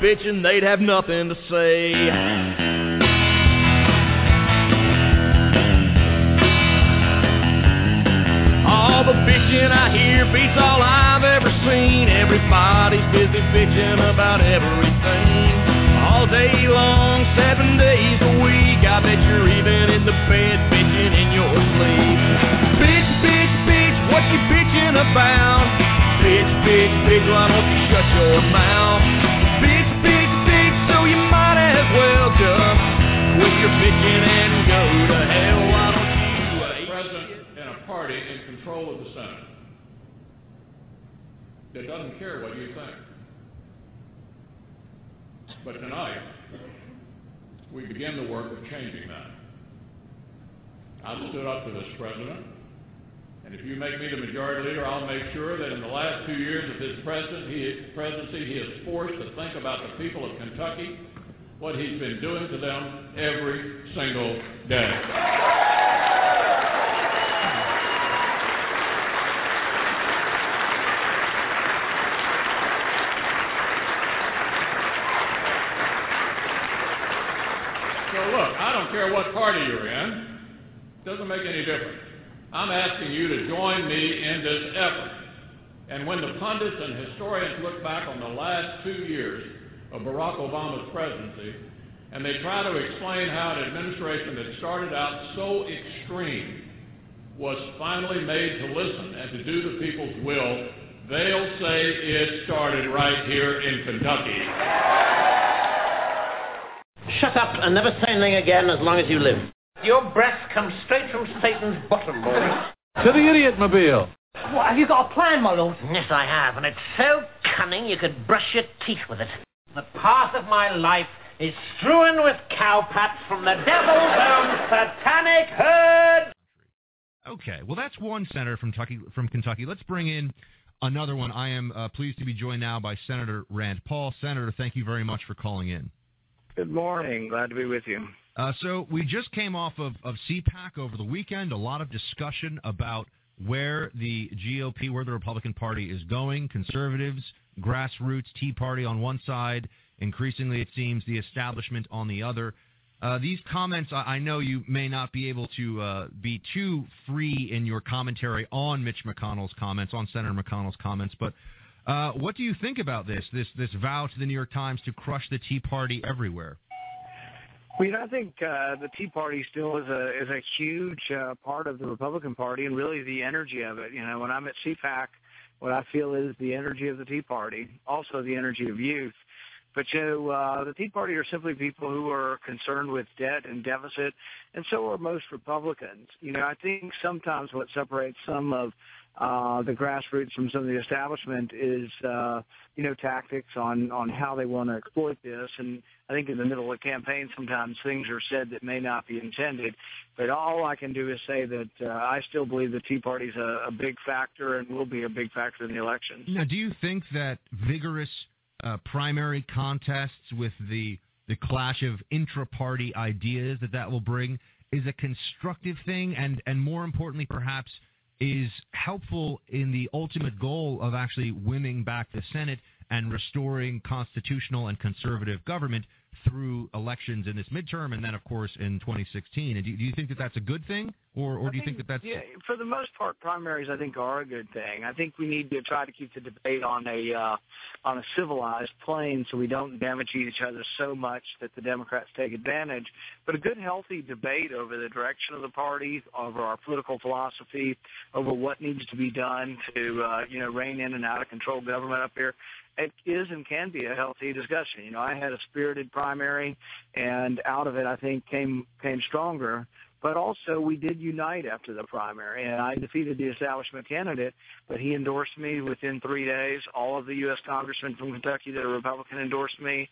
bitching, they'd have nothing to say. All the bitching I hear beats all I've ever seen. Everybody's busy bitching about everything. All day long, 7 days a week. I bet you're even in the bed bitching in your sleep. Bitch, bitch, bitch, what you bitching about? Bitch, bitch, bitch, why don't you shut your mouth? Bitch, bitch, bitch, so you might as well just quit your bitching and go to hell. Why don't you president and a party in control of the Senate that doesn't care what you think. But tonight, we begin the work of changing that. I've stood up to this president, and if you make me the majority leader, I'll make sure that in the last 2 years of his presidency, he is forced to think about the people of Kentucky, what he's been doing to them every single day. Look, I don't care what party you're in. It doesn't make any difference. I'm asking you to join me in this effort. And when the pundits and historians look back on the last 2 years of Barack Obama's presidency, and they try to explain how an administration that started out so extreme was finally made to listen and to do the people's will, they'll say it started right here in Kentucky. Shut up and never say anything again as long as you live. Your breath comes straight from Satan's bottom, boy. To the Idiot-mobile. What, have you got a plan, my lord? Yes, I have, and it's so cunning you could brush your teeth with it. The path of my life is strewn with cowpats from the devil's own satanic herd. Okay, well, that's one senator from Kentucky. Let's bring in another one. I am pleased to be joined now by Senator Rand Paul. Senator, thank you very much for calling in. Good morning. Glad to be with you. So we just came off of CPAC over the weekend. A lot of discussion about where the GOP, where the Republican Party is going. Conservatives, grassroots, Tea Party on one side. Increasingly, it seems, the establishment on the other. These comments, I know you may not be able to be too free in your commentary on Mitch McConnell's comments, on Senator McConnell's comments, but what do you think about this vow to the New York Times to crush the Tea Party everywhere? Well, I think the Tea Party still is a huge part of the Republican Party and really the energy of it. You know, when I'm at CPAC, what I feel is the energy of the Tea Party, also the energy of youth. But, the Tea Party are simply people who are concerned with debt and deficit, and so are most Republicans. You know, I think sometimes what separates some of the grassroots from some of the establishment is, tactics on how they want to exploit this. And I think in the middle of a campaign, sometimes things are said that may not be intended. But all I can do is say that I still believe the Tea Party is a big factor and will be a big factor in the elections. Now, do you think that vigorous primary contests with the clash of intra-party ideas that will bring is a constructive thing and more importantly, perhaps, is helpful in the ultimate goal of actually winning back the Senate and restoring constitutional and conservative government through elections in this midterm and then, of course, in 2016. And do you think that that's a good thing, or do you think that that's... Yeah, for the most part, primaries, I think, are a good thing. I think we need to try to keep the debate on a civilized plane so we don't damage each other so much that the Democrats take advantage. But a good, healthy debate over the direction of the party, over our political philosophy, over what needs to be done to, rein in and out of control government up here, it is and can be a healthy discussion. You know, I had a spirited primary, and out of it, I think, came stronger. But also, we did unite after the primary, and I defeated the establishment candidate, but he endorsed me within 3 days. All of the U.S. congressmen from Kentucky that are Republican endorsed me.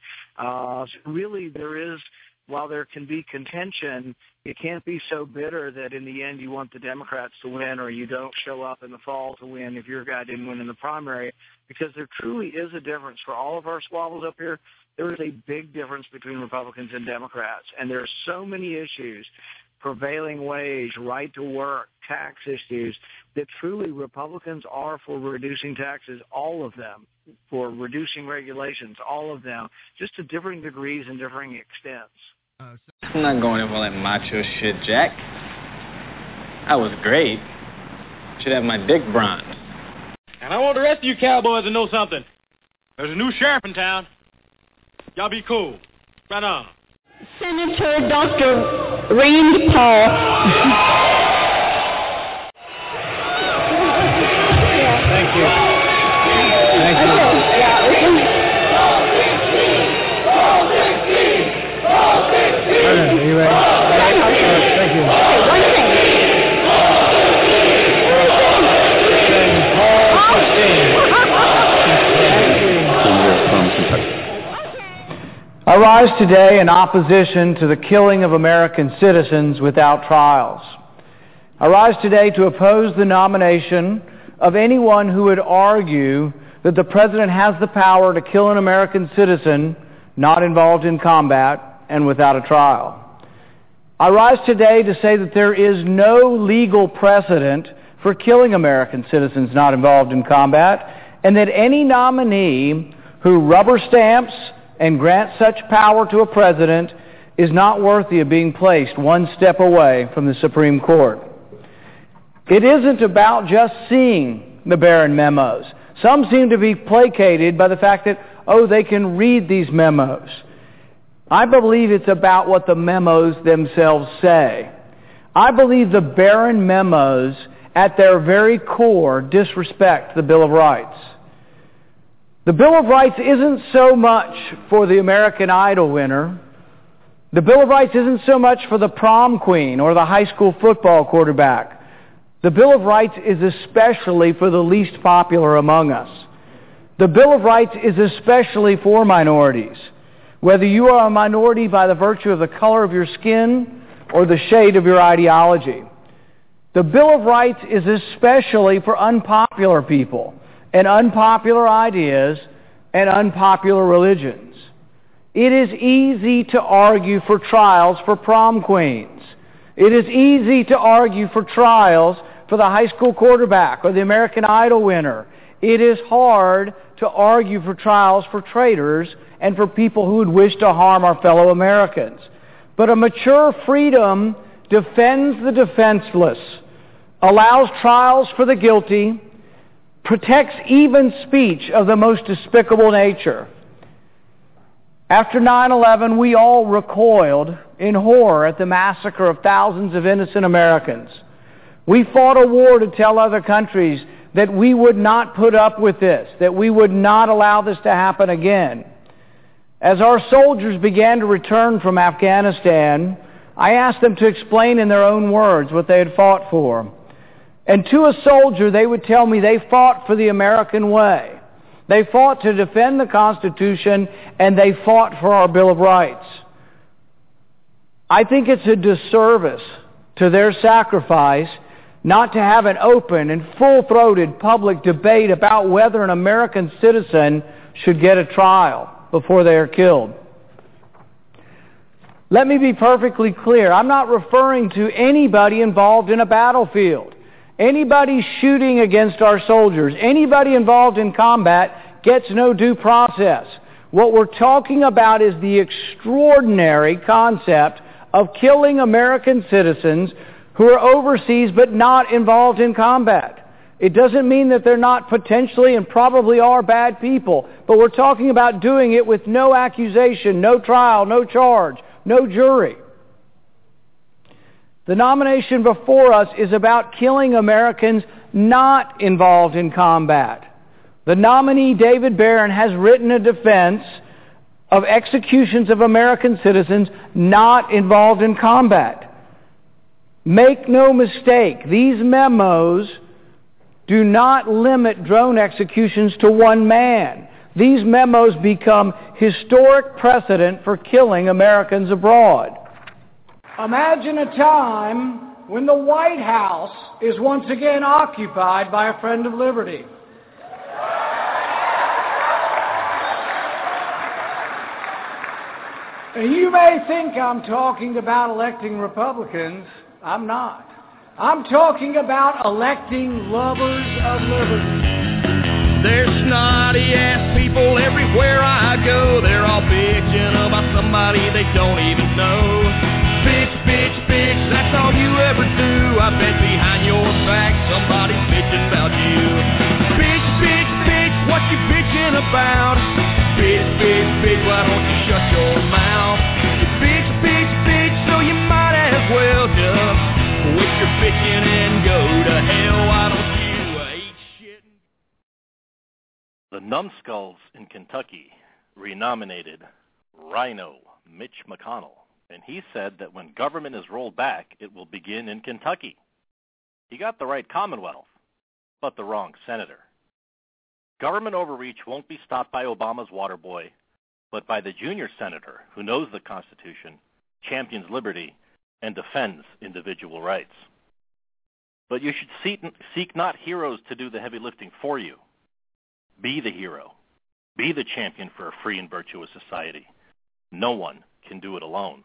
Really, there is, while there can be contention, it can't be so bitter that in the end you want the Democrats to win or you don't show up in the fall to win if your guy didn't win in the primary, because there truly is a difference. For all of our squabbles up here, there is a big difference between Republicans and Democrats, and there are so many issues, prevailing wage, right to work, tax issues, that truly Republicans are for reducing taxes, all of them. for reducing regulations, all of them, just to differing degrees and differing extents. I'm not going in for that macho shit, Jack. I was great. Should have my dick bronzed. And I want the rest of you cowboys to know something. There's a new sheriff in town. Y'all be cool. Right on. Senator Dr. Rand Paul. Thank you. Thank you. Are you ready? Thank you. One thing. I rise today in opposition to the killing of American citizens without trials. I rise today to oppose the nomination of anyone who would argue that the President has the power to kill an American citizen not involved in combat and without a trial. I rise today to say that there is no legal precedent for killing American citizens not involved in combat, and that any nominee who rubber stamps and grants such power to a president is not worthy of being placed one step away from the Supreme Court. It isn't about just seeing the Barron memos. Some seem to be placated by the fact that, they can read these memos. I believe it's about what the memos themselves say. I believe the Barron memos, at their very core, disrespect the Bill of Rights. The Bill of Rights isn't so much for the American Idol winner. The Bill of Rights isn't so much for the prom queen or the high school football quarterback. The Bill of Rights is especially for the least popular among us. The Bill of Rights is especially for minorities, whether you are a minority by the virtue of the color of your skin or the shade of your ideology. The Bill of Rights is especially for unpopular people and unpopular ideas and unpopular religions. It is easy to argue for trials for prom queens. It is easy to argue for trials for the high school quarterback or the American Idol winner. It is hard to argue for trials for traitors and for people who would wish to harm our fellow Americans. But a mature freedom defends the defenseless, allows trials for the guilty, protects even speech of the most despicable nature. After 9/11, we all recoiled in horror at the massacre of thousands of innocent Americans. We fought a war to tell other countries that we would not put up with this, that we would not allow this to happen again. As our soldiers began to return from Afghanistan, I asked them to explain in their own words what they had fought for. And to a soldier, they would tell me they fought for the American way. They fought to defend the Constitution, and they fought for our Bill of Rights. I think it's a disservice to their sacrifice not to have an open and full-throated public debate about whether an American citizen should get a trial before they are killed. Let me be perfectly clear. I'm not referring to anybody involved in a battlefield. Anybody shooting against our soldiers, anybody involved in combat gets no due process. What we're talking about is the extraordinary concept of killing American citizens who are overseas but not involved in combat. It doesn't mean that they're not potentially and probably are bad people, but we're talking about doing it with no accusation, no trial, no charge, no jury. The nomination before us is about killing Americans not involved in combat. The nominee, David Barron, has written a defense of executions of American citizens not involved in combat. Make no mistake, these memos do not limit drone executions to one man. These memos become historic precedent for killing Americans abroad. Imagine a time when the White House is once again occupied by a friend of liberty. And you may think I'm talking about electing Republicans. I'm not. I'm talking about electing lovers of liberty. There's snotty-ass people everywhere I go. They're all bitching about somebody they don't even know. Bitch, bitch, bitch, that's all you ever do. I bet behind your back somebody's bitching about you. Bitch, bitch, bitch, what you bitching about? Bitch, bitch, bitch, why don't you shut your mouth? Bitch, bitch, bitch, so you might as well just quit your bitching and go to hell. Why don't you eat shit? The numbskulls in Kentucky renominated Rhino Mitch McConnell, and he said that when government is rolled back, it will begin in Kentucky. He got the right Commonwealth, but the wrong senator. Government overreach won't be stopped by Obama's water boy, but by the junior senator who knows the Constitution, champions liberty, and defends individual rights. But you should seek not heroes to do the heavy lifting for you. Be the hero. Be the champion for a free and virtuous society. No one can do it alone.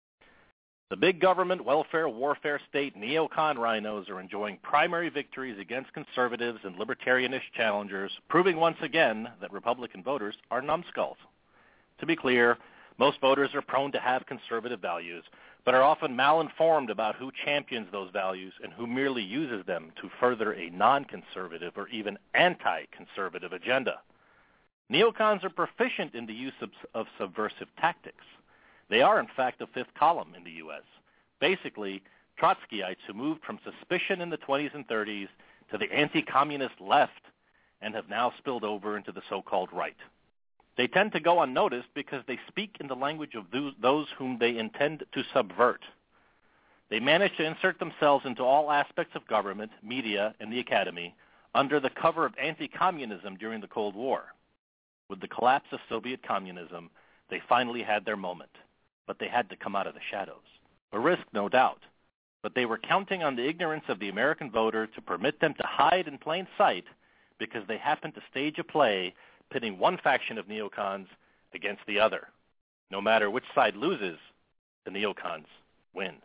The big government, welfare, warfare state, neocon rhinos are enjoying primary victories against conservatives and libertarianish challengers, proving once again that Republican voters are numbskulls. To be clear, most voters are prone to have conservative values, but are often malinformed about who champions those values and who merely uses them to further a non-conservative or even anti-conservative agenda. Neocons are proficient in the use of subversive tactics. They are, in fact, the fifth column in the U.S., basically Trotskyites who moved from suspicion in the 20s and 30s to the anti-communist left and have now spilled over into the so-called right. They tend to go unnoticed because they speak in the language of those whom they intend to subvert. They manage to insert themselves into all aspects of government, media, and the academy under the cover of anti-communism during the Cold War. With the collapse of Soviet communism, they finally had their moment, but they had to come out of the shadows. A risk, no doubt, but they were counting on the ignorance of the American voter to permit them to hide in plain sight because they happened to stage a play pitting one faction of neocons against the other. No matter which side loses, the neocons win.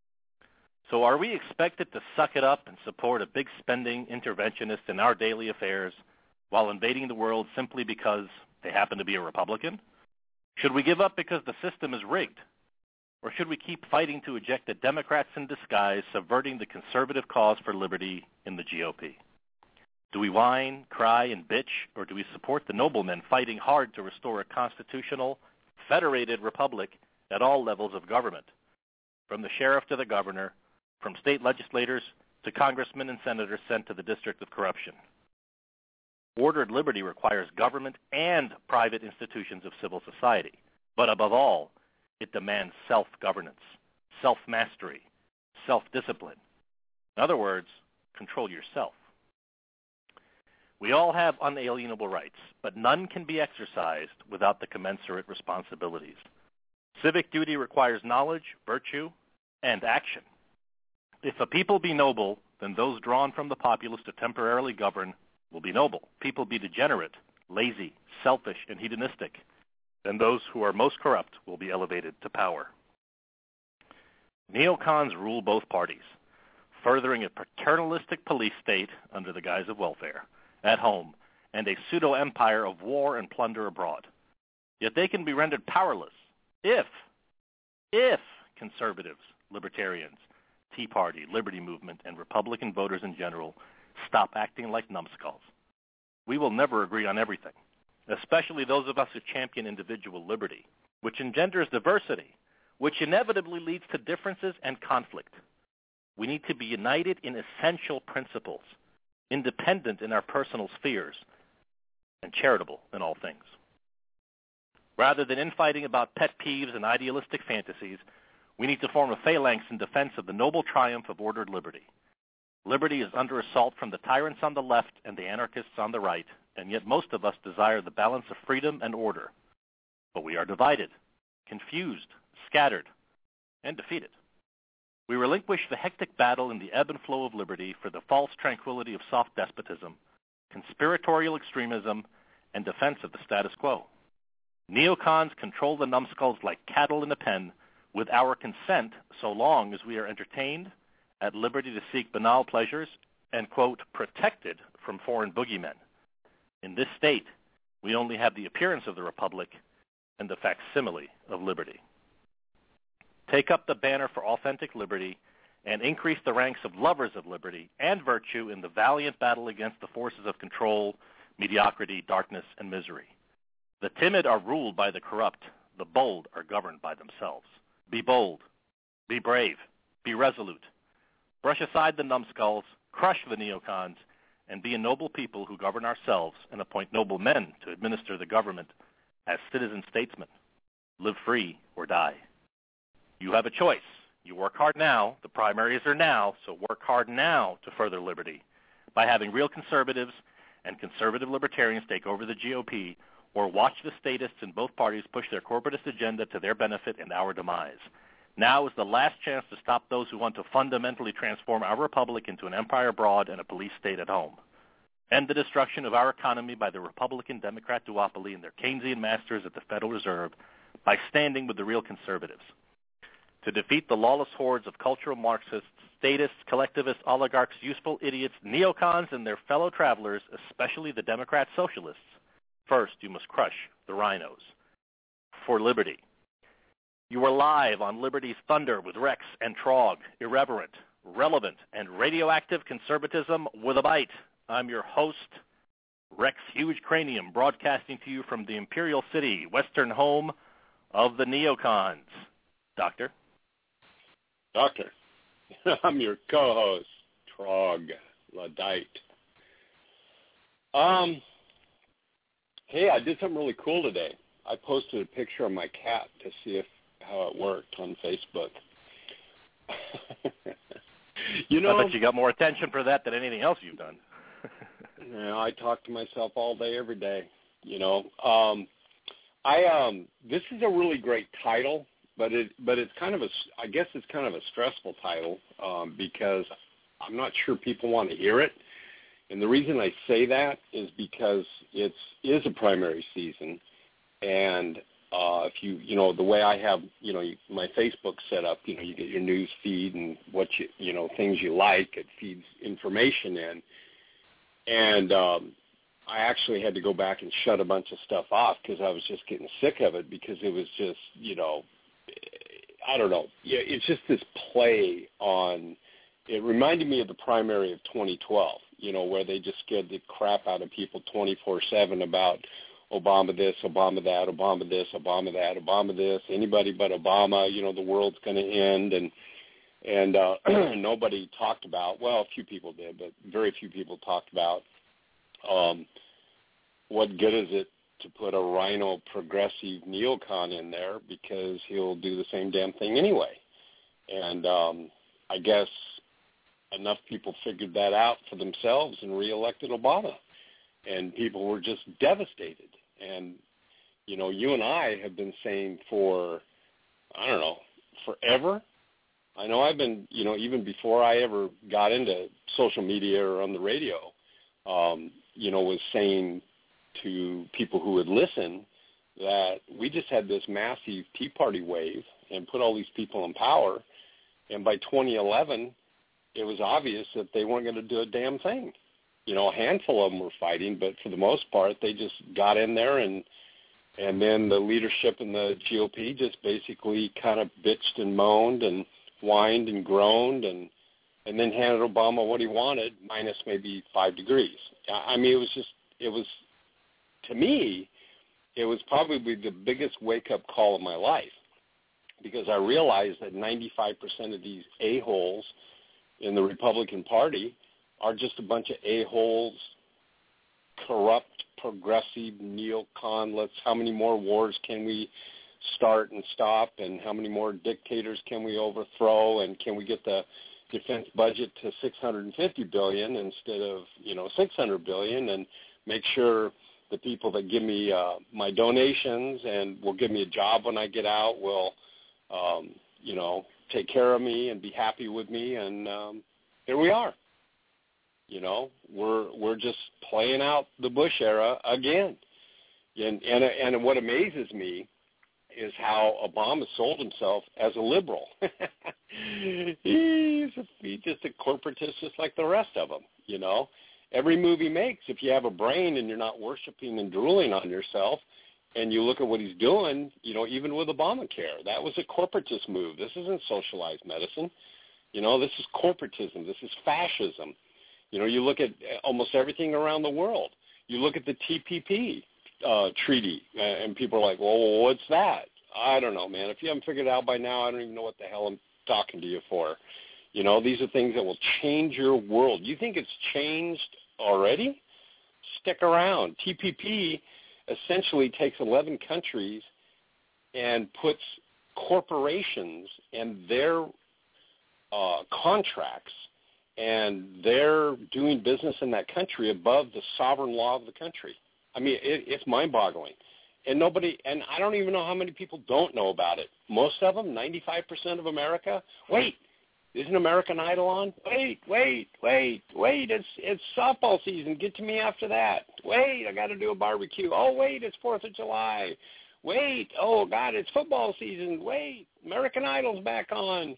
So are we expected to suck it up and support a big spending interventionist in our daily affairs while invading the world simply because they happen to be a Republican? Should we give up because the system is rigged? Or should we keep fighting to eject the Democrats in disguise, subverting the conservative cause for liberty in the GOP? Do we whine, cry, and bitch, or do we support the noblemen fighting hard to restore a constitutional, federated republic at all levels of government, from the sheriff to the governor, from state legislators to congressmen and senators sent to the District of Corruption? Ordered liberty requires government and private institutions of civil society, but above all, it demands self-governance, self-mastery, self-discipline. In other words, control yourself. We all have unalienable rights, but none can be exercised without the commensurate responsibilities. Civic duty requires knowledge, virtue, and action. If a people be noble, then those drawn from the populace to temporarily govern will be noble. People be degenerate, lazy, selfish, and hedonistic, then those who are most corrupt will be elevated to power. Neocons rule both parties, furthering a paternalistic police state under the guise of welfare at home, and a pseudo-empire of war and plunder abroad. Yet they can be rendered powerless if conservatives, libertarians, Tea Party, Liberty Movement, and Republican voters in general stop acting like numbskulls. We will never agree on everything, especially those of us who champion individual liberty, which engenders diversity, which inevitably leads to differences and conflict. We need to be united in essential principles, independent in our personal spheres, and charitable in all things. Rather than infighting about pet peeves and idealistic fantasies, we need to form a phalanx in defense of the noble triumph of ordered liberty. Liberty is under assault from the tyrants on the left and the anarchists on the right, and yet most of us desire the balance of freedom and order. But we are divided, confused, scattered, and defeated. We relinquish the hectic battle in the ebb and flow of liberty for the false tranquility of soft despotism, conspiratorial extremism, and defense of the status quo. Neocons control the numbskulls like cattle in a pen with our consent so long as we are entertained, at liberty to seek banal pleasures, and, quote, protected from foreign boogeymen. In this state, we only have the appearance of the republic and the facsimile of liberty. Take up the banner for authentic liberty and increase the ranks of lovers of liberty and virtue in the valiant battle against the forces of control, mediocrity, darkness, and misery. The timid are ruled by the corrupt. The bold are governed by themselves. Be bold. Be brave. Be resolute. Brush aside the numbskulls, crush the neocons, and be a noble people who govern ourselves and appoint noble men to administer the government as citizen statesmen. Live free or die. You have a choice. You work hard now. The primaries are now, so work hard now to further liberty by having real conservatives and conservative libertarians take over the GOP, or watch the statists in both parties push their corporatist agenda to their benefit and our demise. Now is the last chance to stop those who want to fundamentally transform our republic into an empire abroad and a police state at home. End the destruction of our economy by the Republican-Democrat duopoly and their Keynesian masters at the Federal Reserve by standing with the real conservatives. To defeat the lawless hordes of cultural Marxists, statists, collectivists, oligarchs, useful idiots, neocons, and their fellow travelers, especially the Democrat socialists, first you must crush the rhinos. For liberty. You are live on Liberty's Thunder with Rex and Trog, irreverent, relevant, and radioactive conservatism with a bite. I'm your host, Rex Huge Cranium, broadcasting to you from the Imperial City, western home of the neocons. Doctor? Doctor. I'm your co-host, Trog Ladite. Hey, I did something really cool today. I posted a picture of my cat to see how it worked on Facebook. I bet you got more attention for that than anything else you've done. I talk to myself all day, every day. This is a really great title, but it's kind of I guess it's kind of a stressful title because I'm not sure people want to hear it. And the reason I say that is because it is a primary season, and if the way I have, my Facebook set up, you get your news feed and what things you like, it feeds information in. And I actually had to go back and shut a bunch of stuff off because I was just getting sick of it because it was just, I don't know. Yeah, it's just this play on, it reminded me of the primary of 2012, where they just scared the crap out of people 24/7 about Obama this, Obama that, Obama this, Obama that, Obama this, anybody but Obama, the world's going to end. And nobody talked about, well, a few people did, but very few people talked about what good is it to put a rhino progressive neocon in there because he'll do the same damn thing anyway. And I guess enough people figured that out for themselves and reelected Obama. And people were just devastated. And, you and I have been saying for, I don't know, forever. I know I've been, even before I ever got into social media or on the radio, was saying to people who would listen that we just had this massive Tea Party wave and put all these people in power. And by 2011, it was obvious that they weren't going to do a damn thing. A handful of them were fighting, but for the most part, they just got in there, and then the leadership in the GOP just basically kind of bitched and moaned and whined and groaned, and then handed Obama what he wanted, minus maybe 5 degrees. I mean, to me, it was probably the biggest wake-up call of my life, because I realized that 95% of these a-holes in the Republican Party are just a bunch of a-holes, corrupt, progressive, neocon, how many more wars can we start and stop, and how many more dictators can we overthrow, and can we get the defense budget to $650 billion instead of, $600 billion, and make sure the people that give me my donations and will give me a job when I get out will, take care of me and be happy with me, and here we are. We're just playing out the Bush era again. And what amazes me is how Obama sold himself as a liberal. He's just a corporatist just like the rest of them, every move he makes, if you have a brain and you're not worshiping and drooling on yourself, and you look at what he's doing, even with Obamacare, that was a corporatist move. This isn't socialized medicine. This is corporatism. This is fascism. You look at almost everything around the world. You look at the TPP treaty, and people are like, well, what's that? I don't know, man. If you haven't figured it out by now, I don't even know what the hell I'm talking to you for. These are things that will change your world. You think it's changed already? Stick around. TPP essentially takes 11 countries and puts corporations and their contracts and their doing business in that country above the sovereign law of the country. I mean, it's mind-boggling. And I don't even know how many people don't know about it. Most of them, 95% of America, wait, isn't American Idol on? Wait, it's softball season. Get to me after that. Wait, I got to do a barbecue. Oh, wait, it's 4th of July. Wait, oh, God, it's football season. Wait, American Idol's back on.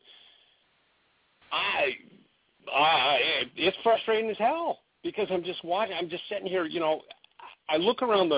It's frustrating as hell because I'm just watching. I'm just sitting here, I look around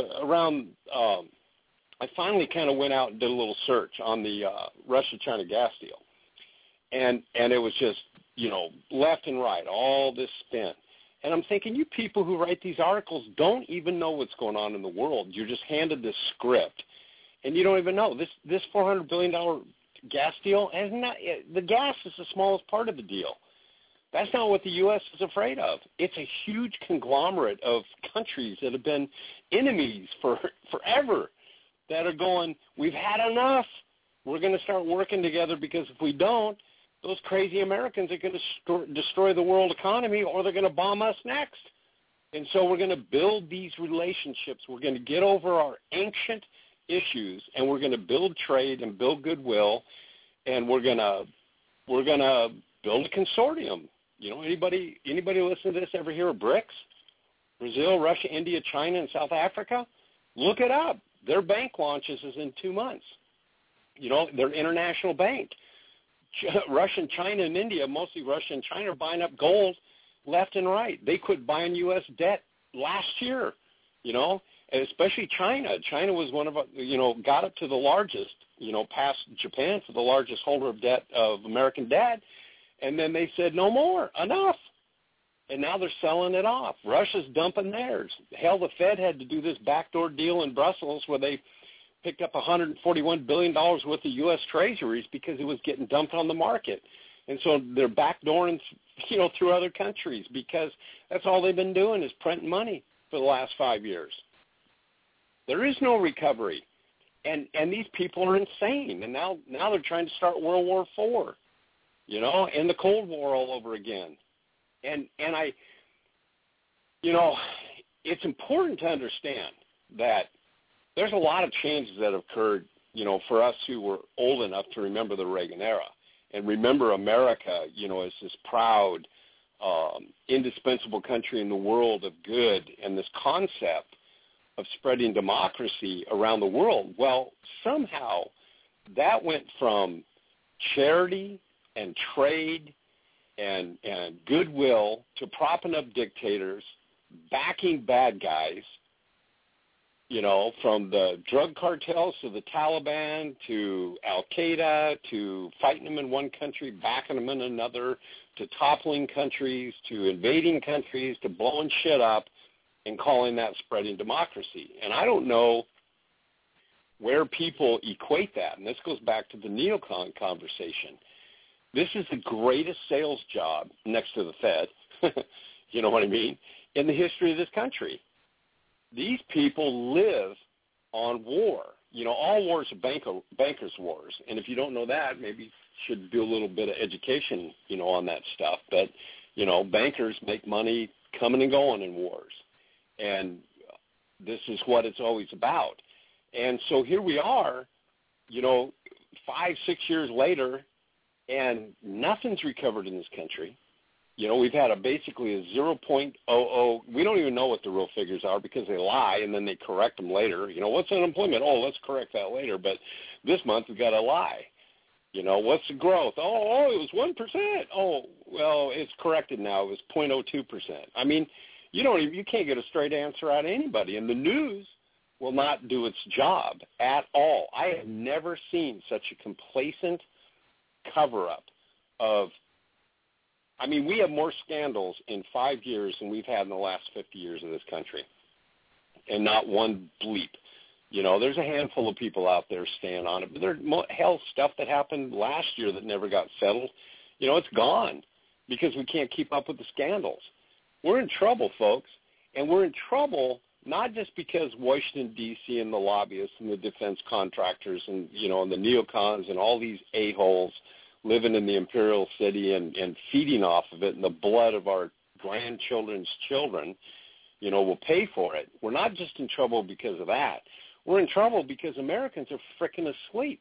I finally kind of went out and did a little search on the Russia-China gas deal. And it was just, left and right, all this spin. And I'm thinking, you people who write these articles don't even know what's going on in the world. You're just handed this script, and you don't even know. This $400 billion gas deal, the gas is the smallest part of the deal. That's not what the U.S. is afraid of. It's a huge conglomerate of countries that have been enemies forever that are going, we've had enough. We're going to start working together because if we don't, those crazy Americans are going to destroy the world economy or they're going to bomb us next. And so we're going to build these relationships. We're going to get over our ancient issues, and we're going to build trade and build goodwill, and we're going to build a consortium. Anybody listen to this ever hear of BRICS? Brazil, Russia, India, China, and South Africa? Look it up. Their bank launches is in 2 months. Their international bank. Russia and China and India, mostly Russia and China, are buying up gold left and right. They quit buying U.S. debt last year, and especially China. China was one of, got up to the largest, past Japan for the largest holder of debt of American debt. And then they said, no more, enough. And now they're selling it off. Russia's dumping theirs. Hell, the Fed had to do this backdoor deal in Brussels where they picked up $141 billion worth of U.S. treasuries because it was getting dumped on the market. And so they're backdooring, through other countries because that's all they've been doing is printing money for the last 5 years. There is no recovery. And these people are insane. And now they're trying to start World War IV. And the Cold War all over again. And it's important to understand that there's a lot of changes that have occurred, for us who were old enough to remember the Reagan era and remember America, as this proud, indispensable country in the world of good and this concept of spreading democracy around the world. Well, somehow that went from charity and trade and goodwill to propping up dictators, backing bad guys, from the drug cartels to the Taliban to Al-Qaeda to fighting them in one country, backing them in another, to toppling countries, to invading countries, to blowing shit up and calling that spreading democracy. And I don't know where people equate that. And this goes back to the neocon conversation. This is the greatest sales job next to the Fed, you know what I mean, in the history of this country. These people live on war. All wars are bankers' wars. And if you don't know that, maybe you should do a little bit of education, on that stuff. But, bankers make money coming and going in wars. And this is what it's always about. And so here we are, 5-6 years later, and nothing's recovered in this country. We've had basically a 0.00. We don't even know what the real figures are because they lie and then they correct them later. What's unemployment? Oh, let's correct that later. But this month we've got to lie. What's the growth? Oh, it was 1%. Oh, well, it's corrected now. It was 0.02%. I mean, You can't get a straight answer out of anybody. And the news will not do its job at all. I have never seen such a complacent cover-up of, I mean, we have more scandals in 5 years than we've had in the last 50 years of this country, and not one bleep. You know, there's a handful of people out there staying on it, but there's stuff that happened last year that never got settled. You know, it's gone because we can't keep up with the scandals. We're in trouble, folks, and we're in trouble not just because Washington, D.C. and the lobbyists and the defense contractors and, you know, and the neocons and all these a-holes living in the imperial city and feeding off of it and the blood of our grandchildren's children, you know, will pay for it. We're not just in trouble because of that. We're in trouble because Americans are frickin' asleep.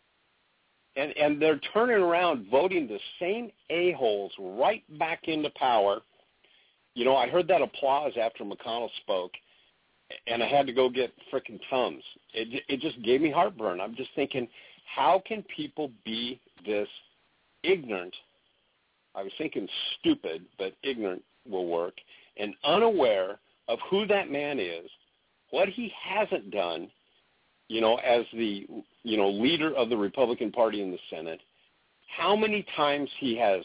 And they're turning around voting the same a-holes right back into power. You know, I heard that applause after McConnell spoke, and I had to go get frickin' Tums. It just gave me heartburn. I'm just thinking, how can people be this ignorant? I was thinking stupid, but ignorant will work, and unaware of who that man is, what he hasn't done, you know, as the, you know, leader of the Republican Party in the Senate, how many times he has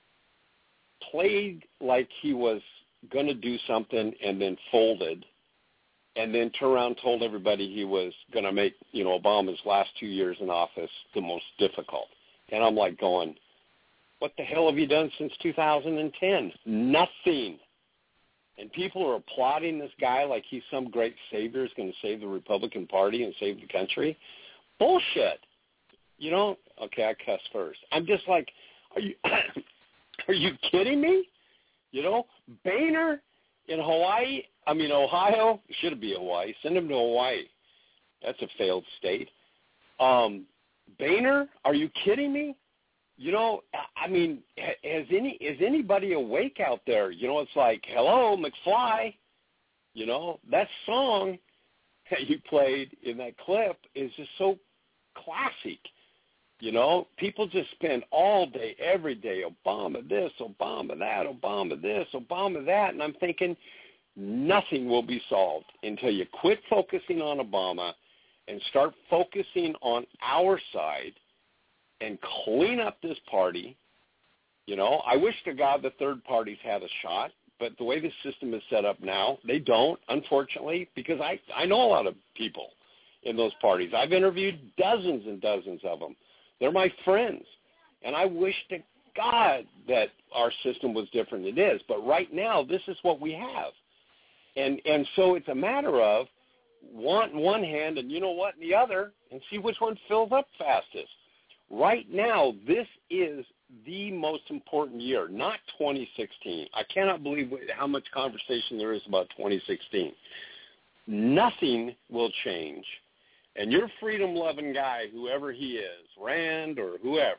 played like he was going to do something and then folded, and then turned around and told everybody he was going to make, you know, Obama's last 2 years in office the most difficult. And I'm like going, what the hell have you done since 2010? Nothing. And people are applauding this guy like he's some great savior, is going to save the Republican Party and save the country. Bullshit. You know, okay, I cuss first. I'm just like, are you kidding me? You know, Boehner in Ohio, should be Hawaii. Send him to Hawaii. That's a failed state. Boehner, are you kidding me? You know, I mean, is anybody awake out there? You know, it's like, hello, McFly. You know, that song that you played in that clip is just so classic. You know, people just spend all day, every day, Obama this, Obama that, Obama this, Obama that, and I'm thinking nothing will be solved until you quit focusing on Obama and start focusing on our side and clean up this party. You know, I wish to God the third parties had a shot, but the way the system is set up now, they don't, unfortunately, because I know a lot of people in those parties. I've interviewed dozens and dozens of them. They're my friends, and I wish to God that our system was different than it is. But right now, this is what we have. And so it's a matter of want one hand and you know what in the other and see which one fills up fastest. Right now, this is the most important year, not 2016. I cannot believe how much conversation there is about 2016. Nothing will change. And your freedom-loving guy, whoever he is, Rand or whoever,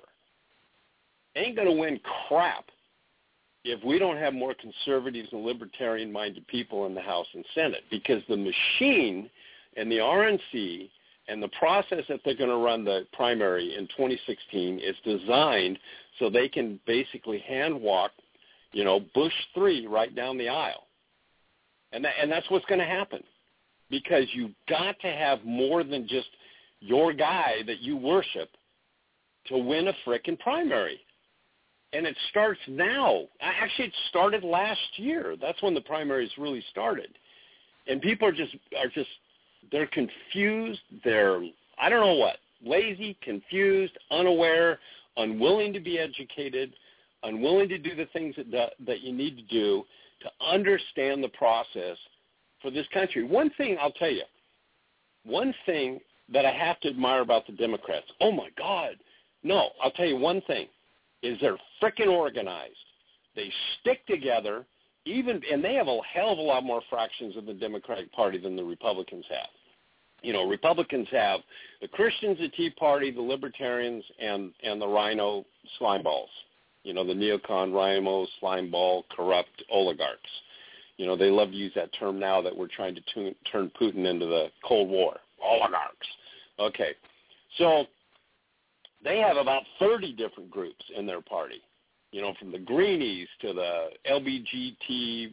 ain't going to win crap if we don't have more conservatives and libertarian-minded people in the House and Senate, because the machine and the RNC and the process that they're going to run the primary in 2016 is designed so they can basically hand walk, you know, Bush 3 right down the aisle. And that's what's going to happen, because you've got to have more than just your guy that you worship to win a frickin' primary. And it starts now. Actually, it started last year. That's when the primaries really started. And people are just they're confused. They're, I don't know what, lazy, confused, unaware, unwilling to be educated, unwilling to do the things that you need to do to understand the process for this country. One thing I'll tell you, one thing that I have to admire about the Democrats, oh my God, no, I'll tell you one thing, is they're frickin' organized. They stick together, and they have a hell of a lot more fractions of the Democratic Party than the Republicans have. You know, Republicans have the Christians, the Tea Party, the Libertarians, and the Rhino slimeballs. You know, the neocon, Rhino, slimeball, corrupt oligarchs. You know, they love to use that term now that we're trying to turn Putin into the Cold War. Oligarchs. Okay. So they have about 30 different groups in their party. from the Greenies to the LBGT,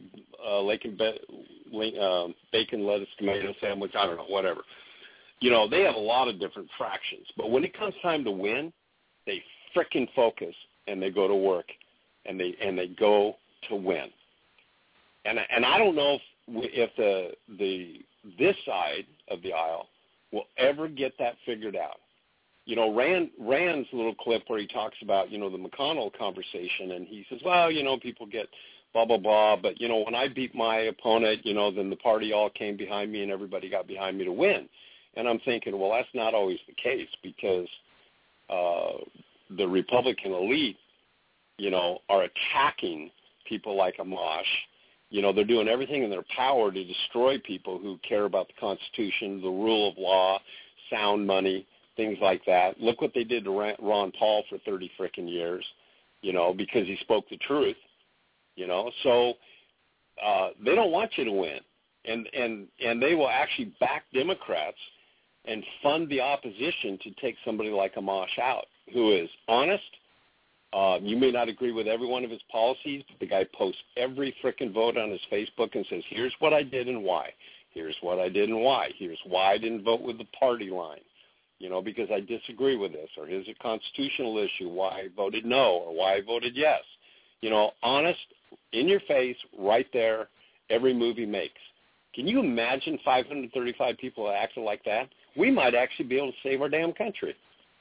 bacon, lettuce, tomato sandwich, I don't know, whatever. They have a lot of different fractions. But when it comes time to win, they frickin' focus and they go to work and they go to win. And I don't know if this side of the aisle will ever get that figured out. Rand's little clip where he talks about, the McConnell conversation, and he says, well, people get blah, blah, blah, but, when I beat my opponent, then the party all came behind me and everybody got behind me to win. And I'm thinking, well, that's not always the case because the Republican elite, are attacking people like Amash. They're doing everything in their power to destroy people who care about the Constitution, the rule of law, sound money, things like that. Look what they did to Ron Paul for 30 frickin' years, because he spoke the truth, So they don't want you to win. And they will actually back Democrats and fund the opposition to take somebody like Amash out, who is honest. You may not agree with every one of his policies, but the guy posts every frickin' vote on his Facebook and says, here's what I did and why. Here's what I did and why. Here's why I didn't vote with the party line, because I disagree with this. Or here's a constitutional issue, why I voted no or why I voted yes. Honest, in your face, right there, every move he makes. Can you imagine 535 people acting like that? We might actually be able to save our damn country.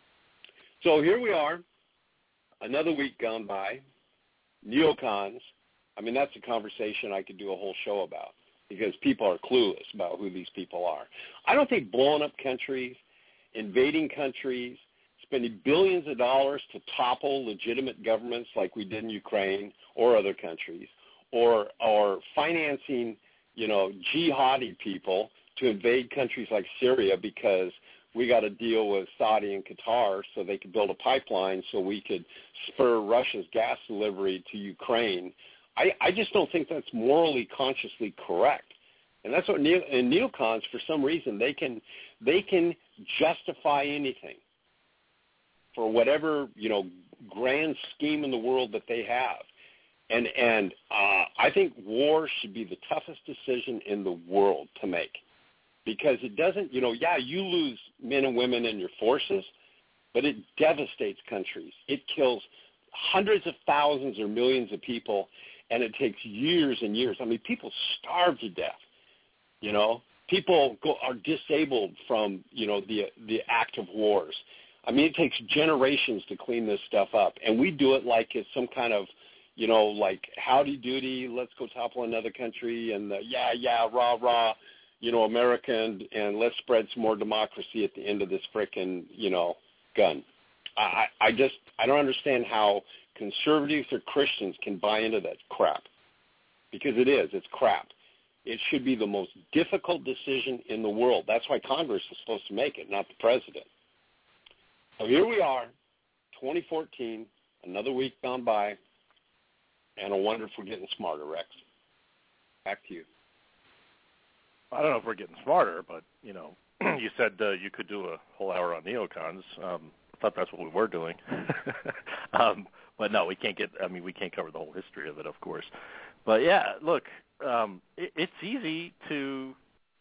So here we are. Another week gone by, neocons. I mean, that's a conversation I could do a whole show about because people are clueless about who these people are. I don't think blowing up countries, invading countries, spending billions of dollars to topple legitimate governments like we did in Ukraine or other countries, or financing, jihadi people to invade countries like Syria because we got to deal with Saudi and Qatar so they could build a pipeline so we could spur Russia's gas delivery to Ukraine. I just don't think that's morally consciously correct. And that's what neocons, for some reason, they can justify anything for whatever, grand scheme in the world that they have. And I think war should be the toughest decision in the world to make. Because it doesn't, you lose men and women in your forces, but it devastates countries. It kills hundreds of thousands or millions of people, and it takes years and years. I mean, people starve to death, People are disabled from, the active wars. I mean, it takes generations to clean this stuff up, and we do it like it's some kind of, like howdy doody, let's go topple another country, and rah, rah. America, and let's spread some more democracy at the end of this frickin', gun. I don't understand how conservatives or Christians can buy into that crap. Because it's crap. It should be the most difficult decision in the world. That's why Congress is supposed to make it, not the president. So here we are, 2014, another week gone by, and I wonder if we're getting smarter, Rex. Back to you. I don't know if we're getting smarter, but, you said you could do a whole hour on neocons. I thought that's what we were doing. But no, we can't cover the whole history of it, of course. But, yeah, look, it's easy to,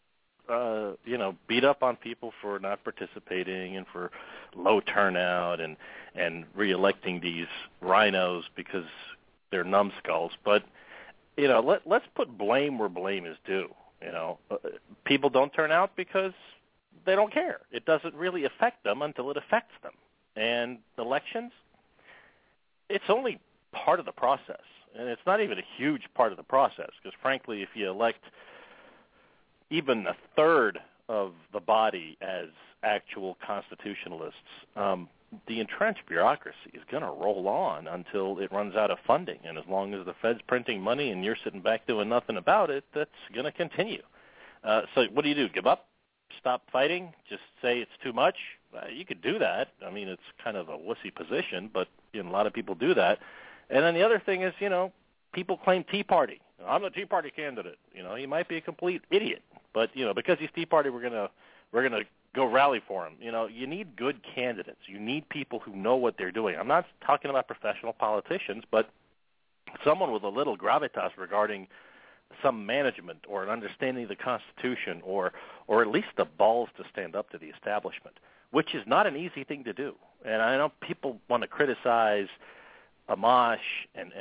beat up on people for not participating and for low turnout and re-electing these rhinos because they're numbskulls. But, let's put blame where blame is due. People don't turn out because they don't care. It doesn't really affect them until it affects them. And elections, it's only part of the process. And it's not even a huge part of the process because, frankly, if you elect even a third of the body as actual constitutionalists, the entrenched bureaucracy is going to roll on until it runs out of funding. And as long as the Fed's printing money and you're sitting back doing nothing about it, that's going to continue. So what do? Give up? Stop fighting? Just say it's too much? You could do that. I mean, it's kind of a wussy position, but a lot of people do that. And then the other thing is, people claim Tea Party. I'm the Tea Party candidate. You might be a complete idiot, but because he's Tea Party, we're gonna go rally for him. You need good candidates. You need people who know what they're doing. I'm not talking about professional politicians, but someone with a little gravitas regarding some management or an understanding of the Constitution or at least the balls to stand up to the establishment, which is not an easy thing to do. And I know people want to criticize Amash and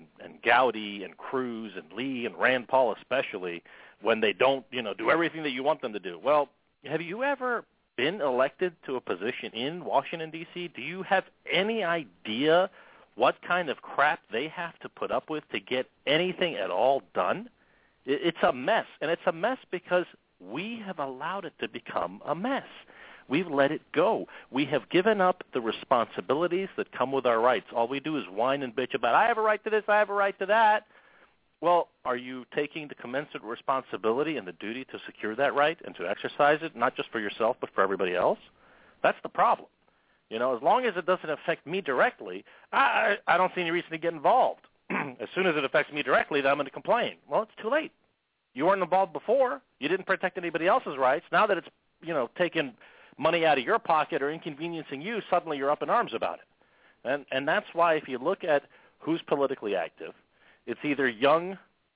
Gowdy and Cruz and Lee and Rand Paul especially when they don't, do everything that you want them to do. Well, have you ever been elected to a position in Washington, D.C.? Do you have any idea what kind of crap they have to put up with to get anything at all done? It's a mess, and it's a mess because we have allowed it to become a mess. We've let it go. We have given up the responsibilities that come with our rights. All we do is whine and bitch about, I have a right to this, I have a right to that. Well, are you taking the commensurate responsibility and the duty to secure that right and to exercise it, not just for yourself but for everybody else? That's the problem. As long as it doesn't affect me directly, I don't see any reason to get involved. As soon as it affects me directly, then I'm going to complain. Well, it's too late. You weren't involved before. You didn't protect anybody else's rights. Now that it's, taking money out of your pocket or inconveniencing you, suddenly you're up in arms about it. And that's why if you look at who's politically active, it's either young,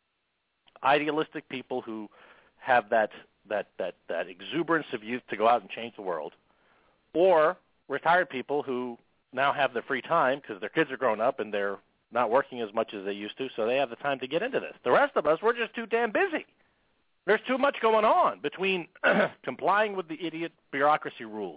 idealistic people who have that exuberance of youth to go out and change the world, or retired people who now have the free time because their kids are grown up and they're not working as much as they used to, so they have the time to get into this. The rest of us, we're just too damn busy. There's too much going on between complying with the idiot bureaucracy rules,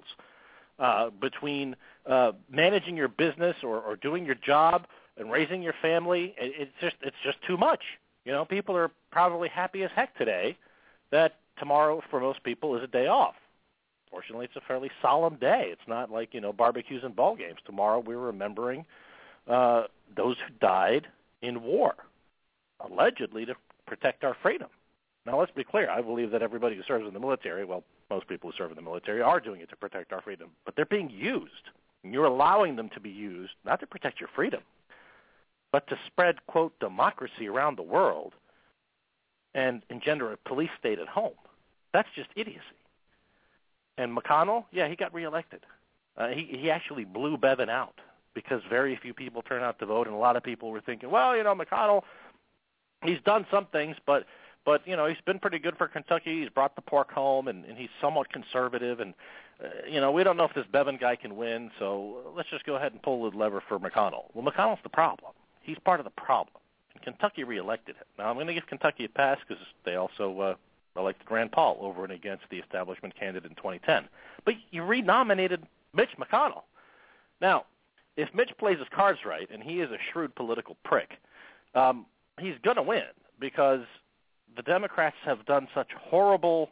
between managing your business or doing your job and raising your family. It's just too much. People are probably happy as heck today that tomorrow for most people is a day off. Fortunately, it's a fairly solemn day. It's not like, barbecues and ball games. Tomorrow we're remembering those who died in war, allegedly to protect our freedom. Now, let's be clear. I believe that everybody who serves in the military, well, most people who serve in the military are doing it to protect our freedom, but they're being used. And you're allowing them to be used not to protect your freedom, but to spread, quote, democracy around the world and engender a police state at home. That's just idiocy. And McConnell, yeah, he got reelected. He actually blew Bevin out because very few people turned out to vote, and a lot of people were thinking, well, McConnell, he's done some things, but he's been pretty good for Kentucky. He's brought the pork home, and he's somewhat conservative, and we don't know if this Bevin guy can win, so let's just go ahead and pull the lever for McConnell. Well, McConnell's the problem. He's part of the problem. And Kentucky reelected him. Now, I'm going to give Kentucky a pass because they also elected Rand Paul over and against the establishment candidate in 2010. But you renominated Mitch McConnell. Now, if Mitch plays his cards right, and he is a shrewd political prick, he's going to win because the Democrats have done such horrible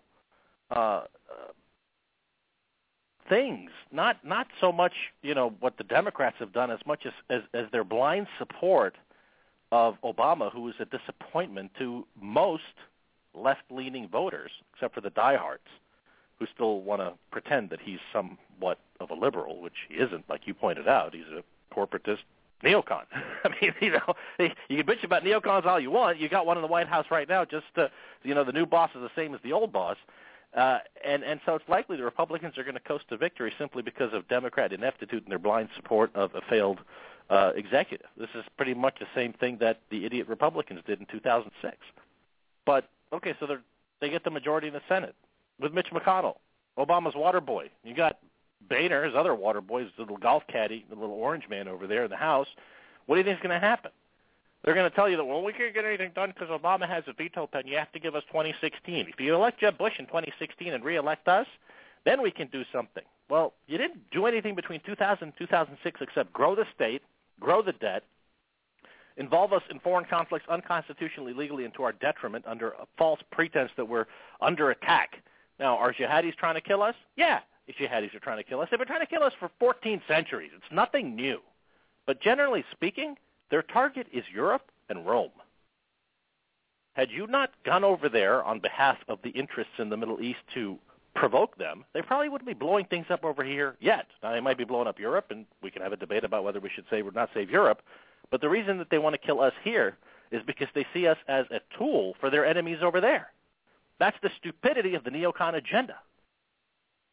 things. Not so much, what the Democrats have done as much as their blind support of Obama, who is a disappointment to most left-leaning voters, except for the diehards, who still want to pretend that he's somewhat of a liberal, which he isn't, like you pointed out. He's a corporatist neocon. I mean, you can bitch about neocons all you want. You got one in the White House right now. Just the new boss is the same as the old boss, and so it's likely the Republicans are going to coast to victory simply because of Democrat ineptitude and their blind support of a failed executive. This is pretty much the same thing that the idiot Republicans did in 2006. But okay, so they get the majority in the Senate with Mitch McConnell, Obama's water boy. You got Boehner, his other water boy, his little golf caddy, the little orange man over there in the House. What do you think is going to happen? They're going to tell you that, well, we can't get anything done because Obama has a veto pen. You have to give us 2016. If you elect Jeb Bush in 2016 and reelect us, then we can do something. Well, you didn't do anything between 2000 and 2006 except grow the state, grow the debt, involve us in foreign conflicts unconstitutionally, legally, and to our detriment under a false pretense that we're under attack. Now, are jihadis trying to kill us? Yeah, jihadis are trying to kill us. They've been trying to kill us for 14 centuries. It's nothing new. But generally speaking, their target is Europe and Rome. Had you not gone over there on behalf of the interests in the Middle East to provoke them, they probably wouldn't be blowing things up over here yet. Now, they might be blowing up Europe, and we can have a debate about whether we should save or not save Europe. But the reason that they want to kill us here is because they see us as a tool for their enemies over there. That's the stupidity of the neocon agenda.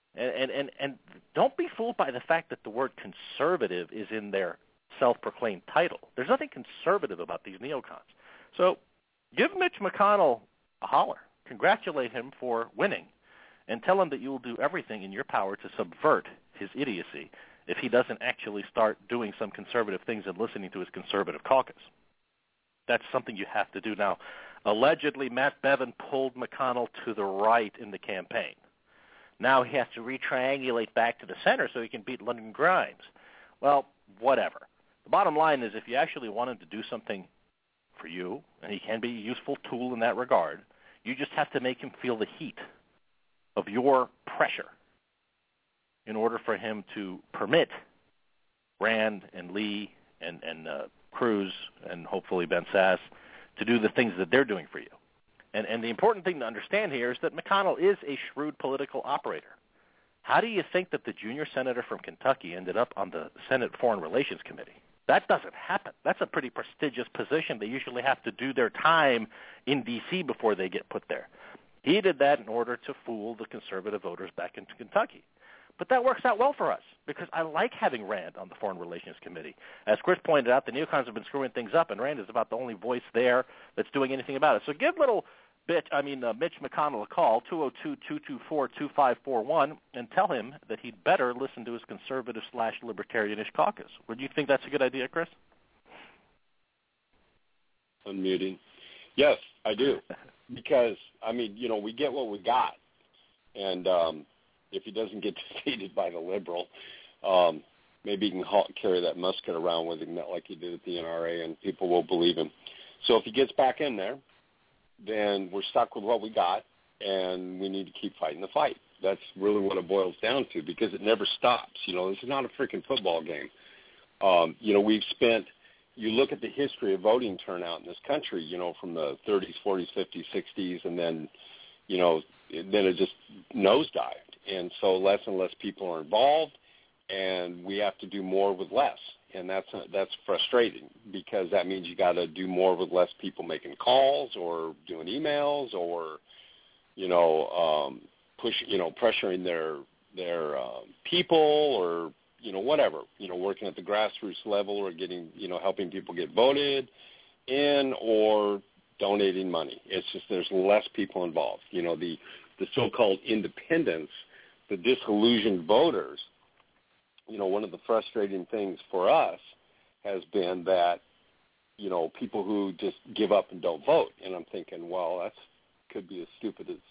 And don't be fooled by the fact that the word conservative is in their self-proclaimed title. There's nothing conservative about these neocons. So give Mitch McConnell a holler. Congratulate him for winning, and tell him that you will do everything in your power to subvert his idiocy if he doesn't actually start doing some conservative things and listening to his conservative caucus. That's something you have to do. Now, allegedly, Matt Bevin pulled McConnell to the right in the campaign. Now he has to re-triangulate back to the center so he can beat London Grimes. Well, whatever. The bottom line is if you actually want him to do something for you, and he can be a useful tool in that regard, you just have to make him feel the heat of your pressure in order for him to permit Rand and Lee and Cruz and hopefully Ben Sass to do the things that they're doing for you. And the important thing to understand here is that McConnell is a shrewd political operator. How do you think that the junior senator from Kentucky ended up on the Senate Foreign Relations Committee? That doesn't happen. That's a pretty prestigious position. They usually have to do their time in D.C. before they get put there. He did that in order to fool the conservative voters back into Kentucky. But that works out well for us because I like having Rand on the Foreign Relations Committee. As Chris pointed out, the neocons have been screwing things up, and Rand is about the only voice there that's doing anything about it. So give Mitch McConnell a call, 202-224-2541, and tell him that he'd better listen to his conservative/libertarianish caucus. Would you think that's a good idea, Chris? Unmuting. Yes, I do. Because, we get what we got. And if he doesn't get defeated by the liberal, maybe he can carry that musket around with him, not like he did at the NRA, and people will believe him. So if he gets back in there, then we're stuck with what we got, and we need to keep fighting the fight. That's really what it boils down to, because it never stops. This is not a freaking football game. We've spent, you look at the history of voting turnout in this country, from the 30s, 40s, 50s, 60s, and then, then it just nosedived. And so less and less people are involved, and we have to do more with less. And that's frustrating because that means you got to do more with less people making calls or doing emails or, pressuring their people or, whatever, working at the grassroots level or getting, helping people get voted in or donating money. It's just there's less people involved. The so-called independents, the disillusioned voters, one of the frustrating things for us has been that, people who just give up and don't vote. And I'm thinking, well, that could be as stupid is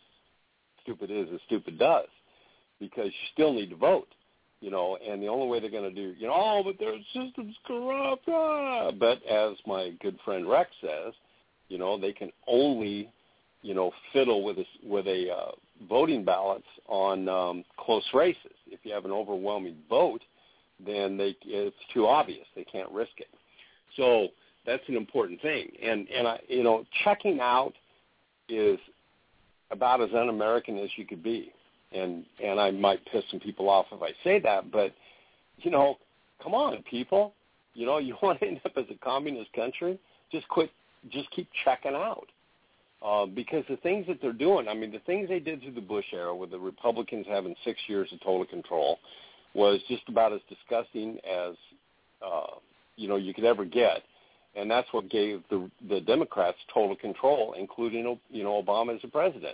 as stupid does, because you still need to vote, and the only way they're going to do, but their system's corrupt. But as my good friend Rex says, they can only, fiddle with a voting ballots on close races. If you have an overwhelming vote, then it's too obvious. They can't risk it. So that's an important thing. And checking out is about as un-American as you could be. And I might piss some people off if I say that, but, come on, people. You want to end up as a communist country? Just keep checking out. Because the things that they're doing, the things they did through the Bush era with the Republicans having 6 years of total control was just about as disgusting as, you could ever get. And that's what gave the Democrats total control, including, Obama as a president.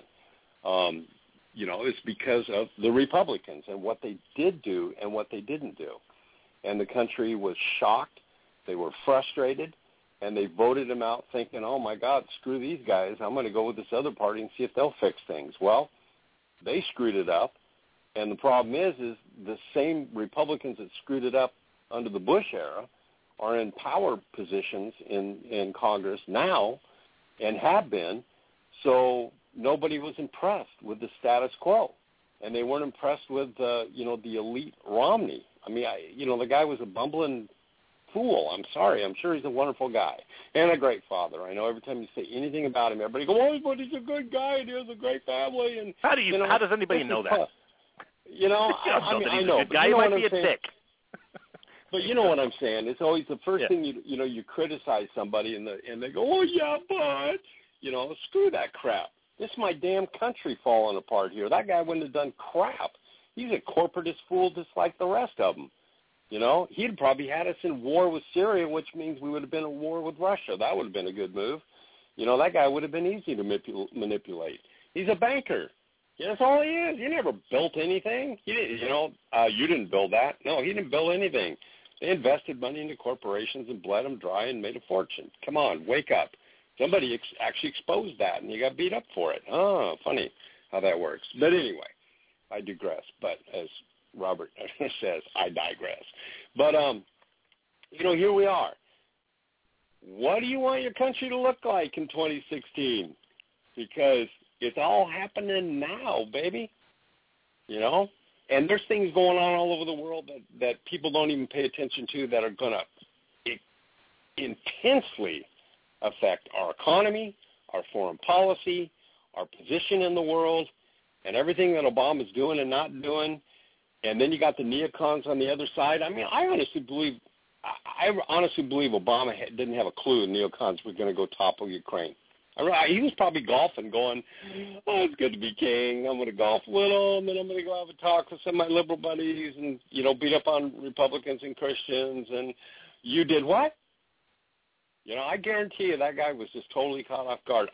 It's because of the Republicans and what they did do and what they didn't do. And the country was shocked. They were frustrated. And they voted him out thinking, oh, my God, screw these guys. I'm going to go with this other party and see if they'll fix things. Well, they screwed it up. And the problem is the same Republicans that screwed it up under the Bush era are in power positions in Congress now and have been. So nobody was impressed with the status quo. And they weren't impressed with, the elite Romney. The guy was a bumbling fool. I'm sorry. I'm sure he's a wonderful guy and a great father. I know every time you say anything about him, everybody goes, "Oh, but he's a good guy and he has a great family." And how does anybody know that? I know. Good guy. He might be a dick. But you know what I'm saying? It's always the first thing you criticize somebody and they go, "Oh yeah, but screw that crap. This is my damn country falling apart here. That guy wouldn't have done crap He's a corporatist fool just like the rest of them. You know, he'd probably had us in war with Syria, which means we would have been at war with Russia. That would have been a good move. You know, that guy would have been easy to manipulate. He's a banker. Yeah, that's all he is. He never built anything. He didn't, you didn't build that. No, he didn't build anything. They invested money into corporations and bled them dry and made a fortune. Come on, wake up. Somebody actually exposed that, and he got beat up for it. Oh, funny how that works. But anyway, I digress. But as Robert says, I digress. But, here we are. What do you want your country to look like in 2016? Because it's all happening now, baby. You know? And there's things going on all over the world that people don't even pay attention to that are going to intensely affect our economy, our foreign policy, our position in the world, and everything that Obama's doing and not doing. And then you got the neocons on the other side. I mean, I honestly believe Obama didn't have a clue the neocons were going to go topple Ukraine. He was probably golfing, going, "Oh, it's good to be king. I'm going to golf a little, and then I'm going to go have a talk with some of my liberal buddies, and beat up on Republicans and Christians." And you did what? I guarantee you that guy was just totally caught off guard.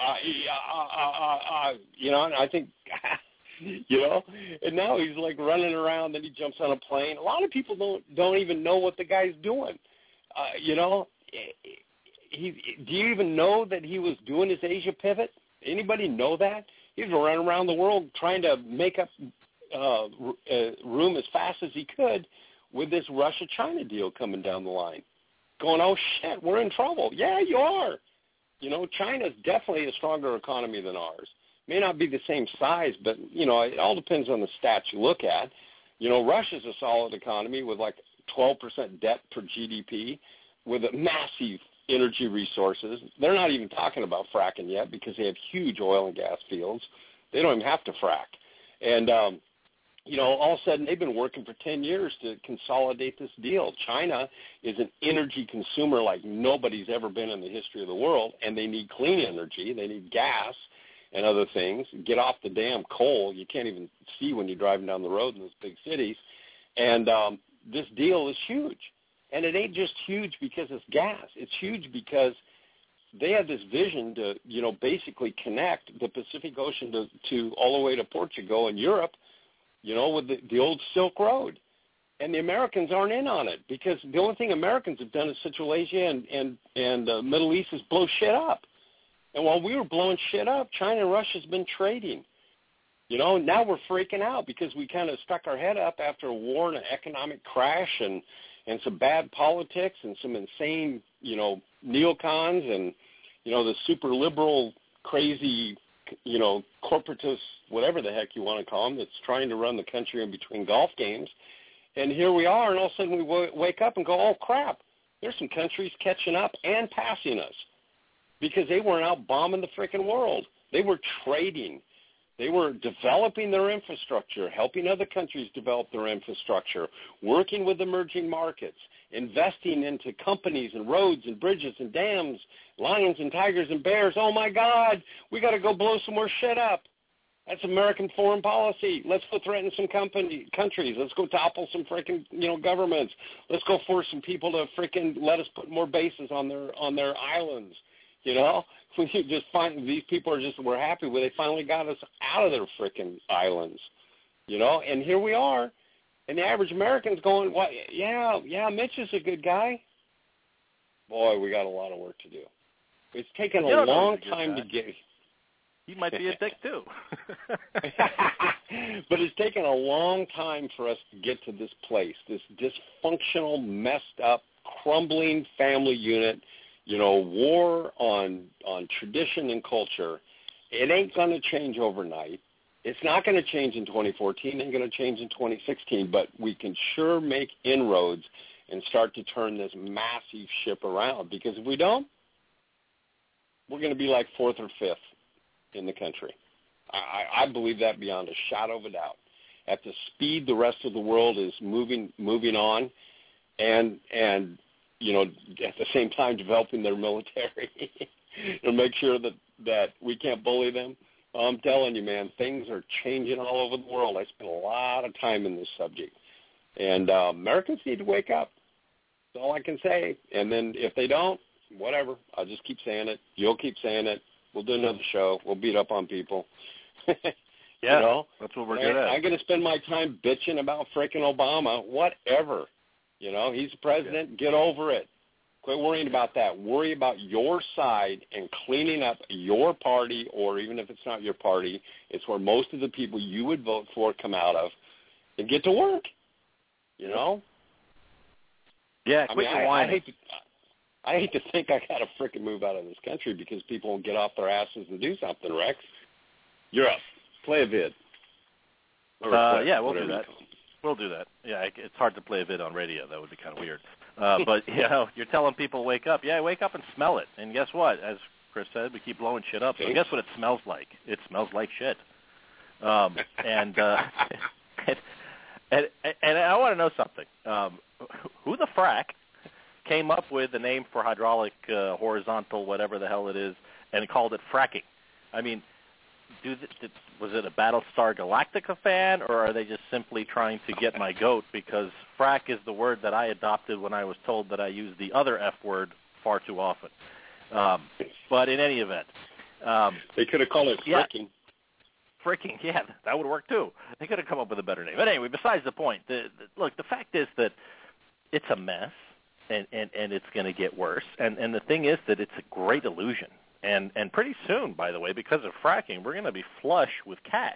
And I think, and now he's like running around. Then he jumps on a plane. A lot of people don't even know what the guy's doing. Do you even know that he was doing his Asia pivot? Anybody know that? He was running around the world trying to make up room as fast as he could with this Russia-China deal coming down the line. Going, oh, shit, we're in trouble. Yeah, you are. China's definitely a stronger economy than ours. May not be the same size, but, it all depends on the stats you look at. Russia's a solid economy with like 12% debt per GDP with a massive energy resources. They're not even talking about fracking yet because they have huge oil and gas fields. They don't even have to frack. And, all of a sudden they've been working for 10 years to consolidate this deal. China is an energy consumer like nobody's ever been in the history of the world, and they need clean energy. They need gas and other things. Get off the damn coal. You can't even see when you're driving down the road in those big cities. And this deal is huge. And it ain't just huge because it's gas. It's huge because they have this vision to, basically connect the Pacific Ocean to all the way to Portugal and Europe, with the old Silk Road. And the Americans aren't in on it because the only thing Americans have done in Central Asia and Middle East is blow shit up. And while we were blowing shit up, China and Russia's been trading. Now we're freaking out because we kind of stuck our head up after a war and an economic crash and some bad politics and some insane, neocons and, the super liberal, crazy, corporatist, whatever the heck you want to call them, that's trying to run the country in between golf games. And here we are, and all of a sudden we wake up and go, oh, crap, there's some countries catching up and passing us because they weren't out bombing the freaking world. They were trading. They were developing their infrastructure, helping other countries develop their infrastructure, working with emerging markets, investing into companies and roads and bridges and dams, lions and tigers and bears. Oh, my God, we got to go blow some more shit up. That's American foreign policy. Let's go threaten some countries. Let's go topple some freaking, governments. Let's go force some people to freaking let us put more bases on their islands. We just find these people we're happy with. They finally got us out of their freaking islands, and here we are. And the average American's going, well, yeah, Mitch is a good guy. Boy, we got a lot of work to do. It's taken a long time to get. He might be a dick, too. But it's taken a long time for us to get to this place, this dysfunctional, messed up, crumbling family unit. War on tradition and culture. It ain't going to change overnight. It's not going to change in 2014. It ain't going to change in 2016. But we can sure make inroads and start to turn this massive ship around. Because if we don't, we're going to be like fourth or fifth in the country. I believe that beyond a shadow of a doubt. At the speed the rest of the world is moving on, and at the same time developing their military to make sure that we can't bully them. I'm telling you, man, things are changing all over the world. I spend a lot of time in this subject. And Americans need to wake up. That's all I can say. And then if they don't, whatever. I'll just keep saying it. You'll keep saying it. We'll do another show. We'll beat up on people. Yeah, you know? That's what we're good at. I'm going to spend my time bitching about frickin' Obama. Whatever. You know, he's the president. Get over it. Quit worrying about that. Worry about your side and cleaning up your party, or even if it's not your party, it's where most of the people you would vote for come out of, and get to work. You know? Yeah, quit your whining. I hate to think I got to frickin' move out of this country because people won't get off their asses and do something, Rex. You're up. Play a vid. Yeah, we'll do that. We'll do that. Yeah, it's hard to play a vid on radio. That would be kind of weird. But, you know, you're telling people wake up. Yeah, wake up and smell it. And guess what? As Chris said, we keep blowing shit up. So guess what it smells like? It smells like shit. And I want to know something. Who the frack came up with the name for hydraulic, horizontal, whatever the hell it is, and called it fracking? I mean, was it a Battlestar Galactica fan, or are they just simply trying to get my goat because frack is the word that I adopted when I was told that I use the other F word far too often? But in any event. They could have called it fricking. Fricking, yeah, that would work too. They could have come up with a better name. But anyway, besides the point, look, the fact is that it's a mess, and it's going to get worse. And the thing is that it's a great illusion. And pretty soon, by the way, because of fracking, we're going to be flush with cash.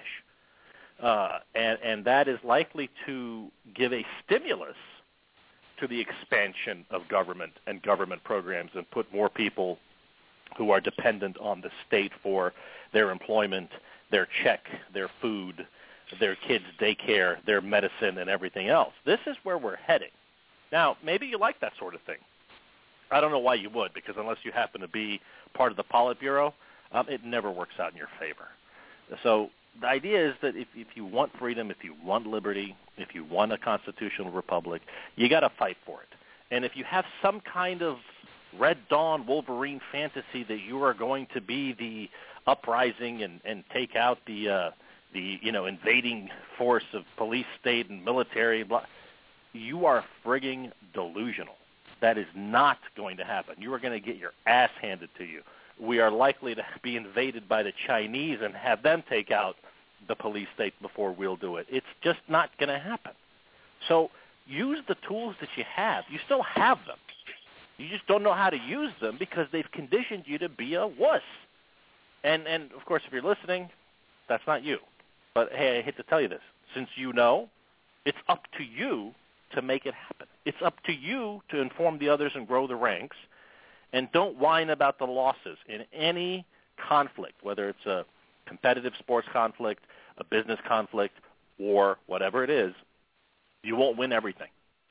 And that is likely to give a stimulus to the expansion of government and government programs and put more people who are dependent on the state for their employment, their check, their food, their kids' daycare, their medicine, and everything else. This is where we're heading. Now, maybe you like that sort of thing. I don't know why you would, because unless you happen to be part of the Politburo, it never works out in your favor. So the idea is that if you want freedom, if you want liberty, if you want a constitutional republic, you got to fight for it. And if you have some kind of Red Dawn Wolverine fantasy that you are going to be the uprising and take out the invading force of police, state, and military, blah, you are frigging delusional. That is not going to happen. You are going to get your ass handed to you. We are likely to be invaded by the Chinese and have them take out the police state before we'll do it. It's just not going to happen. So use the tools that you have. You still have them. You just don't know how to use them because they've conditioned you to be a wuss. And of course, if you're listening, that's not you. But, hey, I hate to tell you this. Since you know, it's up to you to make it happen. It's up to you to inform the others and grow the ranks. And don't whine about the losses in any conflict, whether it's a competitive sports conflict, a business conflict, or whatever it is. You won't win everything.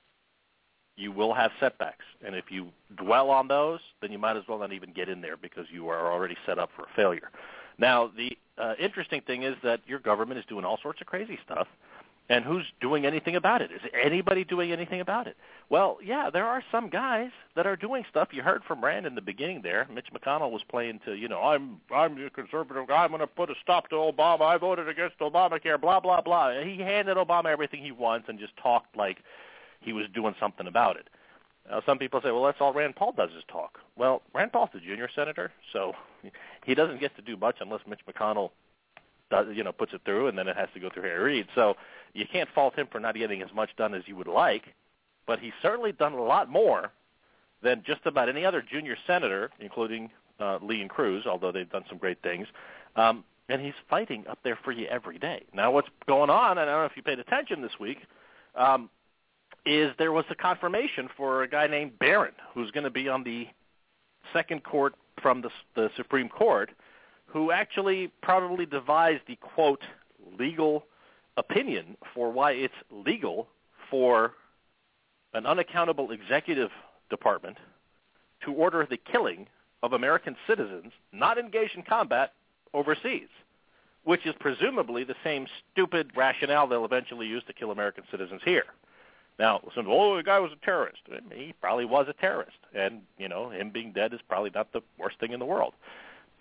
You will have setbacks. And if you dwell on those, then you might as well not even get in there because you are already set up for a failure. Now, the interesting thing is that your government is doing all sorts of crazy stuff. And who's doing anything about it? Is anybody doing anything about it? Well, yeah, there are some guys that are doing stuff. You heard from Rand in the beginning there. Mitch McConnell was playing to, I'm the conservative guy. I'm going to put a stop to Obama. I voted against Obamacare, blah, blah, blah. He handed Obama everything he wants and just talked like he was doing something about it. Some people say, well, that's all Rand Paul does is talk. Well, Rand Paul's the junior senator, so he doesn't get to do much unless Mitch McConnell does, puts it through, and then it has to go through Harry Reid. So you can't fault him for not getting as much done as you would like, but he's certainly done a lot more than just about any other junior senator, including Lee and Cruz, although they've done some great things. And he's fighting up there for you every day. Now what's going on, and I don't know if you paid attention this week, is there was a confirmation for a guy named Barron, who's going to be on the second court from the Supreme Court, who actually probably devised the, quote, legal opinion for why it's legal for an unaccountable executive department to order the killing of American citizens not engaged in combat overseas, which is presumably the same stupid rationale they'll eventually use to kill American citizens here. Now, listen, the guy was a terrorist. He probably was a terrorist, and, him being dead is probably not the worst thing in the world.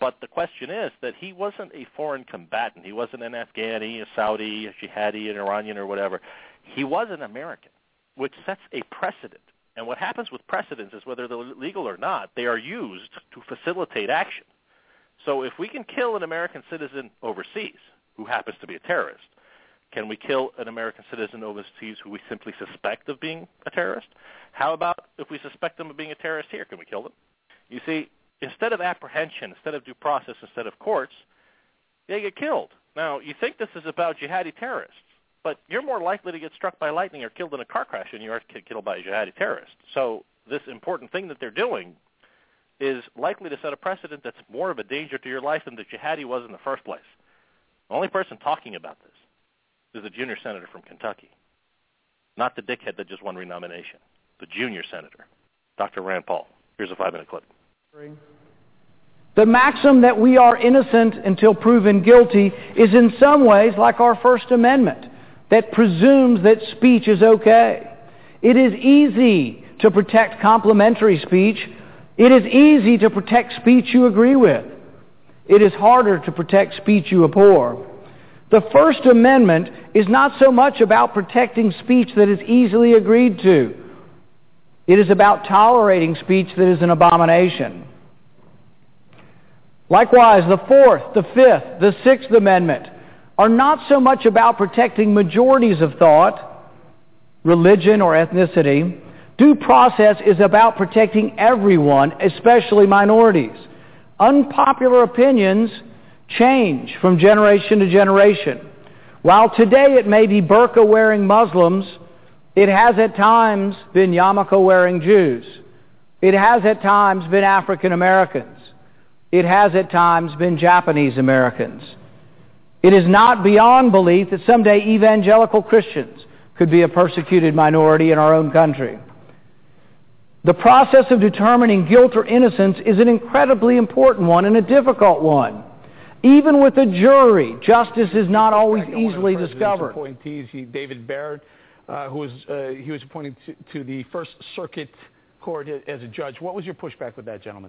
But the question is that he wasn't a foreign combatant. He wasn't an Afghani, a Saudi, a Jihadi, an Iranian, or whatever. He was an American, which sets a precedent. And what happens with precedents is whether they're legal or not, they are used to facilitate action. So if we can kill an American citizen overseas who happens to be a terrorist, can we kill an American citizen overseas who we simply suspect of being a terrorist? How about if we suspect them of being a terrorist here? Can we kill them? You see, instead of apprehension, instead of due process, instead of courts, they get killed. Now, you think this is about jihadi terrorists, but you're more likely to get struck by lightning or killed in a car crash than you are killed by a jihadi terrorist. So this important thing that they're doing is likely to set a precedent that's more of a danger to your life than the jihadi was in the first place. The only person talking about this is the junior senator from Kentucky, not the dickhead that just won renomination, the junior senator, Dr. Rand Paul. Here's a 5-minute clip. The maxim that we are innocent until proven guilty is in some ways like our First Amendment that presumes that speech is okay. It is easy to protect complimentary speech. It is easy to protect speech you agree with. It is harder to protect speech you abhor. The First Amendment is not so much about protecting speech that is easily agreed to. It is about tolerating speech that is an abomination. Likewise, the Fourth, the Fifth, the Sixth Amendment are not so much about protecting majorities of thought, religion, or ethnicity. Due process is about protecting everyone, especially minorities. Unpopular opinions change from generation to generation. While today it may be burqa-wearing Muslims, it has at times been yarmulke-wearing Jews. It has at times been African Americans. It has at times been Japanese Americans. It is not beyond belief that someday evangelical Christians could be a persecuted minority in our own country. The process of determining guilt or innocence is an incredibly important one and a difficult one. Even with a jury, justice is not always easily discovered. Appointees, David Barrett, he was appointed to the First Circuit Court as a judge. What was your pushback with that, gentleman?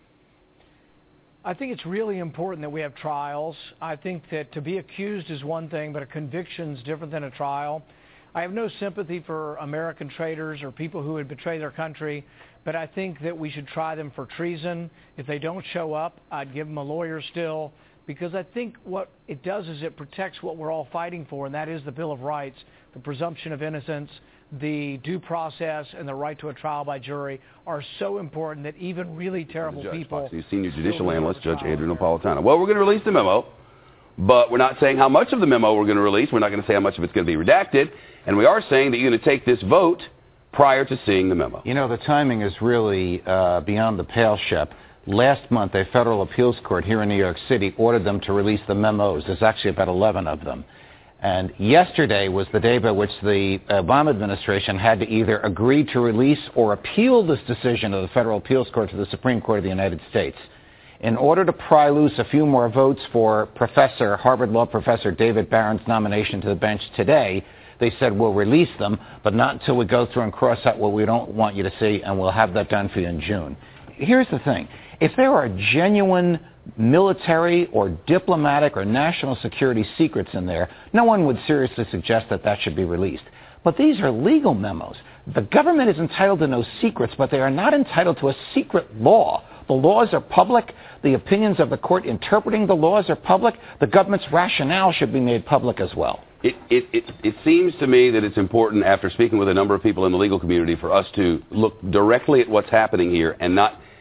I think it's really important that we have trials. I think that to be accused is one thing, but a conviction is different than a trial. I have no sympathy for American traitors or people who would betray their country, but I think that we should try them for treason. If they don't show up, I'd give them a lawyer still, because I think what it does is it protects what we're all fighting for, and that is the Bill of Rights, the presumption of innocence, the due process, and the right to a trial by jury are so important that even really terrible people... Fox News senior judicial analyst, Judge Andrew Napolitano. Well, we're going to release the memo, but we're not saying how much of the memo we're going to release. We're not going to say how much of it's going to be redacted. And we are saying that you're going to take this vote prior to seeing the memo. You know, the timing is really beyond the pale, Shep. Last month, a federal appeals court here in New York City ordered them to release the memos. There's actually about 11 of them. And yesterday was the day by which the Obama administration had to either agree to release or appeal this decision of the federal appeals court to the Supreme Court of the United States. In order to pry loose a few more votes for Harvard Law Professor David Barron's nomination to the bench today, they said, we'll release them, but not until we go through and cross out what we don't want you to see, and we'll have that done for you in June. Here's the thing. If there are genuine military or diplomatic or national security secrets in there, no one would seriously suggest that that should be released. But these are legal memos. The government is entitled to know secrets, but they are not entitled to a secret law. The laws are public. The opinions of the court interpreting the laws are public. The government's rationale should be made public as well. It seems to me that it's important, after speaking with a number of people in the legal community, for us to look directly at what's happening here and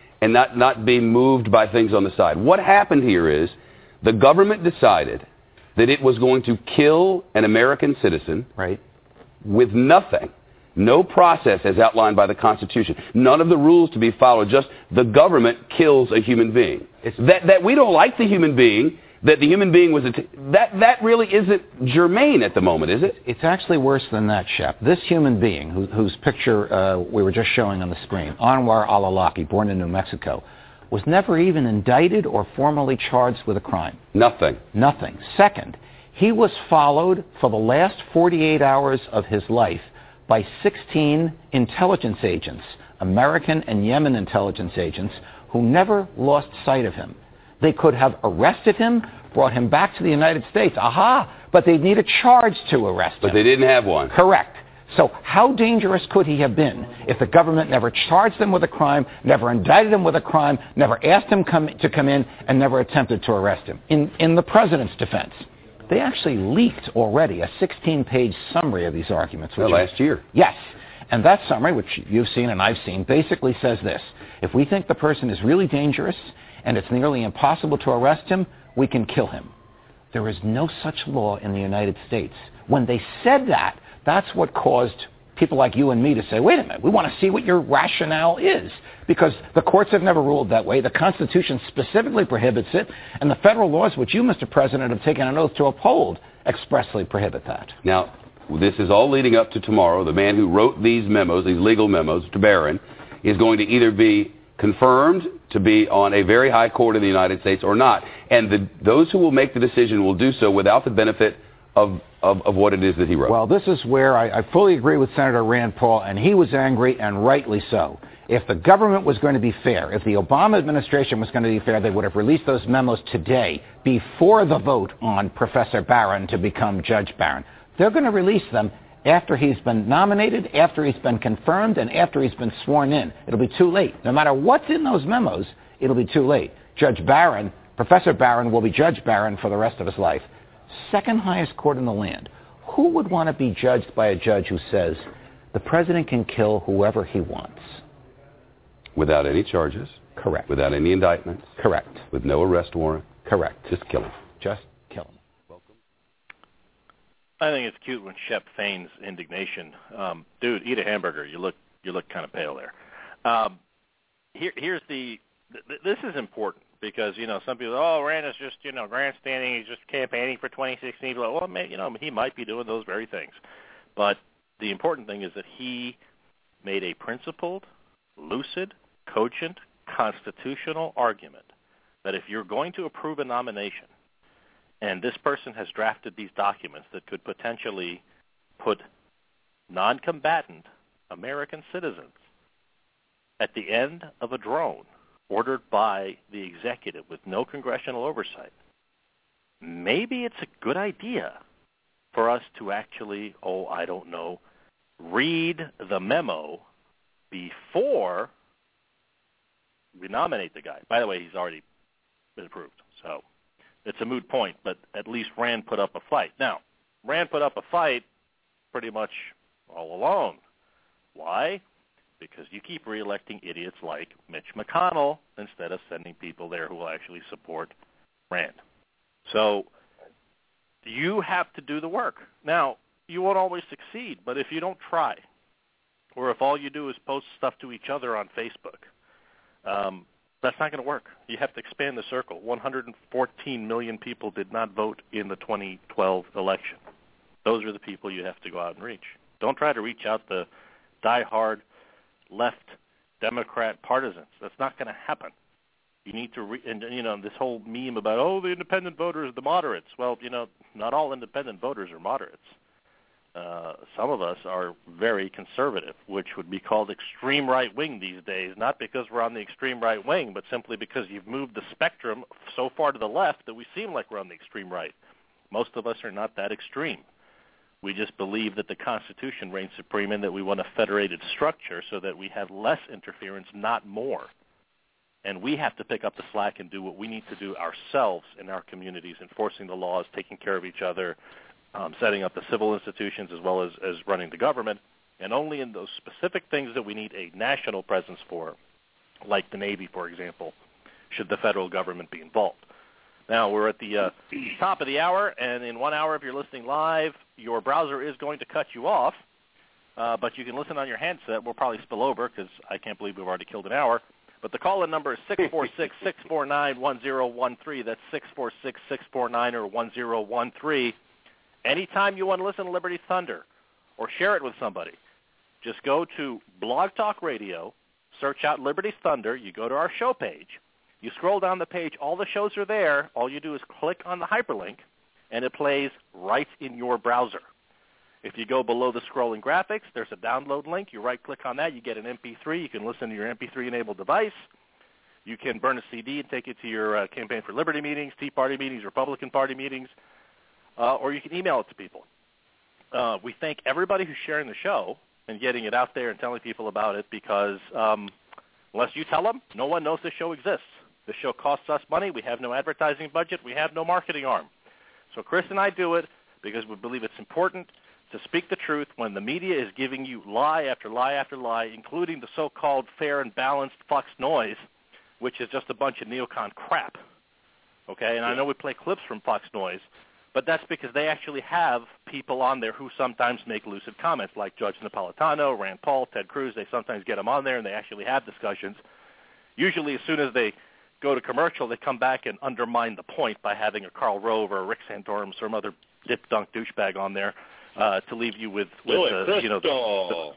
not be moved by things on the side. What happened here is the government decided that it was going to kill an American citizen, right, with nothing, no process as outlined by the Constitution, none of the rules to be followed, just the government kills a human being. That we don't like the human being, that the human being was that really isn't germane at the moment, is it? It's actually worse than that, Shep. This human being, whose picture we were just showing on the screen, Anwar al-Awlaki, born in New Mexico, was never even indicted or formally charged with a crime. Nothing. Nothing. Second, he was followed for the last 48 hours of his life by 16 intelligence agents, American and Yemen intelligence agents, who never lost sight of him. They could have arrested him, brought him back to the United States. Aha! But they'd need a charge to arrest him. But they didn't have one. Correct. So how dangerous could he have been if the government never charged him with a crime, never indicted him with a crime, never asked him to come in, and never attempted to arrest him? In the president's defense, they actually leaked already a 16-page summary of these arguments. Last year. Yes. And that summary, which you've seen and I've seen, basically says this. If we think the person is really dangerous and it's nearly impossible to arrest him, we can kill him. There is no such law in the United States. When they said that, that's what caused people like you and me to say, wait a minute, we want to see what your rationale is. Because the courts have never ruled that way. The Constitution specifically prohibits it. And the federal laws, which you, Mr. President, have taken an oath to uphold, expressly prohibit that. Now, this is all leading up to tomorrow. The man who wrote these memos, these legal memos, to Barron, is going to either be confirmed to be on a very high court in the United States or not. And those who will make the decision will do so without the benefit of what it is that he wrote. Well, this is where I fully agree with Senator Rand Paul, and he was angry, and rightly so. If the government was going to be fair, if the Obama administration was going to be fair, they would have released those memos today before the vote on Professor Barron to become Judge Barron. They're going to release them after he's been nominated, after he's been confirmed, and after he's been sworn in. It'll be too late. No matter what's in those memos, it'll be too late. Judge Barron, Professor Barron, will be Judge Barron for the rest of his life. Second highest court in the land. Who would want to be judged by a judge who says the president can kill whoever he wants? Without any charges. Correct. Without any indictments. Correct. With no arrest warrant. Correct. Just kill him. Just kill him. I think it's cute when Shep feigns indignation. Dude, eat a hamburger. You look kind of pale there. Here's this is important because, some people, Rand is just, grandstanding. He's just campaigning for 2016. Well, he might be doing those very things. But the important thing is that he made a principled, lucid, cogent, constitutional argument that if you're going to approve a nomination, and this person has drafted these documents that could potentially put non-combatant American citizens at the end of a drone ordered by the executive with no congressional oversight, maybe it's a good idea for us to actually, read the memo before we nominate the guy. By the way, he's already been approved, so it's a moot point, but at least Rand put up a fight. Now, Rand put up a fight pretty much all alone. Why? Because you keep reelecting idiots like Mitch McConnell instead of sending people there who will actually support Rand. So you have to do the work. Now, you won't always succeed, but if you don't try, or if all you do is post stuff to each other on Facebook, that's not going to work. You have to expand the circle. 114 million people did not vote in the 2012 election. Those are the people you have to go out and reach. Don't try to reach out the diehard left Democrat partisans. That's not going to happen. You need to, this whole meme about, the independent voters, the moderates. Well, not all independent voters are moderates. Some of us are very conservative, which would be called extreme right-wing these days, not because we're on the extreme right-wing, but simply because you've moved the spectrum so far to the left that we seem like we're on the extreme right. Most of us are not that extreme. We just believe that the Constitution reigns supreme and that we want a federated structure so that we have less interference, not more. And we have to pick up the slack and do what we need to do ourselves in our communities, enforcing the laws, taking care of each other, setting up the civil institutions as well as running the government, and only in those specific things that we need a national presence for, like the Navy, for example, should the federal government be involved. Now, we're at the top of the hour, and in 1 hour, if you're listening live, your browser is going to cut you off, but you can listen on your handset. We'll probably spill over because I can't believe we've already killed an hour. But the call-in number is 646-649-1013. That's 646-649 or 1013. Anytime you want to listen to Liberty Thunder or share it with somebody, just go to Blog Talk Radio, search out Liberty Thunder. You go to our show page. You scroll down the page. All the shows are there. All you do is click on the hyperlink, and it plays right in your browser. If you go below the scrolling graphics, there's a download link. You right-click on that. You get an MP3. You can listen to your MP3-enabled device. You can burn a CD and take it to your Campaign for Liberty meetings, Tea Party meetings, Republican Party meetings, or you can email it to people. We thank everybody who's sharing the show and getting it out there and telling people about it because unless you tell them, no one knows this show exists. The show costs us money. We have no advertising budget. We have no marketing arm. So Chris and I do it because we believe it's important to speak the truth when the media is giving you lie after lie after lie, including the so-called fair and balanced Fox Noise, which is just a bunch of neocon crap. Okay, and I know we play clips from Fox Noise, but that's because they actually have people on there who sometimes make lucid comments, like Judge Napolitano, Rand Paul, Ted Cruz. They sometimes get them on there, and they actually have discussions. Usually as soon as they go to commercial, they come back and undermine the point by having a Karl Rove or a Rick Santorum, some other dip-dunk douchebag on there to leave you with Bill Kristol,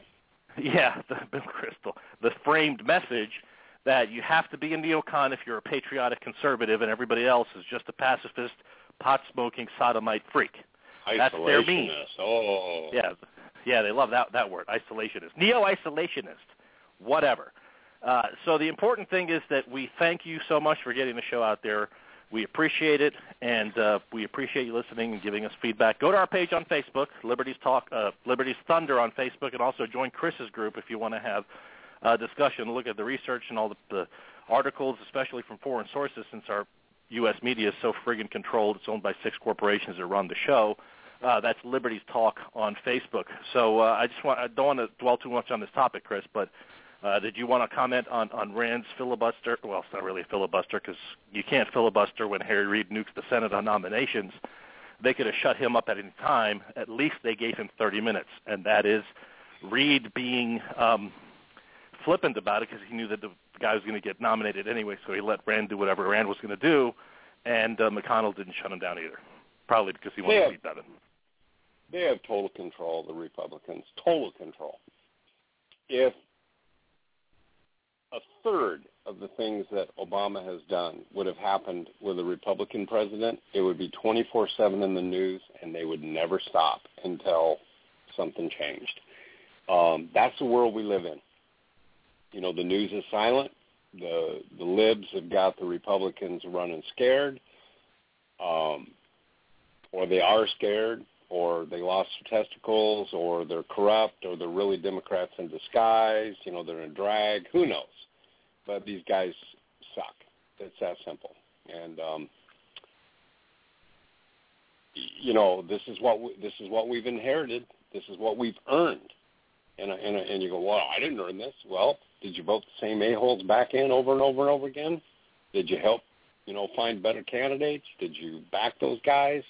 the framed message that you have to be a neocon if you're a patriotic conservative and everybody else is just a pacifist, pot-smoking, sodomite freak. That's their meme. Oh. Yeah, they love that word, isolationist. Neo-isolationist, whatever. So the important thing is that we thank you so much for getting the show out there. We appreciate it, and we appreciate you listening and giving us feedback. Go to our page on Facebook, Liberty's Thunder on Facebook, and also join Chris's group if you want to have a discussion, look at the research and all the articles, especially from foreign sources, since our U.S. media is so friggin' controlled. It's owned by 6 corporations that run the show. That's Liberty's Talk on Facebook. So I don't want to dwell too much on this topic, Chris, but did you want to comment on Rand's filibuster? Well, it's not really a filibuster because you can't filibuster when Harry Reid nukes the Senate on nominations. They could have shut him up at any time. At least they gave him 30 minutes, and that is Reid being flippant about it because he knew that the guy was going to get nominated anyway, so he let Rand do whatever Rand was going to do, and McConnell didn't shut him down either, probably because he wanted to beat Bevin. They have total control, the Republicans, total control. If a third of the things that Obama has done would have happened with a Republican president, it would be 24/7 in the news, and they would never stop until something changed. That's the world we live in. You know, the news is silent. The libs have got the Republicans running scared, or they are scared, or they lost their testicles, or they're corrupt, or they're really Democrats in disguise. You know, they're in drag. Who knows? But these guys suck. It's that simple. And you know, this is what we've inherited. This is what we've earned. And you go, well, I didn't earn this. Well, did you vote the same a-holes back in over and over and over again? Did you help, find better candidates? Did you back those guys?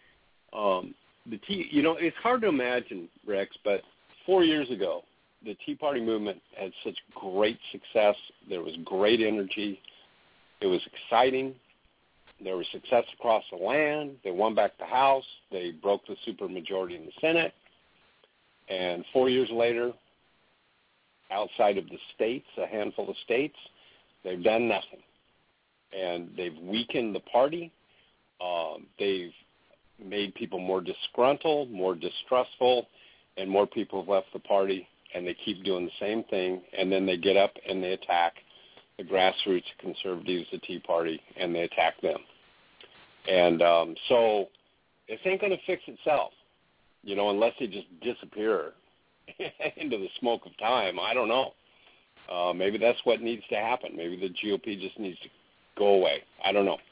It's hard to imagine, Rex, but 4 years ago, the Tea Party movement had such great success. There was great energy. It was exciting. There was success across the land. They won back the House. They broke the supermajority in the Senate. And 4 years later, outside of the states, a handful of states, they've done nothing. And they've weakened the party. They've made people more disgruntled, more distrustful, and more people have left the party, and they keep doing the same thing, and then they get up and they attack the grassroots conservatives, the Tea Party, and they attack them. And so this ain't going to fix itself, unless they just disappear into the smoke of time. I don't know. Maybe that's what needs to happen. Maybe the GOP just needs to go away. I don't know.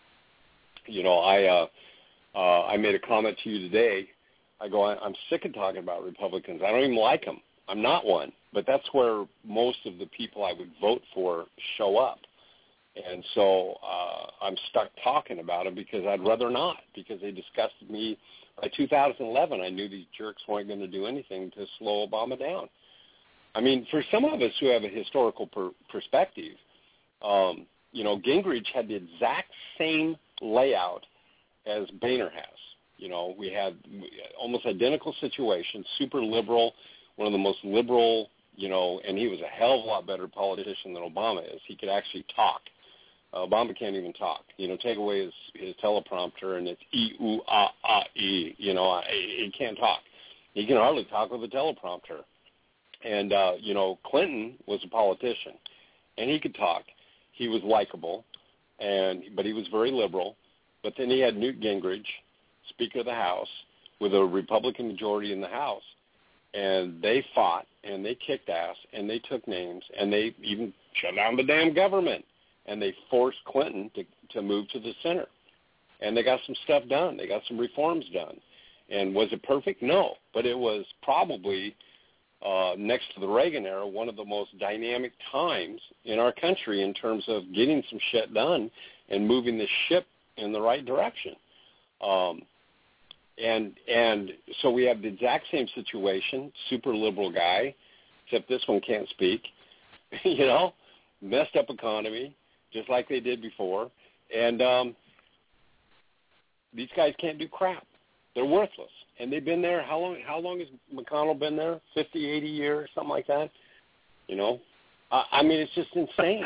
I made a comment to you today. I go, I'm sick of talking about Republicans. I don't even like them. I'm not one. But that's where most of the people I would vote for show up. And so I'm stuck talking about them because I'd rather not, because they disgusted me. By 2011, I knew these jerks weren't going to do anything to slow Obama down. I mean, for some of us who have a historical perspective, Gingrich had the exact same layout as Boehner has. We had almost identical situations, super liberal, one of the most liberal, and he was a hell of a lot better politician than Obama is. He could actually talk. Obama can't even talk. Take away his teleprompter and it's E-U-A-A-E. He can't talk. He can hardly talk with a teleprompter. And, Clinton was a politician, and he could talk. he was likable, but he was very liberal. But then he had Newt Gingrich, Speaker of the House, with a Republican majority in the House. And they fought, and they kicked ass, and they took names, and they even shut down the damn government. And they forced Clinton to move to the center. And they got some stuff done. They got some reforms done. And was it perfect? No. But it was probably, next to the Reagan era, one of the most dynamic times in our country in terms of getting some shit done and moving the ship in the right direction. And so we have the exact same situation, super liberal guy, except this one can't speak, messed up economy, just like they did before. And these guys can't do crap. They're worthless. And they've been there, how long has McConnell been there? 50, 80 years, something like that? I mean, it's just insane.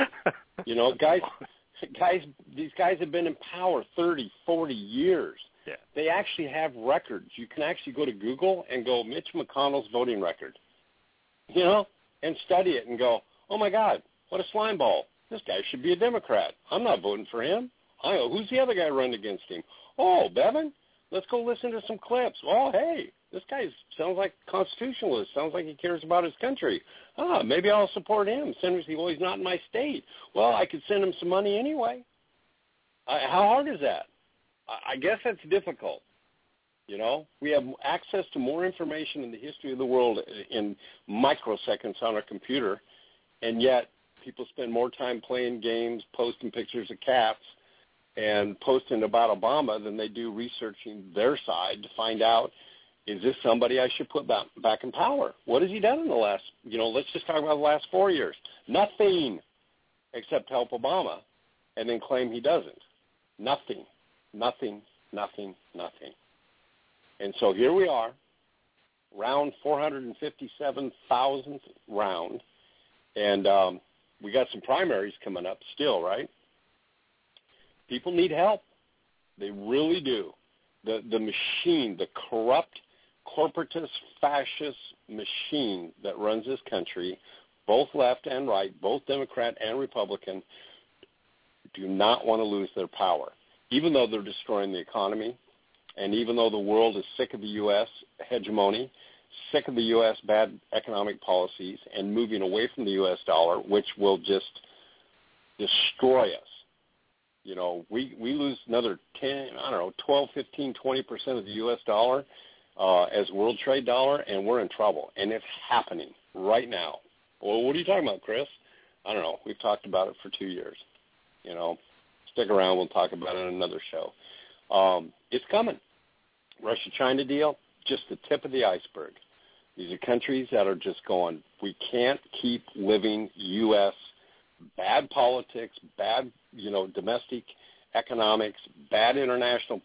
These guys have been in power 30, 40 years. Yeah. They actually have records. You can actually go to Google and go Mitch McConnell's voting record, and study it and go, oh, my God, what a slime ball. This guy should be a Democrat. I'm not voting for him. Who's the other guy running against him? Oh, Bevin, let's go listen to some clips. Oh, hey, this guy sounds like a constitutionalist. Sounds like he cares about his country. Maybe I'll support him. Senator, well, he's not in my state. Well, I could send him some money anyway. How hard is that? I guess that's difficult. We have access to more information in the history of the world in microseconds on our computer, and yet people spend more time playing games, posting pictures of cats, and posting about Obama than they do researching their side to find out, is this somebody I should put back in power? What has he done in the last, let's just talk about the last 4 years. Nothing except help Obama and then claim he doesn't. Nothing. And so here we are, round 457,000th round, and we got some primaries coming up still, right? People need help. They really do. The machine, the corrupt, corporatist, fascist machine that runs this country, both left and right, both Democrat and Republican, do not want to lose their power, even though they're destroying the economy, and even though the world is sick of the U.S. hegemony, sick of the U.S. bad economic policies, and moving away from the U.S. dollar, which will just destroy us. We lose another 12, 15, 20% of the U.S. dollar as world trade dollar, and we're in trouble. And it's happening right now. Well, what are you talking about, Chris? I don't know. We've talked about it for 2 years. Stick around. We'll talk about it in another show. It's coming. Russia-China deal, just the tip of the iceberg. These are countries that are just going, we can't keep living U.S. bad politics, bad, domestic economics, bad international,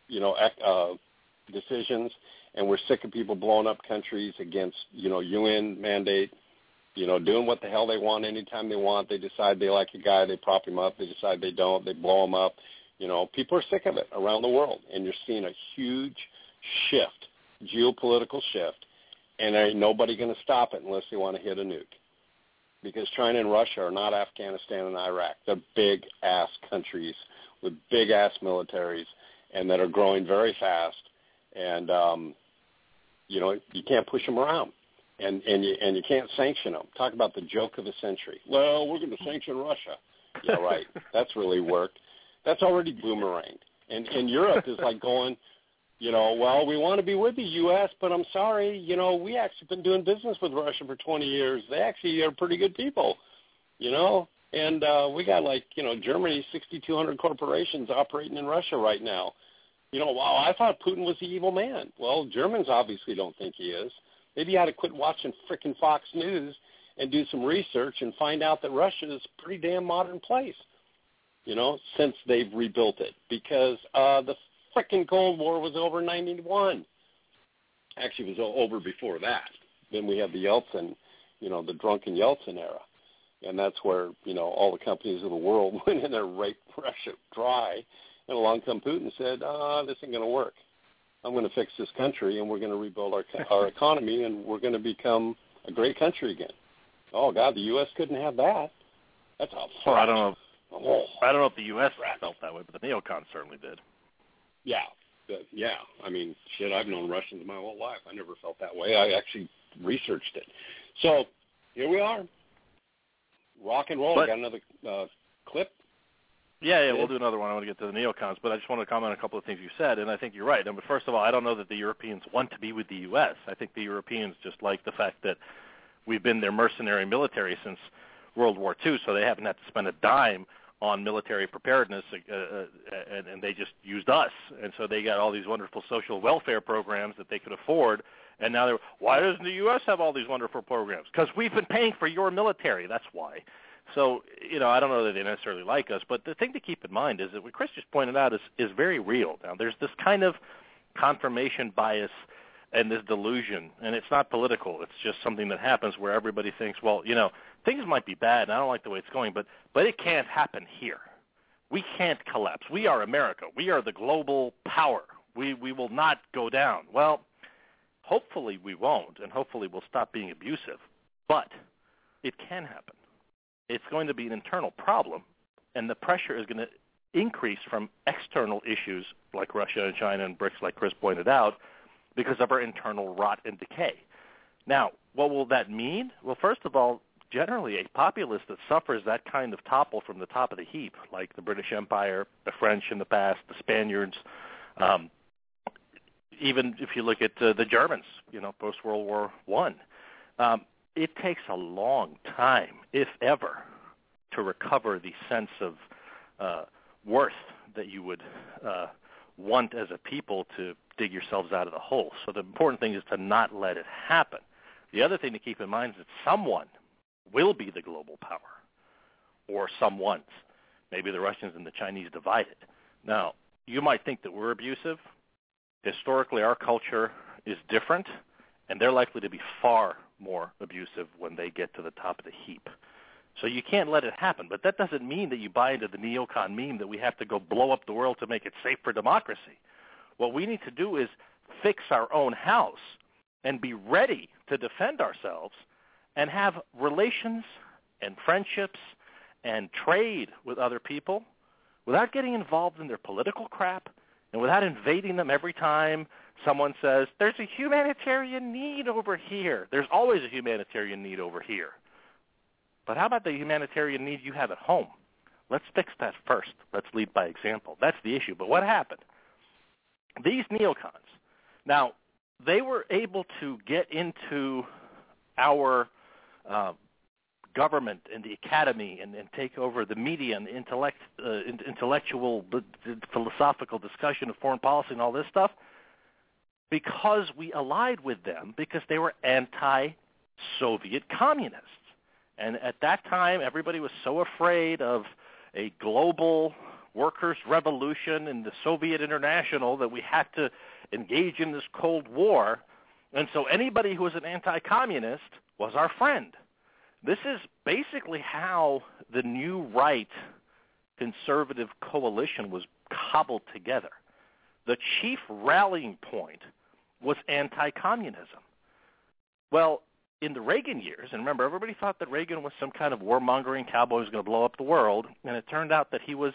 decisions, and we're sick of people blowing up countries against, UN mandate, doing what the hell they want anytime they want. They decide they like a guy, they prop him up. They decide they don't, they blow him up. People are sick of it around the world, and you're seeing a huge shift, geopolitical shift, and there ain't nobody going to stop it unless they want to hit a nuke. Because China and Russia are not Afghanistan and Iraq. They're big-ass countries with big-ass militaries and that are growing very fast. And, you can't push them around. And you can't sanction them. Talk about the joke of the century. Well, we're going to sanction Russia. Yeah, right. That's really worked. That's already boomeranged. And Europe is like going, well, we want to be with the U.S., but I'm sorry, we actually been doing business with Russia for 20 years. They actually are pretty good people, and we got Germany, 6,200 corporations operating in Russia right now. Wow, I thought Putin was the evil man. Well, Germans obviously don't think he is. Maybe you ought to quit watching frickin' Fox News and do some research and find out that Russia is a pretty damn modern place, since they've rebuilt it, because the frickin' Cold War was over in 91. Actually, it was over before that. Then we had the Yeltsin, the drunken Yeltsin era. And that's where, all the companies of the world went in there and raped Russia dry. And along come Putin and said, this ain't going to work. I'm going to fix this country, and we're going to rebuild our economy, and we're going to become a great country again. Oh, God, the U.S. couldn't have that. That's a Well, I don't know. Oh, I don't know if the U.S. felt that way, but the neocons certainly did. yeah. I mean, shit, I've known Russians my whole life. I never felt that way. I actually researched it. So here we are. Rock and roll. Got another clip? Yeah, we'll do another one. I want to get to the neocons, but I just want to comment on a couple of things you said, and I think you're right. But first of all, I don't know that the Europeans want to be with the U.S. I think the Europeans just like the fact that we've been their mercenary military since World War II, so they haven't had to spend a dime on military preparedness, and they just used us. And so they got all these wonderful social welfare programs that they could afford, and now they're, why doesn't the U.S. have all these wonderful programs? Because we've been paying for your military, that's why. So, I don't know that they necessarily like us, but the thing to keep in mind is that what Chris just pointed out is very real. Now, there's this kind of confirmation bias and this delusion, and it's not political. It's just something that happens where everybody thinks, well, things might be bad, and I don't like the way it's going, but it can't happen here. We can't collapse. We are America. We are the global power. We will not go down. Well, hopefully we won't, and hopefully we'll stop being abusive, but it can happen. It's going to be an internal problem, and the pressure is going to increase from external issues like Russia and China and BRICS, like Chris pointed out, because of our internal rot and decay. Now, what will that mean? Well, first of all, generally a populace that suffers that kind of topple from the top of the heap, like the British Empire, the French in the past, the Spaniards, even if you look at the Germans, post-World War I, it takes a long time, if ever, to recover the sense of worth that you would want as a people to dig yourselves out of the hole. So the important thing is to not let it happen. The other thing to keep in mind is that someone will be the global power, or someone's. Maybe the Russians and the Chinese divided. Now, you might think that we're abusive. Historically, our culture is different, and they're likely to be far more abusive when they get to the top of the heap. So you can't let it happen. But that doesn't mean that you buy into the neocon meme that we have to go blow up the world to make it safe for democracy. What we need to do is fix our own house and be ready to defend ourselves and have relations and friendships and trade with other people without getting involved in their political crap and without invading them every time someone says, there's a humanitarian need over here. There's always a humanitarian need over here. But how about the humanitarian need you have at home? Let's fix that first. Let's lead by example. That's the issue. But what happened? These neocons, now, they were able to get into our government and the academy and take over the media and the intellectual, philosophical discussion of foreign policy and all this stuff because we allied with them because they were anti-Soviet communists. And at that time, everybody was so afraid of a global workers' revolution in the Soviet International that we had to engage in this Cold War. And so anybody who was an anti-communist was our friend. This is basically how the new right conservative coalition was cobbled together. The chief rallying point was anti-communism. Well, in the Reagan years, and remember, everybody thought that Reagan was some kind of warmongering cowboy who was going to blow up the world, and it turned out that he was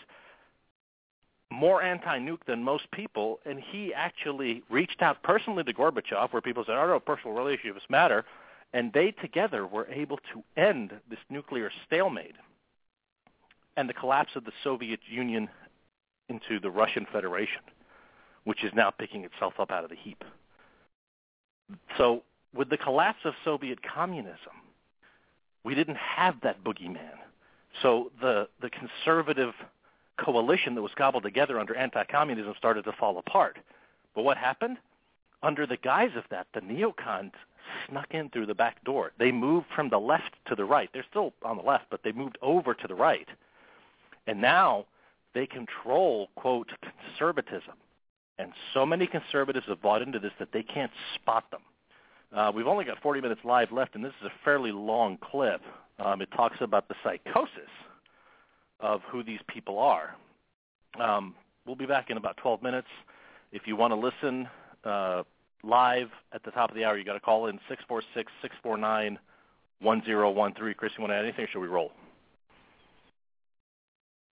more anti-nuke than most people, and he actually reached out personally to Gorbachev, where people said, oh, no, personal relationships matter, and they together were able to end this nuclear stalemate and the collapse of the Soviet Union into the Russian Federation, which is now picking itself up out of the heap. So with the collapse of Soviet communism, we didn't have that boogeyman. So the conservative coalition that was cobbled together under anti-communism started to fall apart. But what happened? Under the guise of that, the neocons snuck in through the back door. They moved from the left to the right. They're still on the left, but they moved over to the right. And now they control, quote, conservatism. And so many conservatives have bought into this that they can't spot them. We've only got 40 minutes live left, and this is a fairly long clip. It talks about the psychosis of who these people are. We'll be back in about 12 minutes. If you want to listen live at the top of the hour, you got to call in 646-649-1013. Chris, you want to add anything, or should we roll?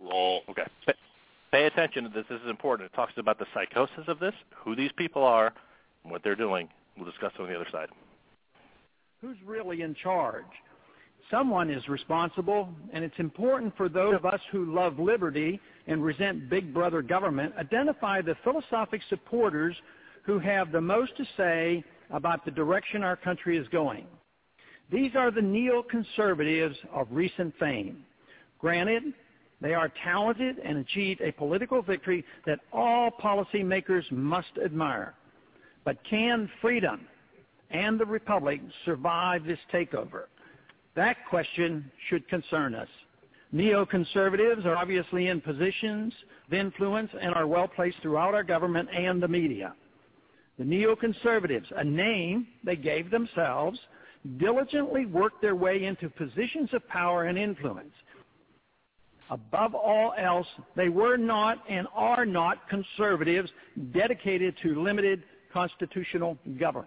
Roll. Okay. Pay attention to this. This is important. It talks about the psychosis of this, who these people are, and what they're doing. We'll discuss on the other side. Who's really in charge? Someone is responsible, and it's important for those of us who love liberty and resent big brother government, identify the philosophic supporters who have the most to say about the direction our country is going. These are the neoconservatives of recent fame. Granted, they are talented and achieved a political victory that all policymakers must admire. But can freedom and the republic survive this takeover? That question should concern us. Neoconservatives are obviously in positions of influence and are well placed throughout our government and the media. The neoconservatives, a name they gave themselves, diligently worked their way into positions of power and influence. Above all else, they were not and are not conservatives dedicated to limited constitutional government.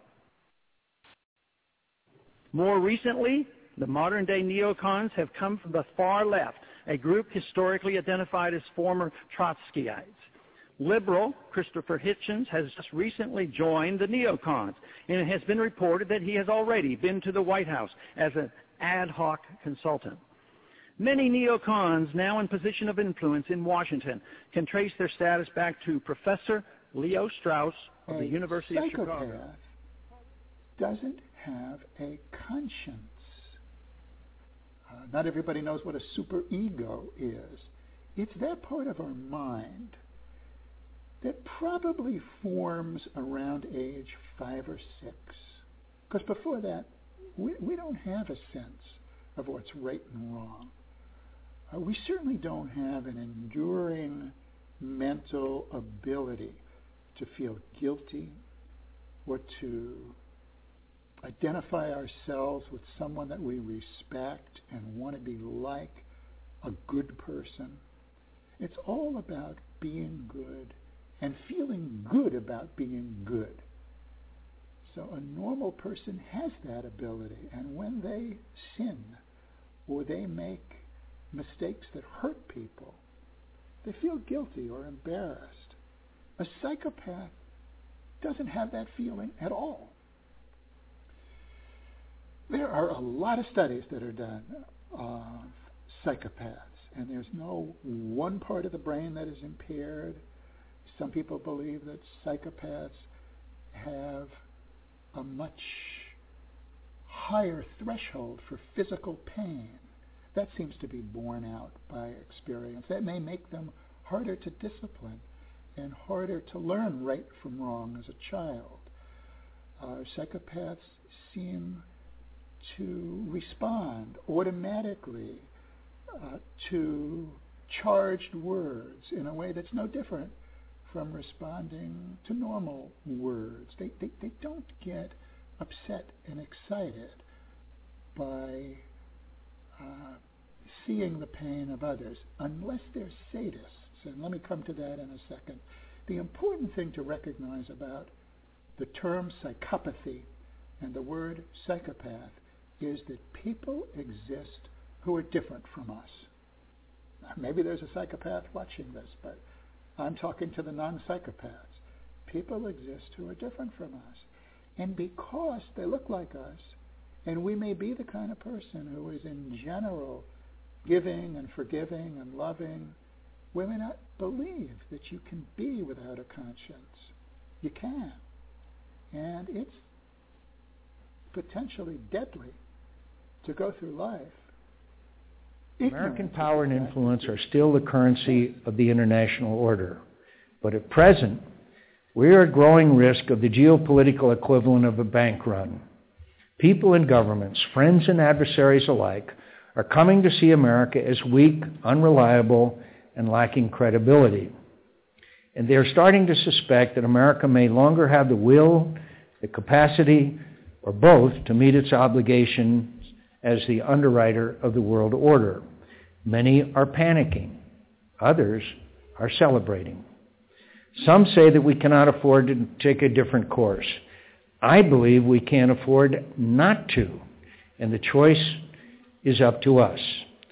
More recently, the modern-day neocons have come from the far left, a group historically identified as former Trotskyites. Liberal Christopher Hitchens has just recently joined the neocons, and it has been reported that he has already been to the White House as an ad hoc consultant. Many neocons now in position of influence in Washington can trace their status back to Professor Leo Strauss of the University of Chicago. Doesn't have a conscience. Not everybody knows what a superego is. It's that part of our mind that probably forms around age 5 or 6. Because before that, we don't have a sense of what's right and wrong. We certainly don't have an enduring mental ability to feel guilty or to identify ourselves with someone that we respect and want to be like a good person. It's all about being good and feeling good about being good. So a normal person has that ability, and when they sin or they make mistakes that hurt people, they feel guilty or embarrassed. A psychopath doesn't have that feeling at all. There are a lot of studies that are done of psychopaths, and there's no one part of the brain that is impaired. Some people believe that psychopaths have a much higher threshold for physical pain. That seems to be borne out by experience. That may make them harder to discipline and harder to learn right from wrong as a child. Psychopaths seem to respond automatically to charged words in a way that's no different from responding to normal words. They don't get upset and excited by seeing the pain of others, unless they're sadists. And let me come to that in a second. The important thing to recognize about the term psychopathy and the word psychopath is that people exist who are different from us. Now, maybe there's a psychopath watching this, but I'm talking to the non-psychopaths. People exist who are different from us. And because they look like us, and we may be the kind of person who is in general giving and forgiving and loving, we may not believe that you can be without a conscience. You can. And it's potentially deadly to go through life. American power and influence are still the currency of the international order. But at present, we are at growing risk of the geopolitical equivalent of a bank run. People in governments, friends and adversaries alike, are coming to see America as weak, unreliable, and lacking credibility. And they're starting to suspect that America may longer have the will, the capacity, or both to meet its obligations as the underwriter of the world order. Many are panicking. Others are celebrating. Some say that we cannot afford to take a different course. I believe we can't afford not to, and the choice is up to us.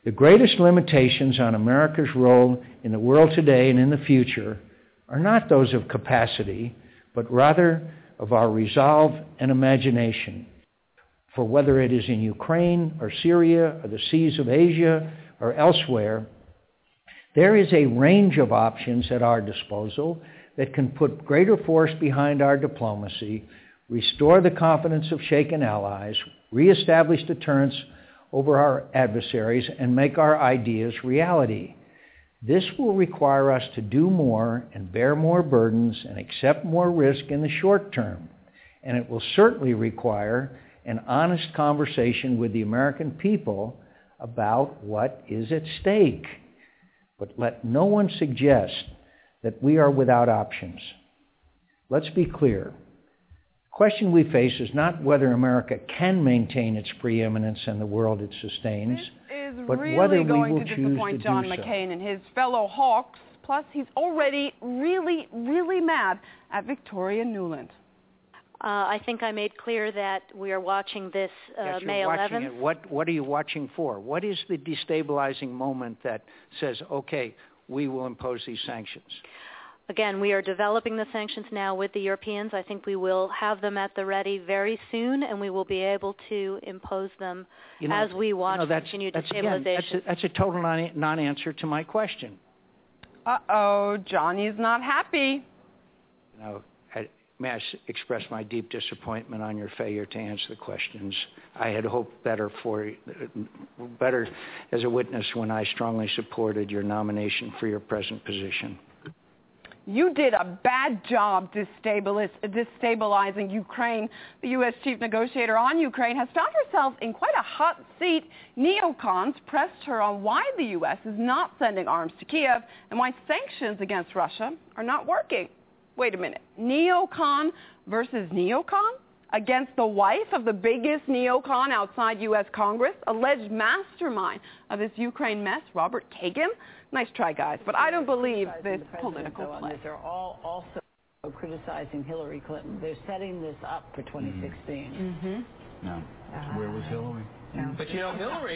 The greatest limitations on America's role in the world today and in the future are not those of capacity, but rather of our resolve and imagination. For whether it is in Ukraine or Syria or the seas of Asia or elsewhere, there is a range of options at our disposal that can put greater force behind our diplomacy, restore the confidence of shaken allies, reestablish deterrence over our adversaries, and make our ideas reality. This will require us to do more and bear more burdens and accept more risk in the short term. And it will certainly require an honest conversation with the American people about what is at stake. But let no one suggest that we are without options. Let's be clear. The question we face is not whether America can maintain its preeminence in the world it sustains, but really whether we going will to choose disappoint to John do so. McCain and his fellow hawks. Plus, he's already really, really mad at Victoria Nuland. I think I made clear that we are watching this Yes, May you're watching 11th. it. What are you watching for? What is the destabilizing moment that says, okay, we will impose these sanctions? Again, we are developing the sanctions now with the Europeans. I think we will have them at the ready very soon, and we will be able to impose them as we watch continued destabilization. That's a total non-answer to my question. Uh-oh, Johnny's not happy. May I express my deep disappointment on your failure to answer the questions. I had hoped better as a witness when I strongly supported your nomination for your present position. You did a bad job destabilizing Ukraine. The U.S. chief negotiator on Ukraine has found herself in quite a hot seat. Neocons pressed her on why the U.S. is not sending arms to Kiev and why sanctions against Russia are not working. Wait a minute. Neocon versus neocon? Against the wife of the biggest neocon outside U.S. Congress, alleged mastermind of this Ukraine mess, Robert Kagan? Nice try, guys, but I don't believe this political play. They're all also criticizing Hillary Clinton. They're setting this up for 2016. Mm-hmm. No. Where was Hillary? No. But you know,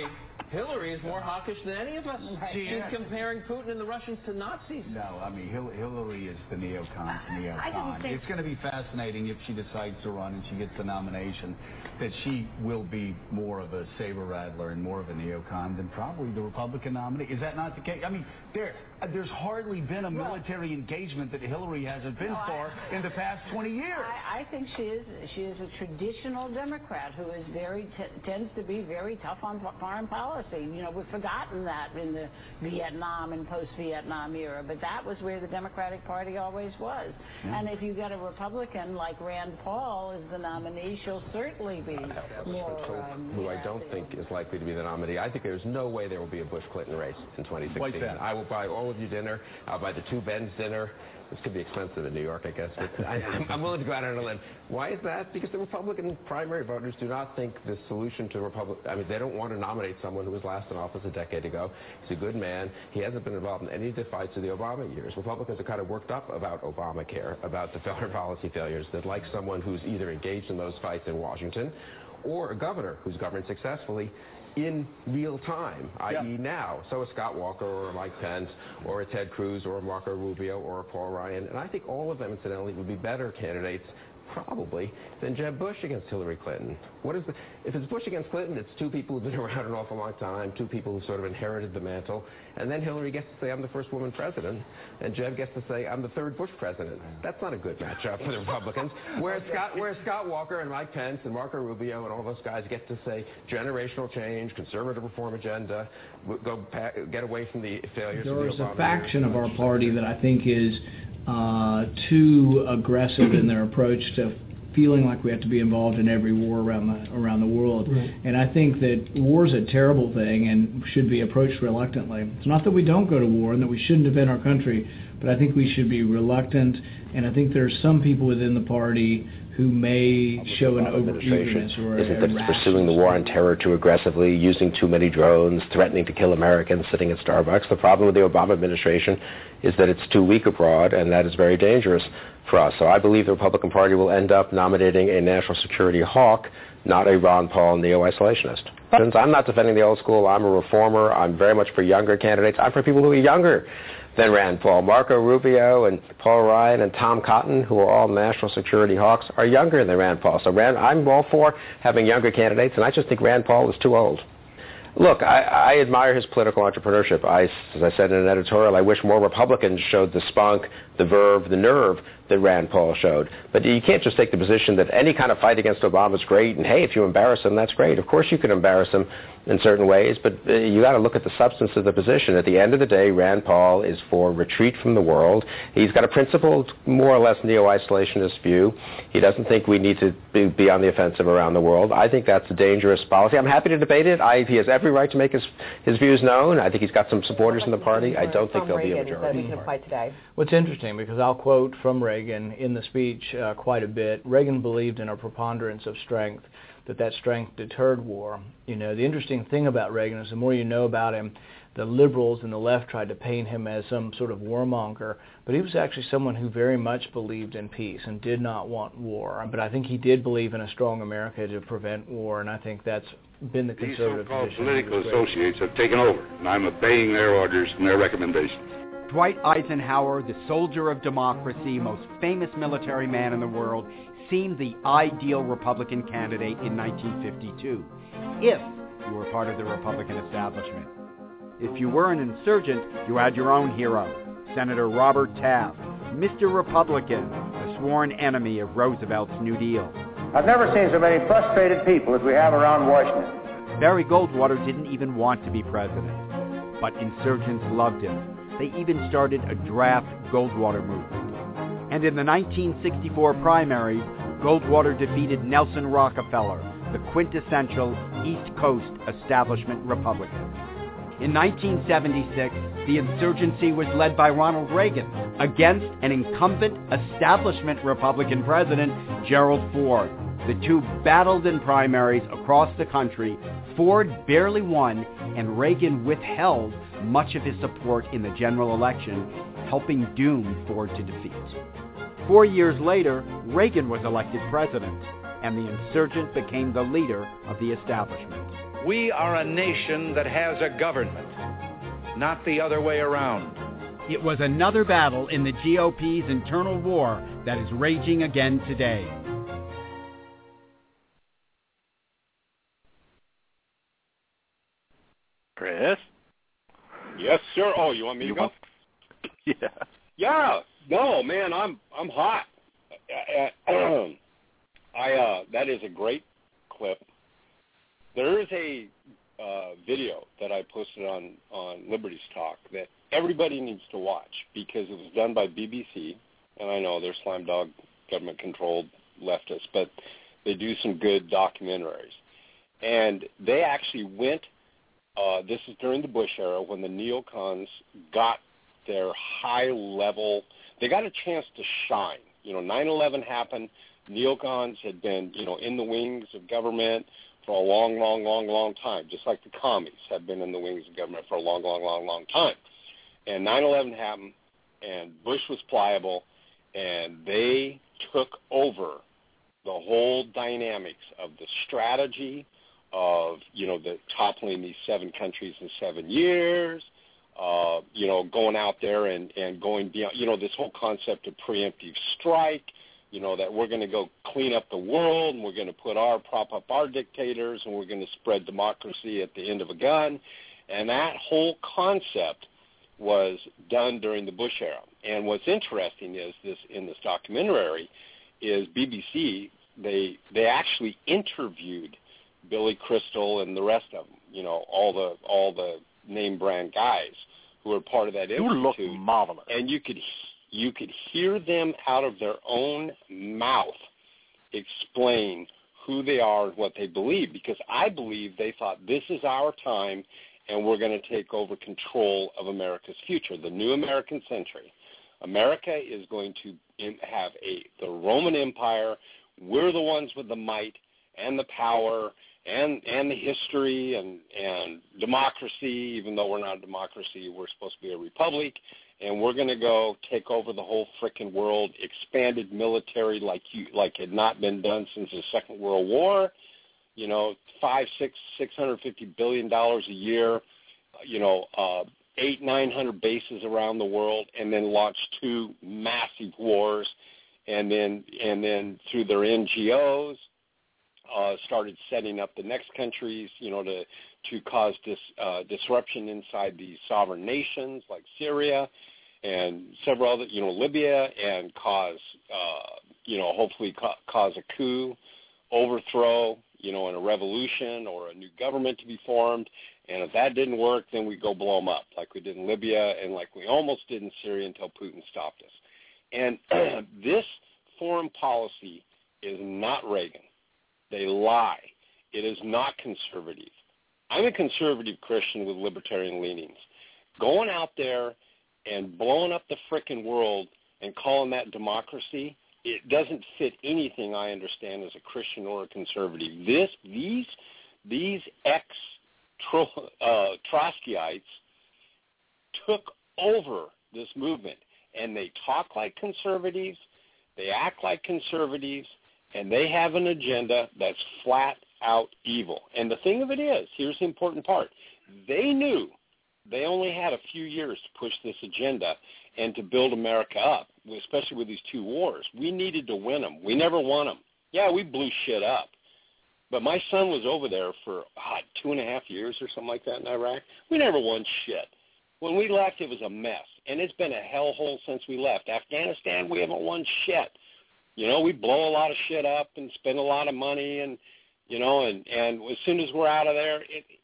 Hillary is more hawkish than any of us. She's comparing Putin and the Russians to Nazis. No, I mean, Hillary is the neocon's neocon. It's going to be fascinating if she decides to run and she gets the nomination, that she will be more of a saber rattler and more of a neocon than probably the Republican nominee. Is that not the case? I mean, there's hardly been a military engagement that Hillary hasn't been for in the past 20 years. I think she is a traditional Democrat who is tends to be very tough on foreign policy. You know, we've forgotten that in the Vietnam and post-Vietnam era, but that was where the Democratic Party always was. Yeah. And if you get a Republican like Rand Paul as the nominee, she'll certainly be more... who I don't think is likely to be the nominee. I think there's no way there will be a Bush-Clinton race in 2016. I will buy all of you dinner. I'll buy the two Ben's dinner. This could be expensive in New York, I guess, but I'm willing to go out on a limb. Why is that? Because the Republican primary voters do not think the solution to they don't want to nominate someone who was last in office a decade ago. He's a good man. He hasn't been involved in any of the fights of the Obama years. Republicans are kind of worked up about Obamacare, about the foreign policy failures. They'd like someone who's either engaged in those fights in Washington or a governor who's governed successfully in real time, i.e. now. So a Scott Walker or a Mike Pence or a Ted Cruz or a Marco Rubio or a Paul Ryan. And I think all of them, incidentally, would be better candidates probably than Jeb Bush against Hillary Clinton. If it's Bush against Clinton, it's two people who've been around an awful long time, two people who sort of inherited the mantle, and then Hillary gets to say, I'm the first woman president, and Jeb gets to say, I'm the third Bush president. That's not a good matchup for the Republicans. Whereas Scott Walker and Mike Pence and Marco Rubio and all those guys get to say generational change, conservative reform agenda, get away from the failures of the Obama years. There's a faction of our party that I think is too aggressive in their approach to feeling like we have to be involved in every war around the world. Right. And I think that war is a terrible thing and should be approached reluctantly. It's not that we don't go to war and that we shouldn't defend our country, but I think we should be reluctant. And I think there are some people within the party who may show an over-eagerness or isn't that it's pursuing the war on terror too aggressively, using too many drones, threatening to kill Americans, sitting at Starbucks. The problem with the Obama administration is that it's too weak abroad, and that is very dangerous. for us. So I believe the Republican Party will end up nominating a national security hawk, not a Ron Paul neo-isolationist. Since I'm not defending the old school, I'm a reformer. I'm very much for younger candidates. I'm for people who are younger than Rand Paul. Marco Rubio and Paul Ryan and Tom Cotton, who are all national security hawks, are younger than Rand Paul. So I'm all for having younger candidates, and I just think Rand Paul is too old. Look, I admire his political entrepreneurship. As I said in an editorial, I wish more Republicans showed the spunk, the verve, the nerve that Rand Paul showed. But you can't just take the position that any kind of fight against Obama is great, and hey, if you embarrass him, that's great. Of course you can embarrass him in certain ways, but you got to look at the substance of the position. At the end of the day, Rand Paul is for retreat from the world. He's got a principled, more or less neo-isolationist view. He doesn't think we need to be on the offensive around the world. I think that's a dangerous policy. I'm happy to debate it. He has every right to make his views known. I think he's got some supporters in the party. I don't think there'll be a majority. What's interesting, because I'll quote from Reagan in the speech quite a bit, Reagan believed in a preponderance of strength, that strength deterred war. You know, the interesting thing about Reagan is the more you know about him, the liberals and the left tried to paint him as some sort of warmonger, but he was actually someone who very much believed in peace and did not want war. But I think he did believe in a strong America to prevent war, and I think that's been the conservative position. These so-called political associates have taken over, and I'm obeying their orders and their recommendations. Dwight Eisenhower, the soldier of democracy, most famous military man in the world, seemed the ideal Republican candidate in 1952, if you were part of the Republican establishment. If you were an insurgent, you had your own hero, Senator Robert Taft, Mr. Republican, the sworn enemy of Roosevelt's New Deal. I've never seen so many frustrated people as we have around Washington. Barry Goldwater didn't even want to be president, but insurgents loved him. They even started a draft Goldwater movement. And in the 1964 primaries, Goldwater defeated Nelson Rockefeller, the quintessential East Coast establishment Republican. In 1976, the insurgency was led by Ronald Reagan against an incumbent establishment Republican president, Gerald Ford. The two battled in primaries across the country. Ford barely won, and Reagan withheld much of his support in the general election, helping doom Ford to defeat. 4 years later, Reagan was elected president, and the insurgent became the leader of the establishment. We are a nation that has a government, not the other way around. It was another battle in the GOP's internal war that is raging again today. Chris? Yes, sir. Oh, you want me to go? Yeah. Yeah. No, man, I'm hot. That is a great clip. There is a video that I posted on Liberty's Talk that everybody needs to watch because it was done by BBC, and I know they're slime dog government-controlled leftists, but they do some good documentaries. And they actually went, this is during the Bush era when the neocons got their high-level, they got a chance to shine. 9/11 happened. Neocons had been, in the wings of government for a long time, just like the commies have been in the wings of government for a long time. And 9/11 happened, and Bush was pliable, and they took over the whole dynamics of the strategy of, the toppling these 7 countries in 7 years, going out there and going beyond, this whole concept of preemptive strike, that we're going to go clean up the world and we're going to prop up our dictators and we're going to spread democracy at the end of a gun. And that whole concept was done during the Bush era. And what's interesting is in this documentary is BBC, they actually interviewed Billy Crystal and the rest of them, all the name brand guys who were part of that institute. You look marvelous. And you could hear them out of their own mouth explain who they are and what they believe, because I believe they thought this is our time and we're going to take over control of America's future, the new American century. America is going to have the Roman Empire. We're the ones with the might and the power and the history and democracy. Even though we're not a democracy, we're supposed to be a republic, and we're going to go take over the whole frickin' world, expanded military like had not been done since the Second World War. You know, $650 billion a year. You know, 800-900 bases around the world, and then launch 2 massive wars, and then through their NGOs. Started setting up the next countries, you know, to cause disruption inside these sovereign nations like Syria and several other, you know, Libya, and cause, you know, hopefully cause a coup, overthrow, you know, and a revolution or a new government to be formed. And if that didn't work, then we go blow them up like we did in Libya and like we almost did in Syria until Putin stopped us. And this foreign policy is not Reagan. They lie. It is not conservative. I'm a conservative Christian with libertarian leanings. Going out there and blowing up the frickin' world and calling that democracy, it doesn't fit anything I understand as a Christian or a conservative. These Trotskyites took over this movement, and they talk like conservatives, they act like conservatives, and they have an agenda that's flat out evil. And the thing of it is, here's the important part, they knew they only had a few years to push this agenda and to build America up, especially with these 2 wars. We needed to win them. We never won them. Yeah, we blew shit up. But my son was over there for 2.5 years or something like that in Iraq. We never won shit. When we left, it was a mess. And it's been a hellhole since we left. Afghanistan, we haven't won shit. You know, we blow a lot of shit up and spend a lot of money, and you know, and as soon as we're out of there,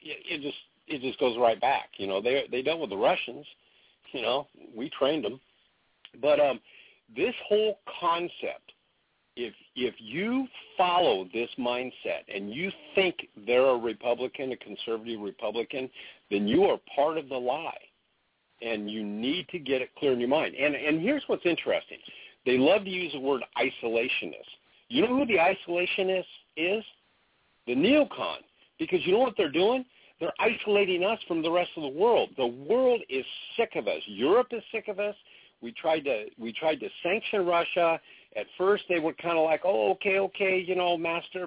it just goes right back. You know, they dealt with the Russians. You know, we trained them. But this whole concept, if you follow this mindset and you think they're a Republican, a conservative Republican, then you are part of the lie, and you need to get it clear in your mind. And here's what's interesting. They love to use the word isolationist. You know who the isolationist is? The neocon. Because you know what they're doing? They're isolating us from the rest of the world. The world is sick of us. Europe is sick of us. We tried to sanction Russia. At first they were kind of like, oh, okay, you know, master.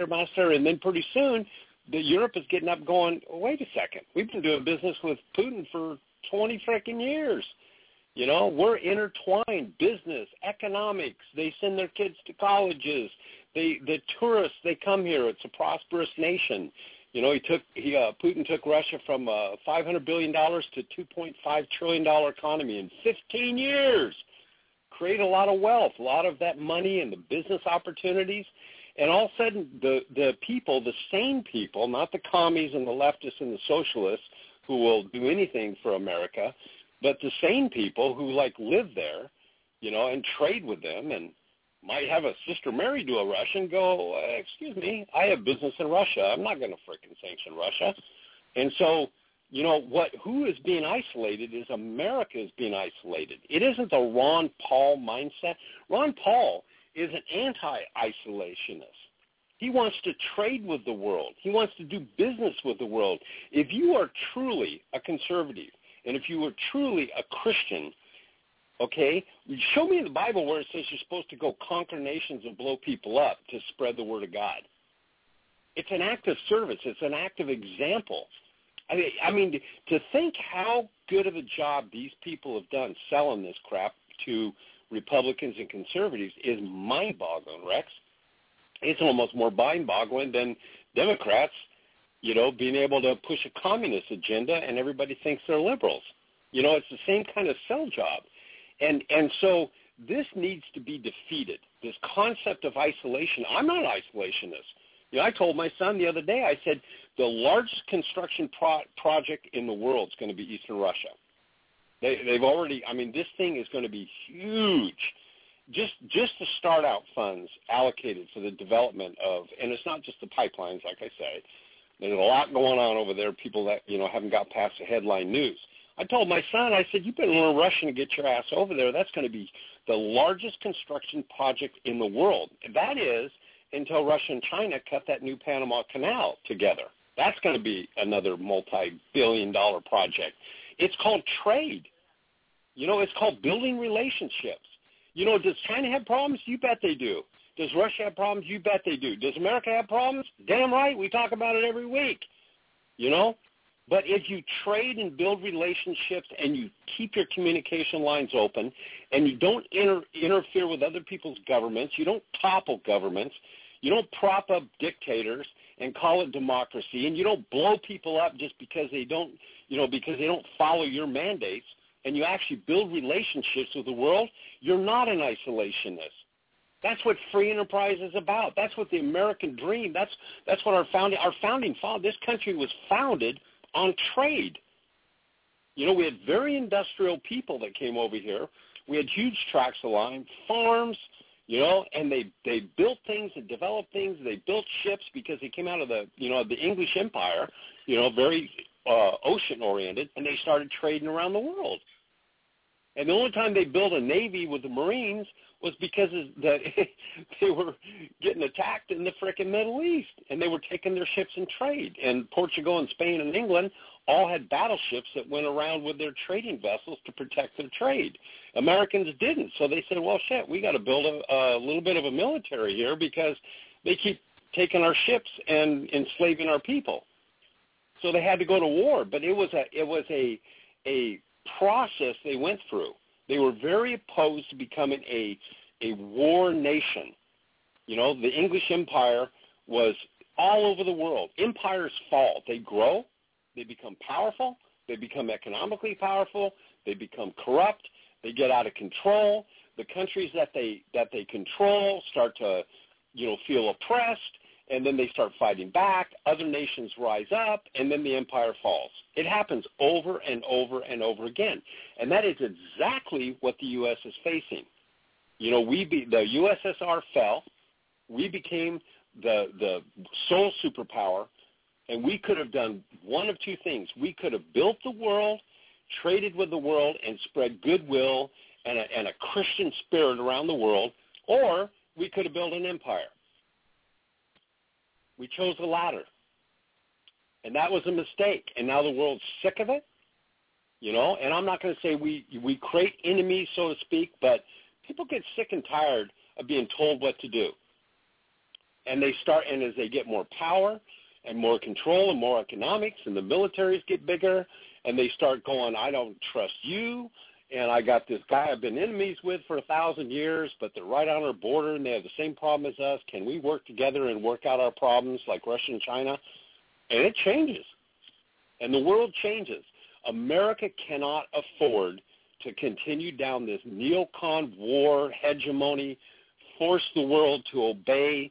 And then pretty soon Europe is getting up going, wait a second. We've been doing business with Putin for 20 freaking years. You know, we're intertwined, business, economics. They send their kids to colleges. The tourists, they come here. It's a prosperous nation. You know, Putin took Russia from $500 billion to $2.5 trillion economy in 15 years. Create a lot of wealth, a lot of that money and the business opportunities. And all of a sudden, the people, the sane people, not the commies and the leftists and the socialists who will do anything for America, but the sane people who live there, you know, and trade with them and might have a sister married to a Russian go, excuse me, I have business in Russia. I'm not going to frickin' sanction Russia. And so, you know, who is being isolated is America is being isolated. It isn't the Ron Paul mindset. Ron Paul is an anti-isolationist. He wants to trade with the world. He wants to do business with the world. If you are truly a conservative, and if you are truly a Christian, okay, show me in the Bible where it says you're supposed to go conquer nations and blow people up to spread the word of God. It's an act of service. It's an act of example. I mean, to think how good of a job these people have done selling this crap to Republicans and conservatives is mind-boggling, Rex. It's almost more mind-boggling than Democrats, you know, being able to push a communist agenda and everybody thinks they're liberals. You know, it's the same kind of sell job. And so this needs to be defeated, this concept of isolation. I'm not an isolationist. You know, I told my son the other day, I said, the largest construction project in the world is going to be Eastern Russia. They've already, I mean, this thing is going to be huge. Just the start-out funds allocated for the development of, and it's not just the pipelines, like I said. There's a lot going on over there, people that, you know, haven't got past the headline news. I told my son, I said, you better learn Russian to get your ass over there. That's going to be the largest construction project in the world. That is until Russia and China cut that new Panama Canal together. That's going to be another multi-billion-dollar project. It's called trade. It's called building relationships. Does China have problems? You bet they do. Does Russia have problems? You bet they do. Does America have problems? Damn right. We talk about it every week. But if you trade and build relationships and you keep your communication lines open and you don't interfere with other people's governments, you don't topple governments, you don't prop up dictators and call it democracy, and you don't blow people up just because they don't follow your mandates, and you actually build relationships with the world, you're not an isolationist. That's what free enterprise is about. That's what the American dream. That's what our founding father. This country was founded on trade. We had very industrial people that came over here. We had huge tracts of land, farms, and they built things and developed things. They built ships because they came out of the English Empire, very ocean-oriented, and they started trading around the world. And the only time they built a navy with the Marines was because they were getting attacked in the frickin' Middle East, and they were taking their ships in trade. And Portugal and Spain and England all had battleships that went around with their trading vessels to protect their trade. Americans didn't, so they said, well, shit, we got to build a little bit of a military here because they keep taking our ships and enslaving our people. So they had to go to war, but it was a process they went through. They were very opposed to becoming a war nation. The English Empire was all over the world. Empires fall. They grow. They become powerful. They become economically powerful. They become corrupt. They get out of control. The countries that they control start to, feel oppressed, and then they start fighting back. Other nations rise up, and then the empire falls. It happens over and over and over again, and that is exactly what the U.S. is facing. The USSR fell. We became the sole superpower, and we could have done one of two things. We could have built the world, traded with the world, and spread goodwill and a Christian spirit around the world, or we could have built an empire. We chose the latter, and that was a mistake, and now the world's sick of it, and I'm not going to say we create enemies, so to speak, but people get sick and tired of being told what to do, and as they get more power and more control and more economics, and the militaries get bigger, and they start going, I don't trust you, and I got this guy I've been enemies with for 1,000 years, but they're right on our border, and they have the same problem as us. Can we work together and work out our problems like Russia and China? And it changes, and the world changes. America cannot afford to continue down this neocon war hegemony, force the world to obey,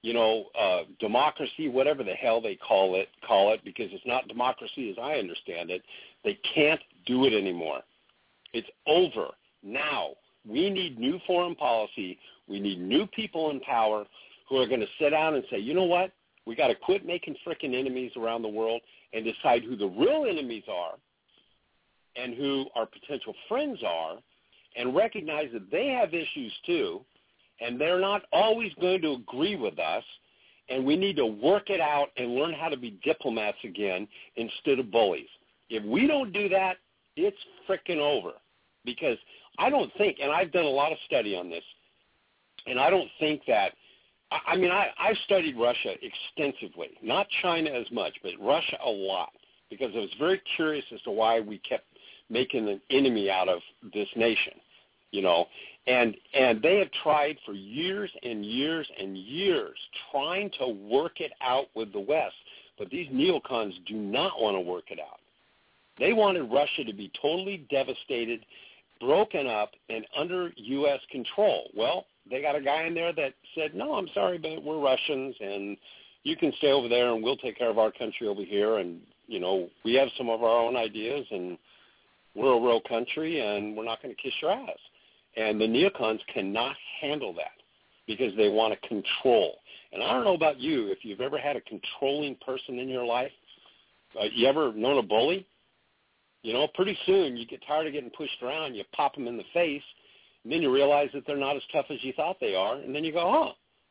democracy, whatever the hell they call it, because it's not democracy as I understand it. They can't do it anymore. It's over now. We need new foreign policy. We need new people in power who are going to sit down and say, you know what? We got to quit making frickin' enemies around the world and decide who the real enemies are and who our potential friends are, and recognize that they have issues too, and they're not always going to agree with us, and we need to work it out and learn how to be diplomats again instead of bullies. If we don't do that, it's frickin' over. Because I don't think, and I've done a lot of study on this, and I don't think that, I've studied Russia extensively, not China as much, but Russia a lot, because I was very curious as to why we kept making an enemy out of this nation, and they have tried for years and years and years trying to work it out with the West, but these neocons do not want to work it out. They wanted Russia to be totally devastated, broken up, and under U.S. control. Well, they got a guy in there that said, no, I'm sorry, but we're Russians, and you can stay over there, and we'll take care of our country over here, and, we have some of our own ideas, and we're a real country, and we're not going to kiss your ass. And the neocons cannot handle that because they want to control. And I don't know about you, if you've ever had a controlling person in your life. You ever known a bully? Pretty soon you get tired of getting pushed around, you pop them in the face, and then you realize that they're not as tough as you thought they are, and then you go,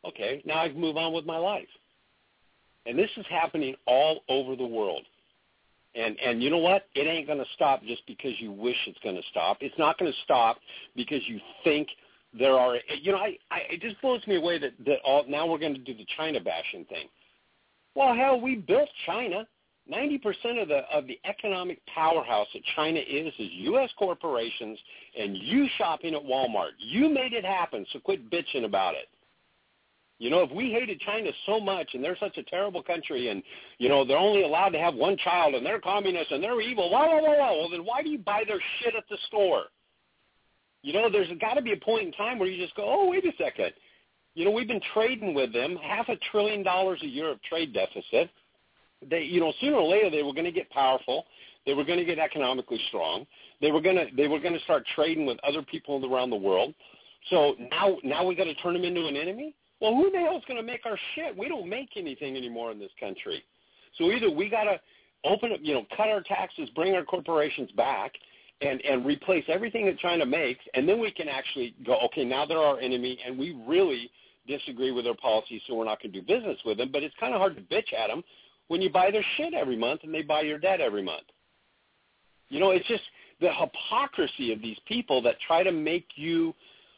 Okay, now I can move on with my life. And this is happening all over the world. And you know what? It ain't going to stop just because you wish it's going to stop. It's not going to stop because you think there are, it just blows me away that now we're going to do the China bashing thing. Well, hell, we built China. 90% of the economic powerhouse that China is U.S. corporations and you shopping at Walmart. You made it happen, so quit bitching about it. If we hated China so much and they're such a terrible country and, they're only allowed to have one child and they're communists and they're evil, well, then why do you buy their shit at the store? There's got to be a point in time where you just go, oh, wait a second. We've been trading with them, $500 billion a year of trade deficit. They, sooner or later they were going to get powerful. They were going to get economically strong. They were going to start trading with other people around the world. So now we got to turn them into an enemy? Well, who the hell is going to make our shit? We don't make anything anymore in this country. So either we got to open up, cut our taxes, bring our corporations back, and replace everything that China makes, and then we can actually go, okay, now they're our enemy, and we really disagree with their policies, so we're not going to do business with them. But it's kind of hard to bitch at them when you buy their shit every month and they buy your debt every month. It's just the hypocrisy of these people that try to make you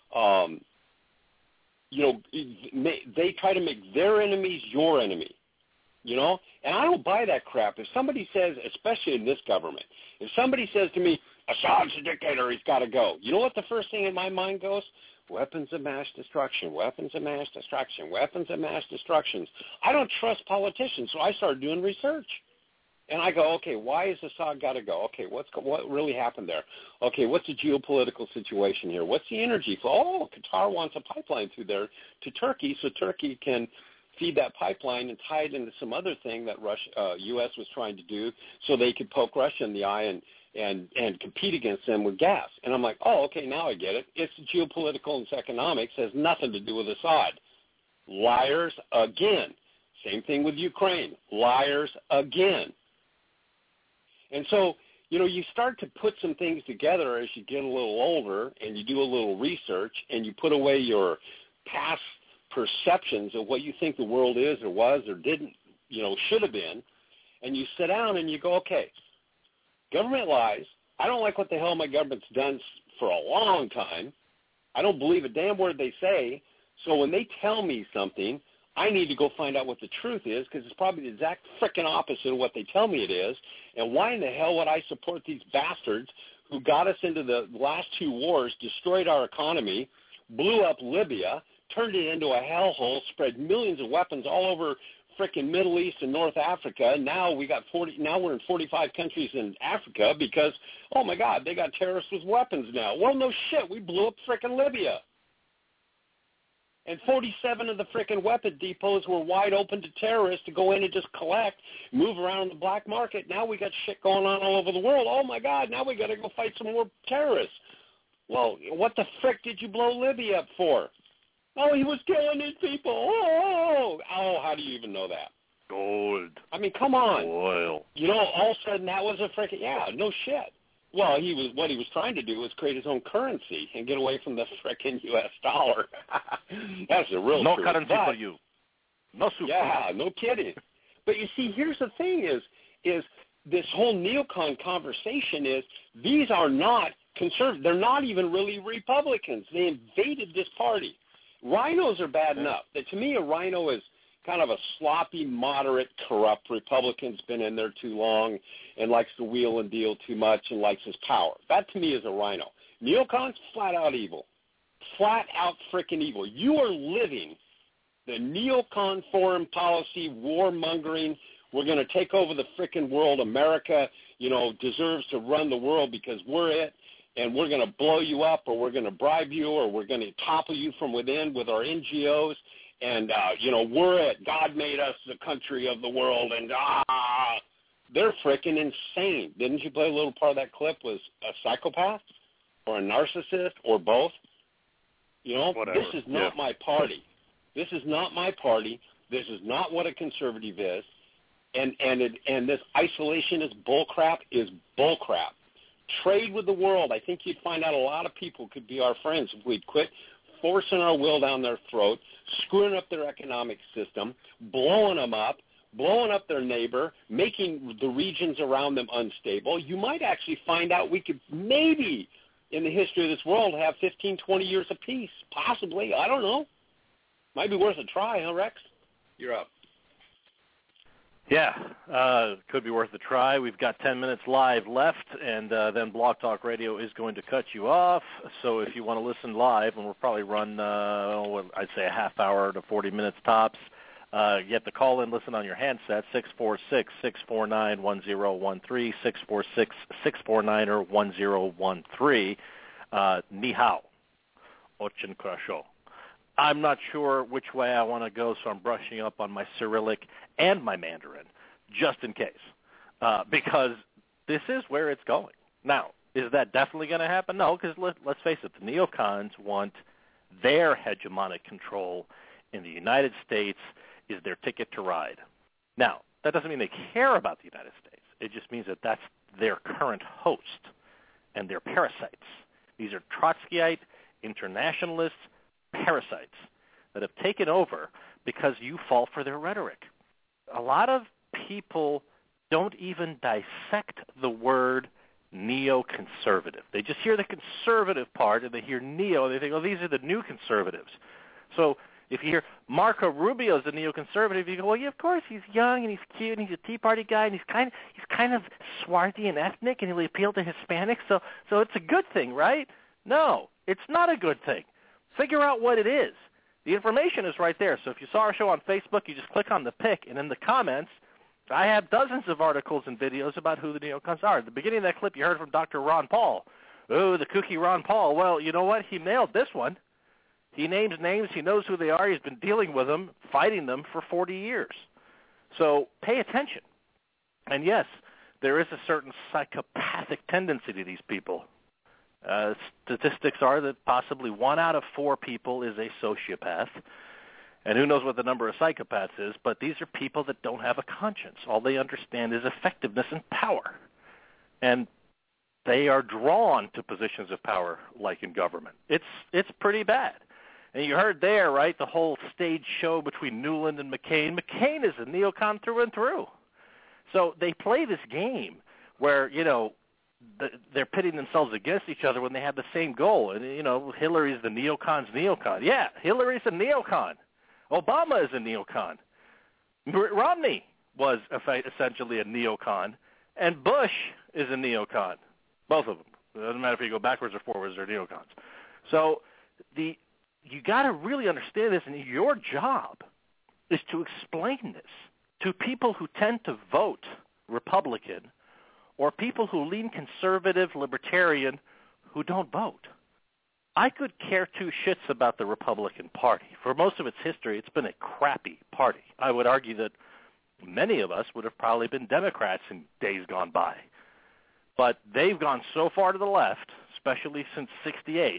they try to make their enemies your enemy, and I don't buy that crap. If somebody says, especially in this government, if somebody says to me, Assad's a dictator, he's got to go, you know what the first thing in my mind goes? Weapons of mass destruction, weapons of mass destruction, weapons of mass destructions. I don't trust politicians, so I started doing research. And I go, okay, why has Assad got to go? Okay, what really happened there? Okay, what's the geopolitical situation here? What's the energy flow? Oh, Qatar wants a pipeline through there to Turkey so Turkey can feed that pipeline and tie it into some other thing that U.S. was trying to do so they could poke Russia in the eye and compete against them with gas. And I'm like, oh, okay, now I get it. It's geopolitical and it's economics. It has nothing to do with Assad. Liars again. Same thing with Ukraine. Liars again. And so, you start to put some things together as you get a little older and you do a little research and you put away your past perceptions of what you think the world is or was or didn't, should have been, and you sit down and you go, okay, government lies. I don't like what the hell my government's done for a long time. I don't believe a damn word they say. So when they tell me something, I need to go find out what the truth is because it's probably the exact frickin' opposite of what they tell me it is. And why in the hell would I support these bastards who got us into the last two wars, destroyed our economy, blew up Libya, turned it into a hellhole, spread millions of weapons all over frickin' Middle East and North Africa. And now we're in 45 countries in Africa because, oh my God, they got terrorists with weapons now. Well, no shit, we blew up frickin' Libya. And 47 of the frickin' weapon depots were wide open to terrorists to go in and just collect, move around the black market. Now we got shit going on all over the world. Oh, my God, now we got to go fight some more terrorists. Well, what the frick did you blow Libya up for? Oh, he was killing his people. Oh, how do you even know that? Gold. I mean, come on. Oil. All of a sudden that was a frickin', no shit. Well, what he was trying to do was create his own currency and get away from the frickin' U.S. dollar. That's the real no truth. Currency for you. No super. Yeah, no kidding. But you see, here's the thing is this whole neocon conversation is these are not conservative. They're not even really Republicans. They invaded this party. Rhinos are bad enough. To me, a rhino is kind of a sloppy, moderate, corrupt Republican's been in there too long and likes to wheel and deal too much and likes his power. That, to me, is a rhino. Neocons, flat out evil. Flat out frickin' evil. You are living the neocon foreign policy, warmongering, we're going to take over the frickin' world. America, deserves to run the world because we're it. And we're going to blow you up or we're going to bribe you or we're going to topple you from within with our NGOs. And, we're it. God made us the country of the world. And, they're freaking insane. Didn't you play a little part of that clip? Was a psychopath or a narcissist or both? Whatever. This is not my party. This is not my party. This is not what a conservative is. And this isolationist bullcrap is bullcrap. Trade with the world. I think you'd find out a lot of people could be our friends if we'd quit forcing our will down their throat, screwing up their economic system, blowing them up, blowing up their neighbor, making the regions around them unstable. You might actually find out we could maybe, in the history of this world, have 15, 20 years of peace. Possibly. I don't know. Might be worth a try, huh, Rex? You're up. Yeah, could be worth a try. We've got 10 minutes live left, and then Blog Talk Radio is going to cut you off. So if you want to listen live, and we'll probably run, I'd say a half hour to 40 minutes tops, you have to call in, listen on your handset, 646-649-1013, 646-649-1013. Ni hao. Очень хорошо. I'm not sure which way I want to go, so I'm brushing up on my Cyrillic and my Mandarin, just in case, because this is where it's going. Now, is that definitely going to happen? No, because let's face it, the neocons want their hegemonic control in the United States is their ticket to ride. Now, that doesn't mean they care about the United States. It just means that that's their current host, and they're parasites. These are Trotskyite internationalists, parasites that have taken over because you fall for their rhetoric. A lot of people don't even dissect the word neoconservative. They just hear the conservative part and they hear neo and they think, oh, these are the new conservatives. So if you hear Marco Rubio's a neoconservative, you go, well, yeah, of course, he's young and he's cute and he's a Tea Party guy and he's kind of swarthy and ethnic and he'll appeal to Hispanics, so it's a good thing, right? No, it's not a good thing. Figure out what it is. The information is right there. So if you saw our show on Facebook, you just click on the pic, and in the comments, I have dozens of articles and videos about who the neocons are. At the beginning of that clip, you heard from Dr. Ron Paul. Oh, the kooky Ron Paul. Well, you know what? He nailed this one. He names names. He knows who they are. He's been dealing with them, fighting them for 40 years. So pay attention. And yes, there is a certain psychopathic tendency to these people. Statistics are that possibly 1 out of 4 people is a sociopath, and who knows what the number of psychopaths is, but these are people that don't have a conscience. All they understand is effectiveness and power, and they are drawn to positions of power like in government. It's pretty bad. And you heard there, right, the whole stage show between Newland and McCain. McCain is a neocon through and through. So they play this game where, they're pitting themselves against each other when they have the same goal. And, Hillary's the neocon's neocon. Yeah, Hillary's a neocon. Obama is a neocon. Romney was essentially a neocon. And Bush is a neocon. Both of them. It doesn't matter if you go backwards or forwards, they're neocons. So you got to really understand this, and your job is to explain this to people who tend to vote Republican or people who lean conservative, libertarian, who don't vote. I could care two shits about the Republican Party. For most of its history, it's been a crappy party. I would argue that many of us would have probably been Democrats in days gone by. But they've gone so far to the left, especially since 1968,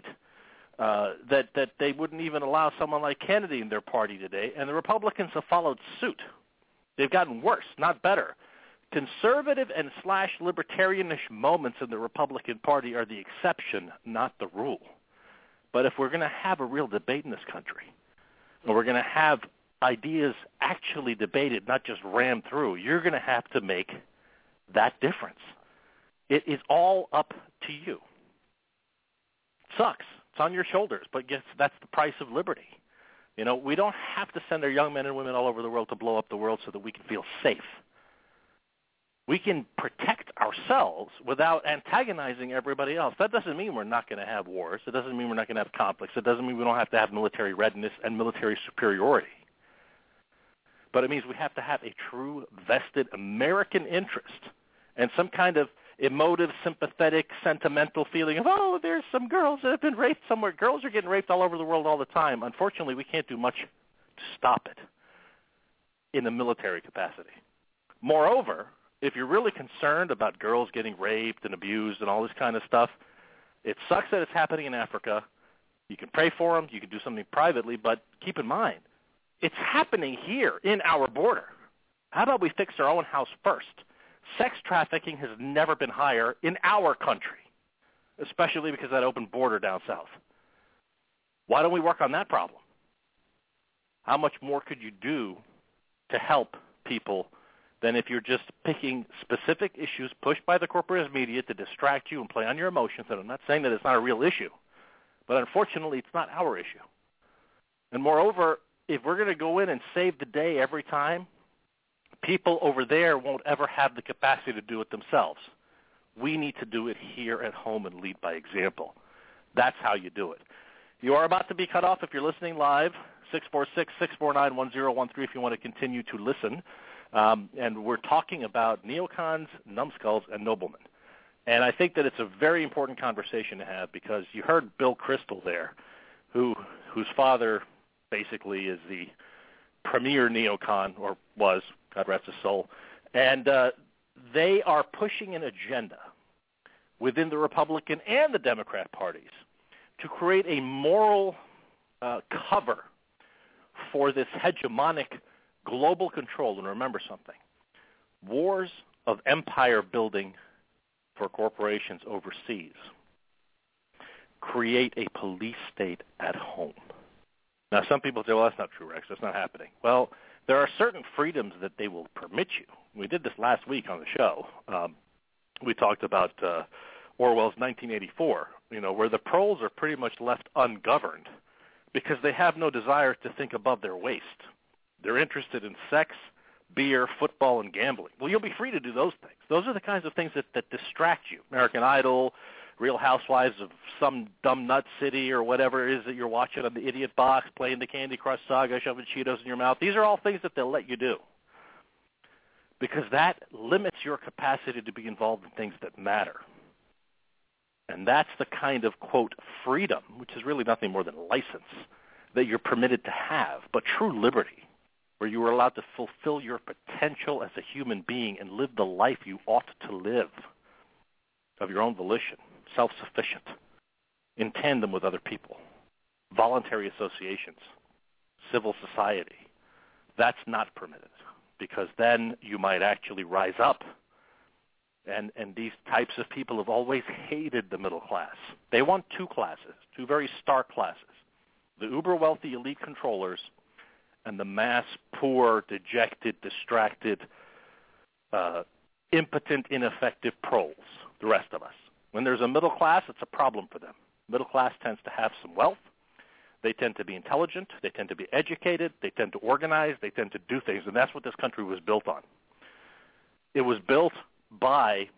that they wouldn't even allow someone like Kennedy in their party today, and the Republicans have followed suit. They've gotten worse, not better. Conservative and / libertarianish moments in the Republican Party are the exception, not the rule. But if we're going to have a real debate in this country, and we're going to have ideas actually debated, not just rammed through, you're going to have to make that difference. It is all up to you. It sucks. It's on your shoulders, but yes, that's the price of liberty. We don't have to send our young men and women all over the world to blow up the world so that we can feel safe. We can protect ourselves without antagonizing everybody else. That doesn't mean we're not going to have wars. It doesn't mean we're not going to have conflicts. It doesn't mean we don't have to have military readiness and military superiority. But it means we have to have a true vested American interest and some kind of emotive, sympathetic, sentimental feeling of, oh, there's some girls that have been raped somewhere. Girls are getting raped all over the world all the time. Unfortunately, we can't do much to stop it in the military capacity. Moreover, if you're really concerned about girls getting raped and abused and all this kind of stuff, it sucks that it's happening in Africa. You can pray for them. You can do something privately, but keep in mind, it's happening here in our border. How about we fix our own house first? Sex trafficking has never been higher in our country, especially because of that open border down south. Why don't we work on that problem? How much more could you do to help people than if you're just picking specific issues pushed by the corporate media to distract you and play on your emotions? And I'm not saying that it's not a real issue, but unfortunately it's not our issue. And moreover, if we're going to go in and save the day every time, people over there won't ever have the capacity to do it themselves. We need to do it here at home and lead by example. That's how you do it. You are about to be cut off if you're listening live, 646-649-1013 if you want to continue to listen. And we're talking about neocons, numbskulls, and noblemen. And I think that it's a very important conversation to have because you heard Bill Kristol there, whose father basically is the premier neocon, or was, God rest his soul. And they are pushing an agenda within the Republican and the Democrat parties to create a moral cover for this hegemonic global control. And remember something, wars of empire building for corporations overseas create a police state at home. Now, some people say, well, that's not true, Rex. That's not happening. Well, there are certain freedoms that they will permit you. We did this last week on the show. We talked about Orwell's 1984, where the proles are pretty much left ungoverned because they have no desire to think above their waist. They're interested in sex, beer, football, and gambling. Well, you'll be free to do those things. Those are the kinds of things that distract you. American Idol, Real Housewives of some dumb nut city or whatever it is that you're watching on the idiot box, playing the Candy Crush Saga, shoving Cheetos in your mouth. These are all things that they'll let you do because that limits your capacity to be involved in things that matter. And that's the kind of, quote, freedom, which is really nothing more than license, that you're permitted to have, but true liberty, where you are allowed to fulfill your potential as a human being and live the life you ought to live of your own volition, self-sufficient, in tandem with other people, voluntary associations, civil society. That's not permitted because then you might actually rise up. And these types of people have always hated the middle class. They want two classes, two very stark classes, the uber-wealthy elite controllers and the mass, poor, dejected, distracted, impotent, ineffective proles, the rest of us. When there's a middle class, it's a problem for them. Middle class tends to have some wealth. They tend to be intelligent. They tend to be educated. They tend to organize. They tend to do things, and that's what this country was built on. It was built by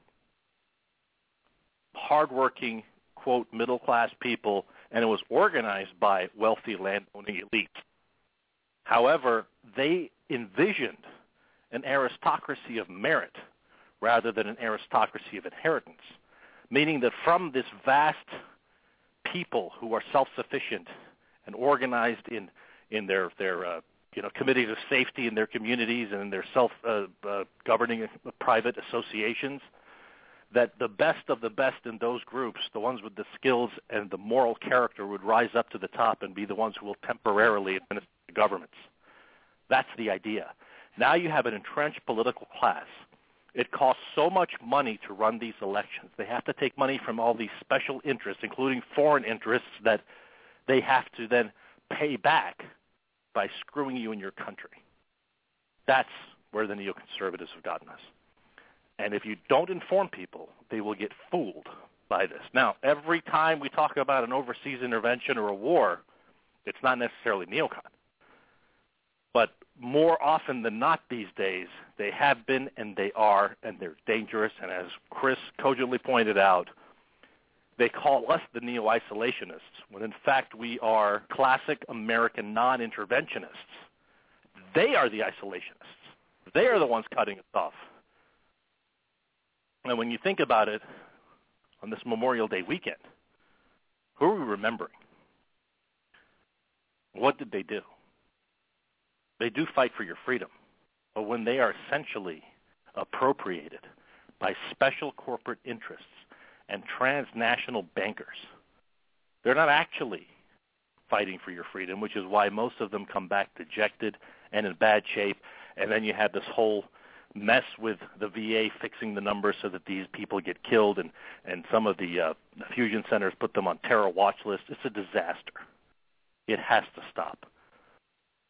hardworking, quote, middle-class people, and it was organized by wealthy landowning elites. However, they envisioned an aristocracy of merit rather than an aristocracy of inheritance, meaning that from this vast people who are self-sufficient and organized in their committees of safety in their communities and in their self-governing private associations, that the best of the best in those groups, the ones with the skills and the moral character, would rise up to the top and be the ones who will temporarily administer the governments. That's the idea. Now you have an entrenched political class. It costs so much money to run these elections. They have to take money from all these special interests, including foreign interests, that they have to then pay back by screwing you in your country. That's where the neoconservatives have gotten us. And if you don't inform people, they will get fooled by this. Now, every time we talk about an overseas intervention or a war, it's not necessarily neocon. But more often than not these days, they have been and they are, and they're dangerous. And as Chris cogently pointed out, they call us the neo-isolationists, when in fact we are classic American non-interventionists. They are the isolationists. They are the ones cutting us off. And when you think about it, on this Memorial Day weekend, who are we remembering? What did they do? They do fight for your freedom, but when they are essentially appropriated by special corporate interests and transnational bankers, they're not actually fighting for your freedom, which is why most of them come back dejected and in bad shape. And then you have this whole mess with the VA fixing the numbers so that these people get killed, and some of the fusion centers put them on terror watch lists. It's a disaster. It has to stop.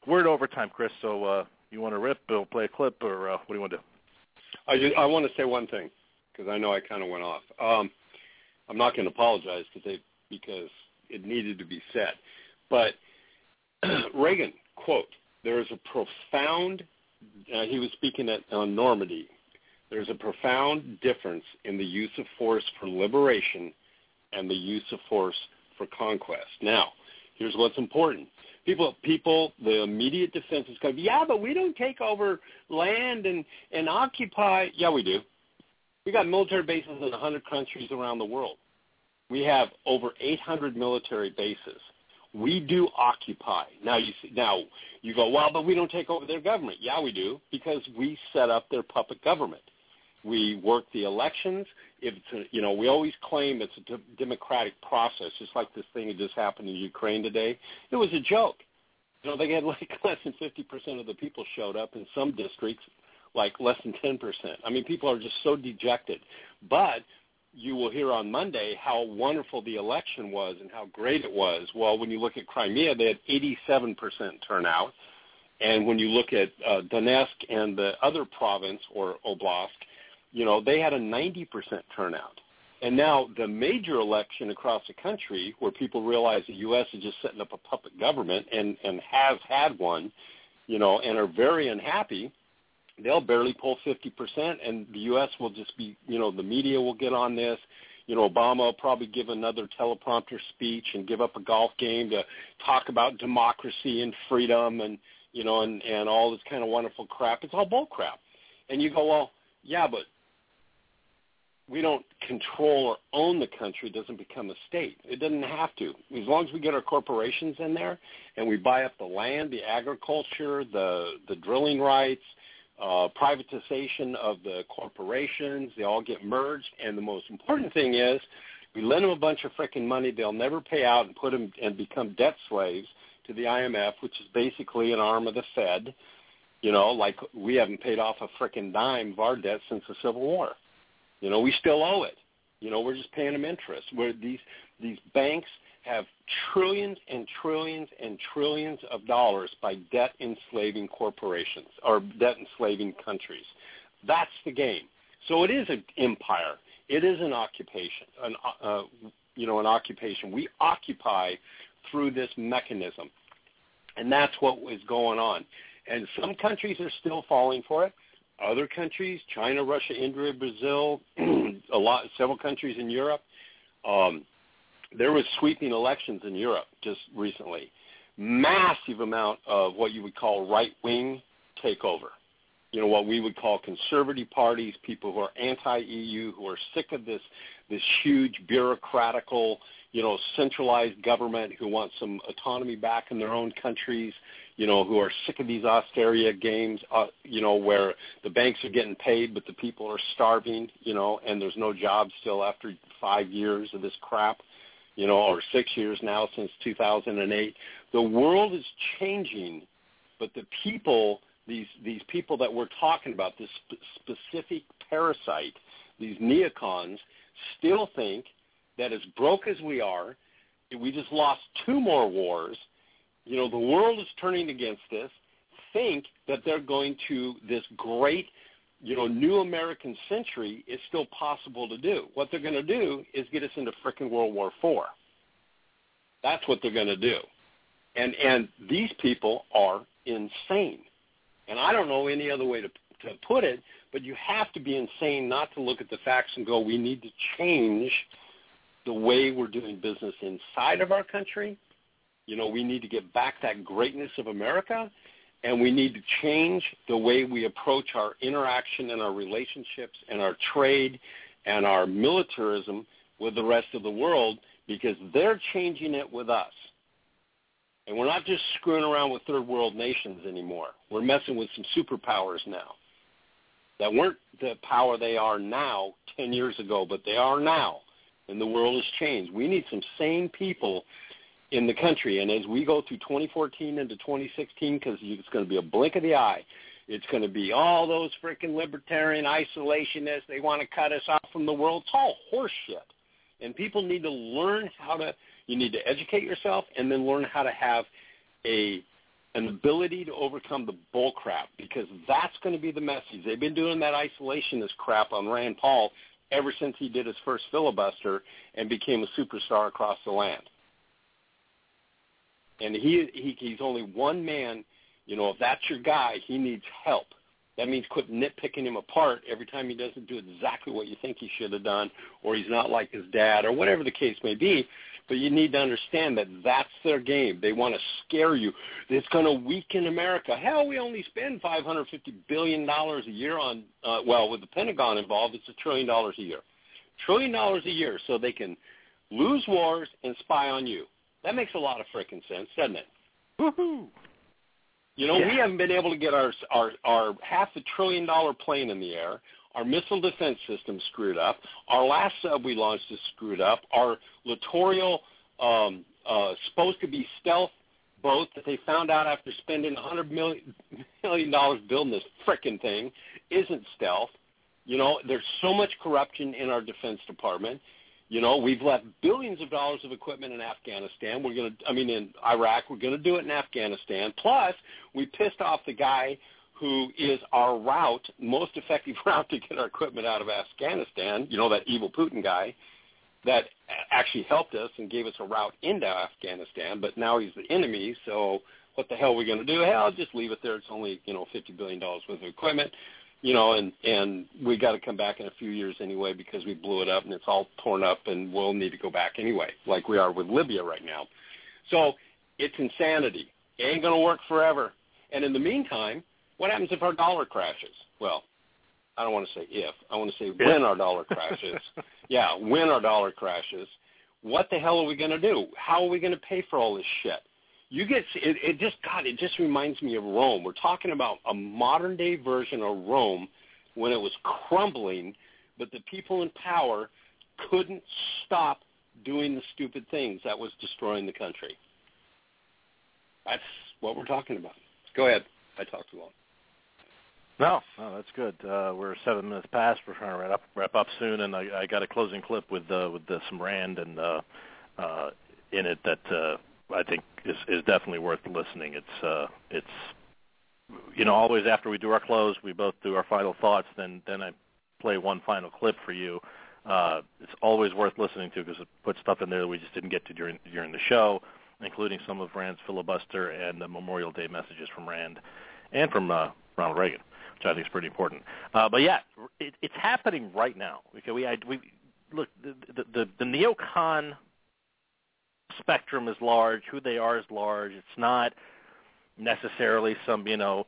We're at overtime, Chris, so you want to rip or play a clip, or what do you want to do? I want to say one thing, because I know I kind of went off. I'm not going to apologize because it needed to be said. But Reagan, quote, there is a profound, he was speaking on Normandy, there's a profound difference in the use of force for liberation and the use of force for conquest. Now, here's what's important. People, the immediate defense is going, yeah, but we don't take over land and occupy. Yeah, we do. We got military bases in 100 countries around the world. We have over 800 military bases. We do occupy. Now you go, well, but we don't take over their government. Yeah, we do, because we set up their puppet government. We work the elections. We always claim it's a democratic process, just like this thing that just happened in Ukraine today. It was a joke. They had like less than 50% of the people showed up in some districts, like less than 10%. I mean, people are just so dejected. But you will hear on Monday how wonderful the election was and how great it was. Well, when you look at Crimea, they had 87% turnout. And when you look at Donetsk and the other province or oblast, they had a 90% turnout. And now the major election across the country where people realize the U.S. is just setting up a puppet government and has had one, and are very unhappy, they'll barely pull 50%, and the U.S. will just be, the media will get on this. Obama will probably give another teleprompter speech and give up a golf game to talk about democracy and freedom and all this kind of wonderful crap. It's all bull crap. And you go, well, yeah, but we don't control or own the country. It doesn't become a state. It doesn't have to. As long as we get our corporations in there and we buy up the land, the agriculture, the drilling rights, privatization of the corporations, they all get merged. And the most important thing is we lend them a bunch of frickin' money they'll never pay out and put them and become debt slaves to the IMF, which is basically an arm of the Fed. Like we haven't paid off a frickin' dime of our debt since the Civil War. We still owe it. We're just paying them interest. Where these banks have trillions and trillions and trillions of dollars by debt enslaving corporations or debt enslaving countries. That's the game. So it is an empire. It is an occupation. An occupation. We occupy through this mechanism, and that's what is going on. And some countries are still falling for it. Other countries, China, Russia, India, Brazil, several countries in Europe. There was sweeping elections in Europe just recently. Massive amount of what you would call right-wing takeover. What we would call conservative parties, people who are anti-EU, who are sick of this huge bureaucratical, centralized government, who want some autonomy back in their own countries, who are sick of these austerity games, where the banks are getting paid but the people are starving, and there's no jobs still after 5 years of this crap, or 6 years now since 2008. The world is changing, but the people, these people that we're talking about, this specific parasite, these neocons, still think that as broke as we are, we just lost 2 more wars, the world is turning against this, think that they're going to, this great, new American century is still possible to do. What they're going to do is get us into frickin' World War IV. That's what they're going to do. And these people are insane. And I don't know any other way to put it, but you have to be insane not to look at the facts and go, we need to change the way we're doing business inside of our country. We need to get back that greatness of America, and we need to change the way we approach our interaction and our relationships and our trade and our militarism with the rest of the world, because they're changing it with us. And we're not just screwing around with third world nations anymore. We're messing with some superpowers now that weren't the power they are now 10 years ago, but they are now, and the world has changed. We need some sane people in the country, and as we go through 2014 into 2016, because it's going to be a blink of the eye, it's going to be all those freaking libertarian isolationists. They want to cut us off from the world. It's all horseshit. And people need to learn you need to educate yourself and then learn how to have a an ability to overcome the bull crap, because that's going to be the message. They've been doing that isolationist crap on Rand Paul ever since he did his first filibuster and became a superstar across the land. And he's only one man. You know, if that's your guy, he needs help. That means quit nitpicking him apart every time he doesn't do exactly what you think he should have done, or he's not like his dad, or whatever the case may be. But you need to understand that that's their game. They want to scare you. It's going to weaken America. Hell, we only spend $550 billion a year on, with the Pentagon involved, it's $1 trillion a year. $1 trillion a year so they can lose wars and spy on you. That makes a lot of frickin' sense, doesn't it? Woohoo! You know, we haven't been able to get our $500 billion plane in the air. Our missile defense system screwed up. Our last sub we launched is screwed up. Our littoral, supposed to be stealth boat that they found out after spending $100 million building this frickin' thing isn't stealth. You know, there's so much corruption in our Defense Department. You know, we've left billions of dollars of equipment in Afghanistan. In Iraq. We're going to do it in Afghanistan. Plus, we pissed off the guy who is our most effective route to get our equipment out of Afghanistan, you know, that evil Putin guy that actually helped us and gave us a route into Afghanistan, but now he's the enemy, so what the hell are we going to do? Hell, just leave it there. It's only, $50 billion worth of equipment, and we got to come back in a few years anyway because we blew it up and it's all torn up and we'll need to go back anyway, like we are with Libya right now. So it's insanity. It ain't going to work forever. And in the meantime, what happens if our dollar crashes? Well, I don't want to say if. I want to say when our dollar crashes. Yeah, when our dollar crashes, what the hell are we going to do? How are we going to pay for all this shit? It just reminds me of Rome. We're talking about a modern-day version of Rome when it was crumbling, but the people in power couldn't stop doing the stupid things that was destroying the country. That's what we're talking about. Go ahead. I talked too long. No, that's good. We're 7 minutes past. We're trying to wrap up soon, and I got a closing clip with some Rand and in it that I think is definitely worth listening. It's always after we do our close, we both do our final thoughts. Then I play one final clip for you. It's always worth listening to because it puts stuff in there that we just didn't get to during the show, including some of Rand's filibuster and the Memorial Day messages from Rand and from Ronald Reagan, which I think is pretty important. But yeah, it's happening right now. Okay, we look, the neocon spectrum is large. Who they are is large. It's not necessarily some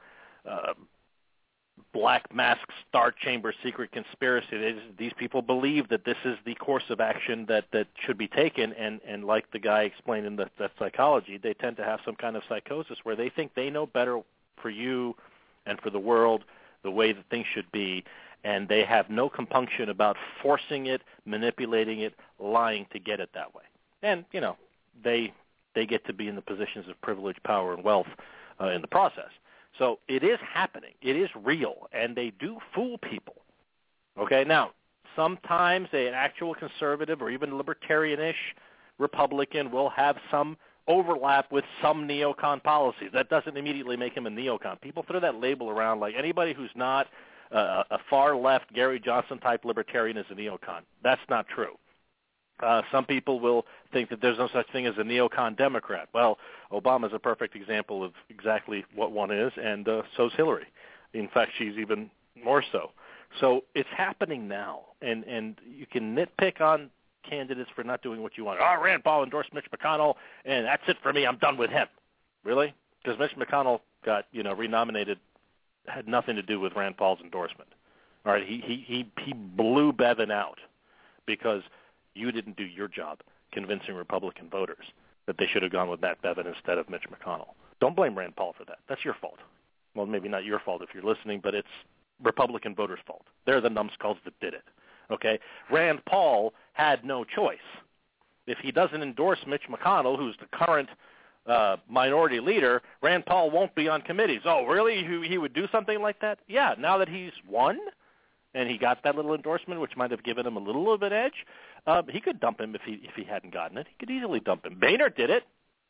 black mask star chamber secret conspiracy. These people believe that this is the course of action that should be taken, and like the guy explained in that psychology, they tend to have some kind of psychosis where they think they know better for you and for the world the way that things should be, and they have no compunction about forcing it, manipulating it, lying to get it that way. And, they get to be in the positions of privilege, power, and wealth in the process. So it is happening. It is real, and they do fool people. Okay, now, sometimes an actual conservative or even libertarian-ish Republican will have some overlap with some neocon policies. That doesn't immediately make him a neocon. People throw that label around like anybody who's not a far-left Gary Johnson-type libertarian is a neocon. That's not true. Some people will think that there's no such thing as a neocon Democrat. Well, Obama's a perfect example of exactly what one is, and so's Hillary. In fact, she's even more so. So it's happening now, and you can nitpick on candidates for not doing what you want. Oh, Rand Paul endorsed Mitch McConnell, and that's it for me. I'm done with him. Really? Because Mitch McConnell got renominated, had nothing to do with Rand Paul's endorsement. All right, he blew Bevin out because you didn't do your job convincing Republican voters that they should have gone with Matt Bevin instead of Mitch McConnell. Don't blame Rand Paul for that. That's your fault. Well, maybe not your fault if you're listening, but it's Republican voters' fault. They're the numbskulls that did it. Okay? Rand Paul had no choice. If he doesn't endorse Mitch McConnell, who's the current minority leader, Rand Paul won't be on committees. Oh, really? He would do something like that? Yeah, now that he's won and he got that little endorsement, which might have given him a little bit edge, he could dump him if he hadn't gotten it. He could easily dump him. Boehner did it.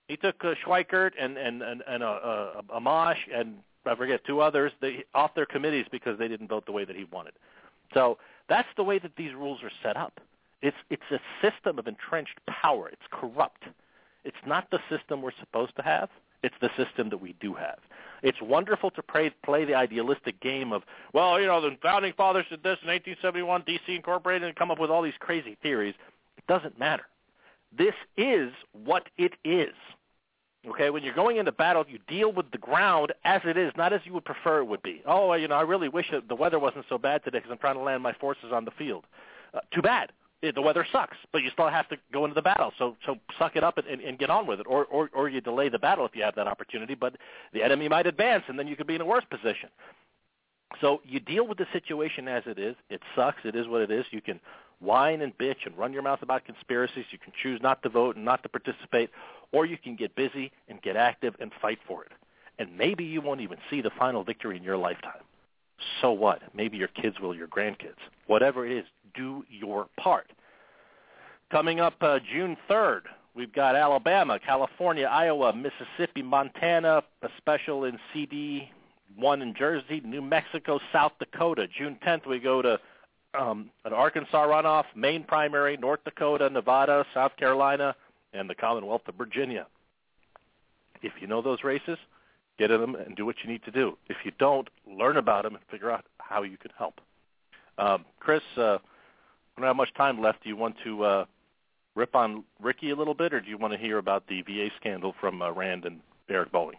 He took Schweikert and Amash and I forget 2 others off their committees because they didn't vote the way that he wanted. So that's the way that these rules are set up. It's a system of entrenched power. It's corrupt. It's not the system we're supposed to have. It's the system that we do have. It's wonderful to play the idealistic game of, well, the Founding Fathers did this in 1871, D.C. Incorporated, and come up with all these crazy theories. It doesn't matter. This is what it is. Okay, when you're going into battle, you deal with the ground as it is, not as you would prefer it would be. Oh, I really wish that the weather wasn't so bad today because I'm trying to land my forces on the field. Too bad. The weather sucks, but you still have to go into the battle. So suck it up and get on with it, or you delay the battle if you have that opportunity. But the enemy might advance, and then you could be in a worse position. So you deal with the situation as it is. It sucks. It is what it is. You can whine and bitch and run your mouth about conspiracies. You can choose not to vote and not to participate, or you can get busy and get active and fight for it. And maybe you won't even see the final victory in your lifetime. So what? Maybe your kids will, your grandkids. Whatever it is, do your part. Coming up June 3rd, we've got Alabama, California, Iowa, Mississippi, Montana, a special in CD1 in Jersey, New Mexico, South Dakota. June 10th, we go to an Arkansas runoff, Maine primary, North Dakota, Nevada, South Carolina, and the Commonwealth of Virginia. If you know those races, get in them and do what you need to do. If you don't, learn about them and figure out how you can help. Chris, we don't have much time left. Do you want to rip on Ricky a little bit, or do you want to hear about the VA scandal from Rand and Eric Bolling?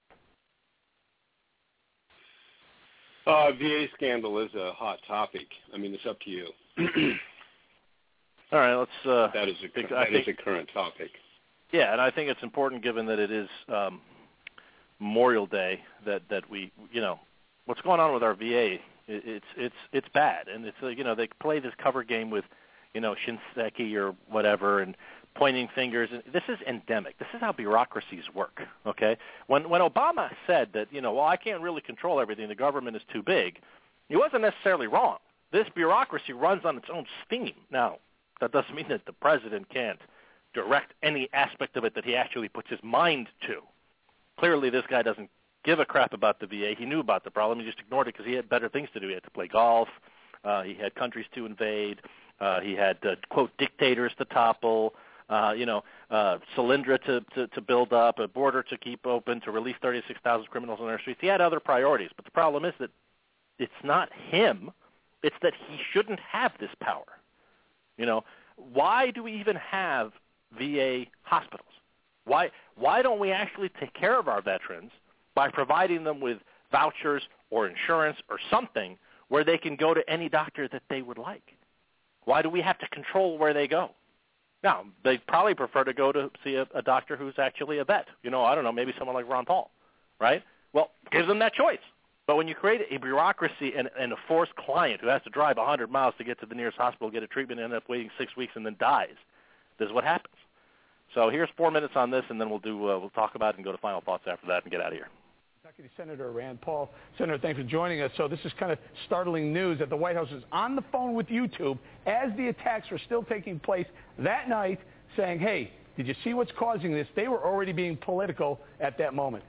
VA scandal is a hot topic. I mean, it's up to you. All right, let's. That is a current topic. Yeah, and I think it's important, given that it is Memorial Day, that we, what's going on with our VA. It's bad, and it's they play this cover game with, Shinseki or whatever, and pointing fingers. And this is endemic. This is how bureaucracies work. Okay, when Obama said that I can't really control everything, the government is too big, he wasn't necessarily wrong. This bureaucracy runs on its own steam. Now, that doesn't mean that the president can't direct any aspect of it that he actually puts his mind to. Clearly, this guy doesn't give a crap about the VA. He knew about the problem. He just ignored it because he had better things to do. He had to play golf. He had countries to invade. He had, quote, dictators to topple, Solyndra to build up, a border to keep open, to release 36,000 criminals on our streets. He had other priorities. But the problem is that it's not him. It's that he shouldn't have this power. Why do we even have VA hospitals? Why don't we actually take care of our veterans by providing them with vouchers or insurance or something where they can go to any doctor that they would like? Why do we have to control where they go? Now, they'd probably prefer to go to see a doctor who's actually a vet. I don't know, maybe someone like Ron Paul, right? Well, give them that choice. But when you create a bureaucracy and a forced client who has to drive 100 miles to get to the nearest hospital, get a treatment, and end up waiting 6 weeks and then dies, this is what happens. So here's 4 minutes on this, and then we'll talk about it and go to final thoughts after that and get out of here. Kentucky Senator Rand Paul. Senator, thanks for joining us. So this is kind of startling news that the White House is on the phone with YouTube as the attacks were still taking place that night, saying, hey, did you see what's causing this? They were already being political at that moment.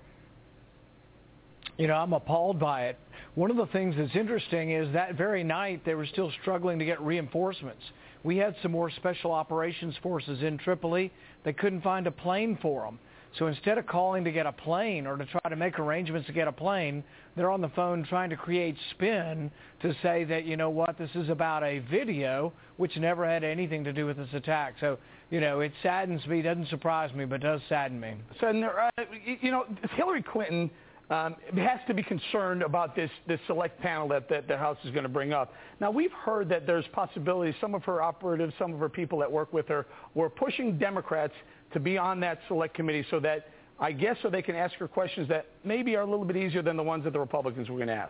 I'm appalled by it. One of the things that's interesting is that very night they were still struggling to get reinforcements. We had some more special operations forces in Tripoli. They couldn't find a plane for them. So instead of calling to get a plane or to try to make arrangements to get a plane, they're on the phone trying to create spin to say that, this is about a video which never had anything to do with this attack. So, it saddens me, doesn't surprise me, but does sadden me. Senator, Hillary Clinton has to be concerned about this select panel that the House is going to bring up. Now, we've heard that there's possibilities, some of her operatives, some of her people that work with her were pushing Democrats to be on that select committee so they can ask her questions that maybe are a little bit easier than the ones that the Republicans were going to ask.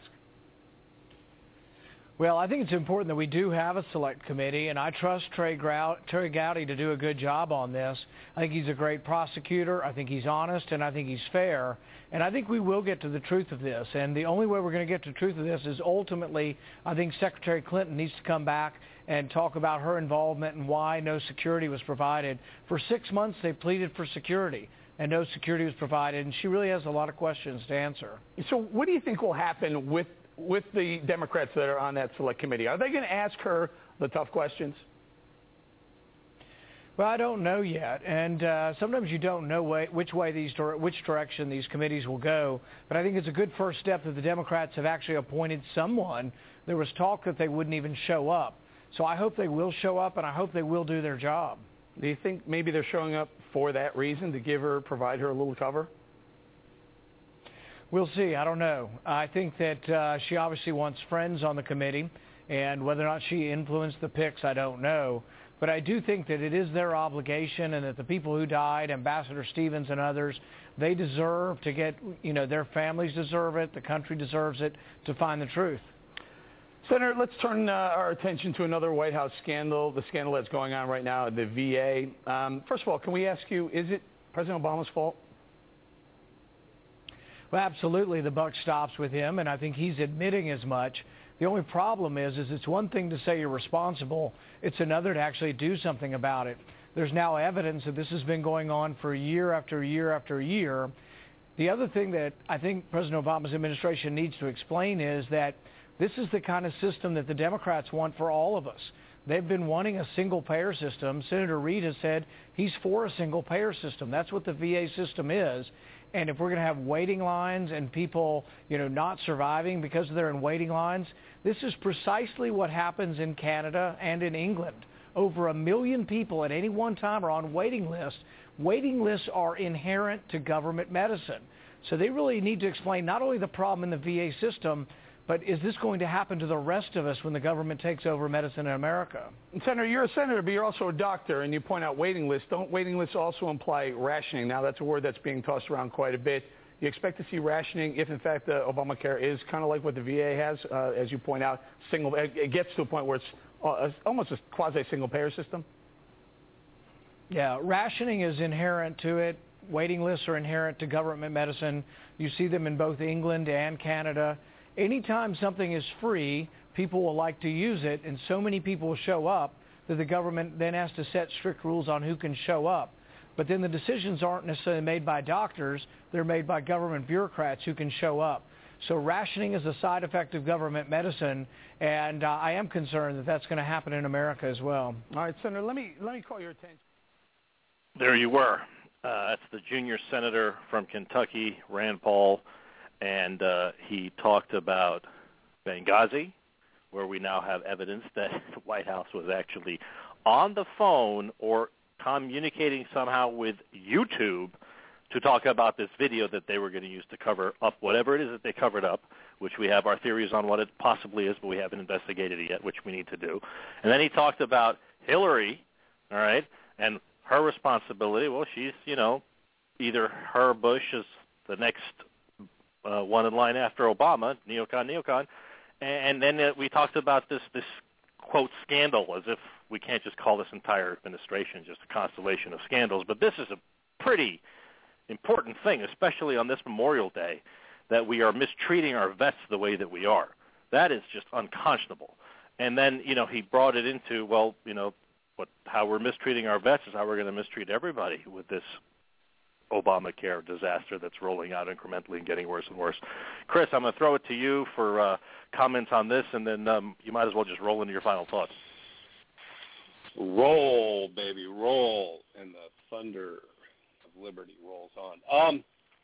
Well, I think it's important that we do have a select committee, and I trust Trey Gowdy to do a good job on this. I think he's a great prosecutor. I think he's honest, and I think he's fair. And I think we will get to the truth of this. And the only way we're going to get to the truth of this is ultimately, I think Secretary Clinton needs to come back and talk about her involvement and why no security was provided. For 6 months, they pleaded for security. and no security was provided, and she really has a lot of questions to answer. So what do you think will happen with the Democrats that are on that select committee? Are they going to ask her the tough questions? Well, I don't know yet, and sometimes you don't know which direction these committees will go. But I think it's a good first step that the Democrats have actually appointed someone. There was talk that they wouldn't even show up, so I hope they will show up, and I hope they will do their job. Do you think maybe they're showing up for that reason, to provide her a little cover? We'll see. I don't know. I think that she obviously wants friends on the committee, and whether or not she influenced the picks, I don't know. But I do think that it is their obligation, and that the people who died, Ambassador Stevens and others, they deserve to get, their families deserve it, the country deserves it, to find the truth. Senator, let's turn our attention to another White House scandal, the scandal that's going on right now at the VA. First of all, can we ask you, is it President Obama's fault? Well, absolutely, the buck stops with him, and I think he's admitting as much. The only problem is it's one thing to say you're responsible. It's another to actually do something about it. There's now evidence that this has been going on for year after year after year. The other thing that I think President Obama's administration needs to explain is that this is the kind of system that the Democrats want for all of us. They've been wanting a single-payer system. Senator Reid has said he's for a single-payer system. That's what the VA system is. And if we're going to have waiting lines and people, not surviving because they're in waiting lines, this is precisely what happens in Canada and in England. Over 1 million people at any one time are on waiting lists. Waiting lists are inherent to government medicine. So they really need to explain not only the problem in the VA system, but is this going to happen to the rest of us when the government takes over medicine in America? And Senator, you're a senator, but you're also a doctor, and you point out waiting lists. Don't waiting lists also imply rationing? Now, that's a word that's being tossed around quite a bit. You expect to see rationing if, in fact, Obamacare is kind of like what the VA has, as you point out, it gets to a point where it's almost a quasi-single-payer system? Yeah, rationing is inherent to it. Waiting lists are inherent to government medicine. You see them in both England and Canada. Anytime something is free, people will like to use it, and so many people will show up that the government then has to set strict rules on who can show up. But then the decisions aren't necessarily made by doctors, they're made by government bureaucrats who can show up. So rationing is a side effect of government medicine, and I am concerned that that's going to happen in America as well. All right, Senator, let me call your attention. There you were. That's the junior senator from Kentucky, Rand Paul. And he talked about Benghazi, where we now have evidence that the White House was actually on the phone or communicating somehow with YouTube to talk about this video that they were going to use to cover up whatever it is that they covered up, which we have our theories on what it possibly is, but we haven't investigated it yet, which we need to do. And then he talked about Hillary, all right, and her responsibility. Well, she's, either her or Bush is the next one in line after Obama, neocon. And then we talked about this quote, scandal, as if we can't just call this entire administration just a constellation of scandals. But this is a pretty important thing, especially on this Memorial Day, that we are mistreating our vets the way that we are. That is just unconscionable. And then, he brought it into, how we're mistreating our vets is how we're going to mistreat everybody with this Obamacare disaster that's rolling out incrementally and getting worse and worse. Chris, I'm going to throw it to you for comments on this, and then you might as well just roll into your final thoughts. Roll, baby, roll, and the thunder of liberty rolls on.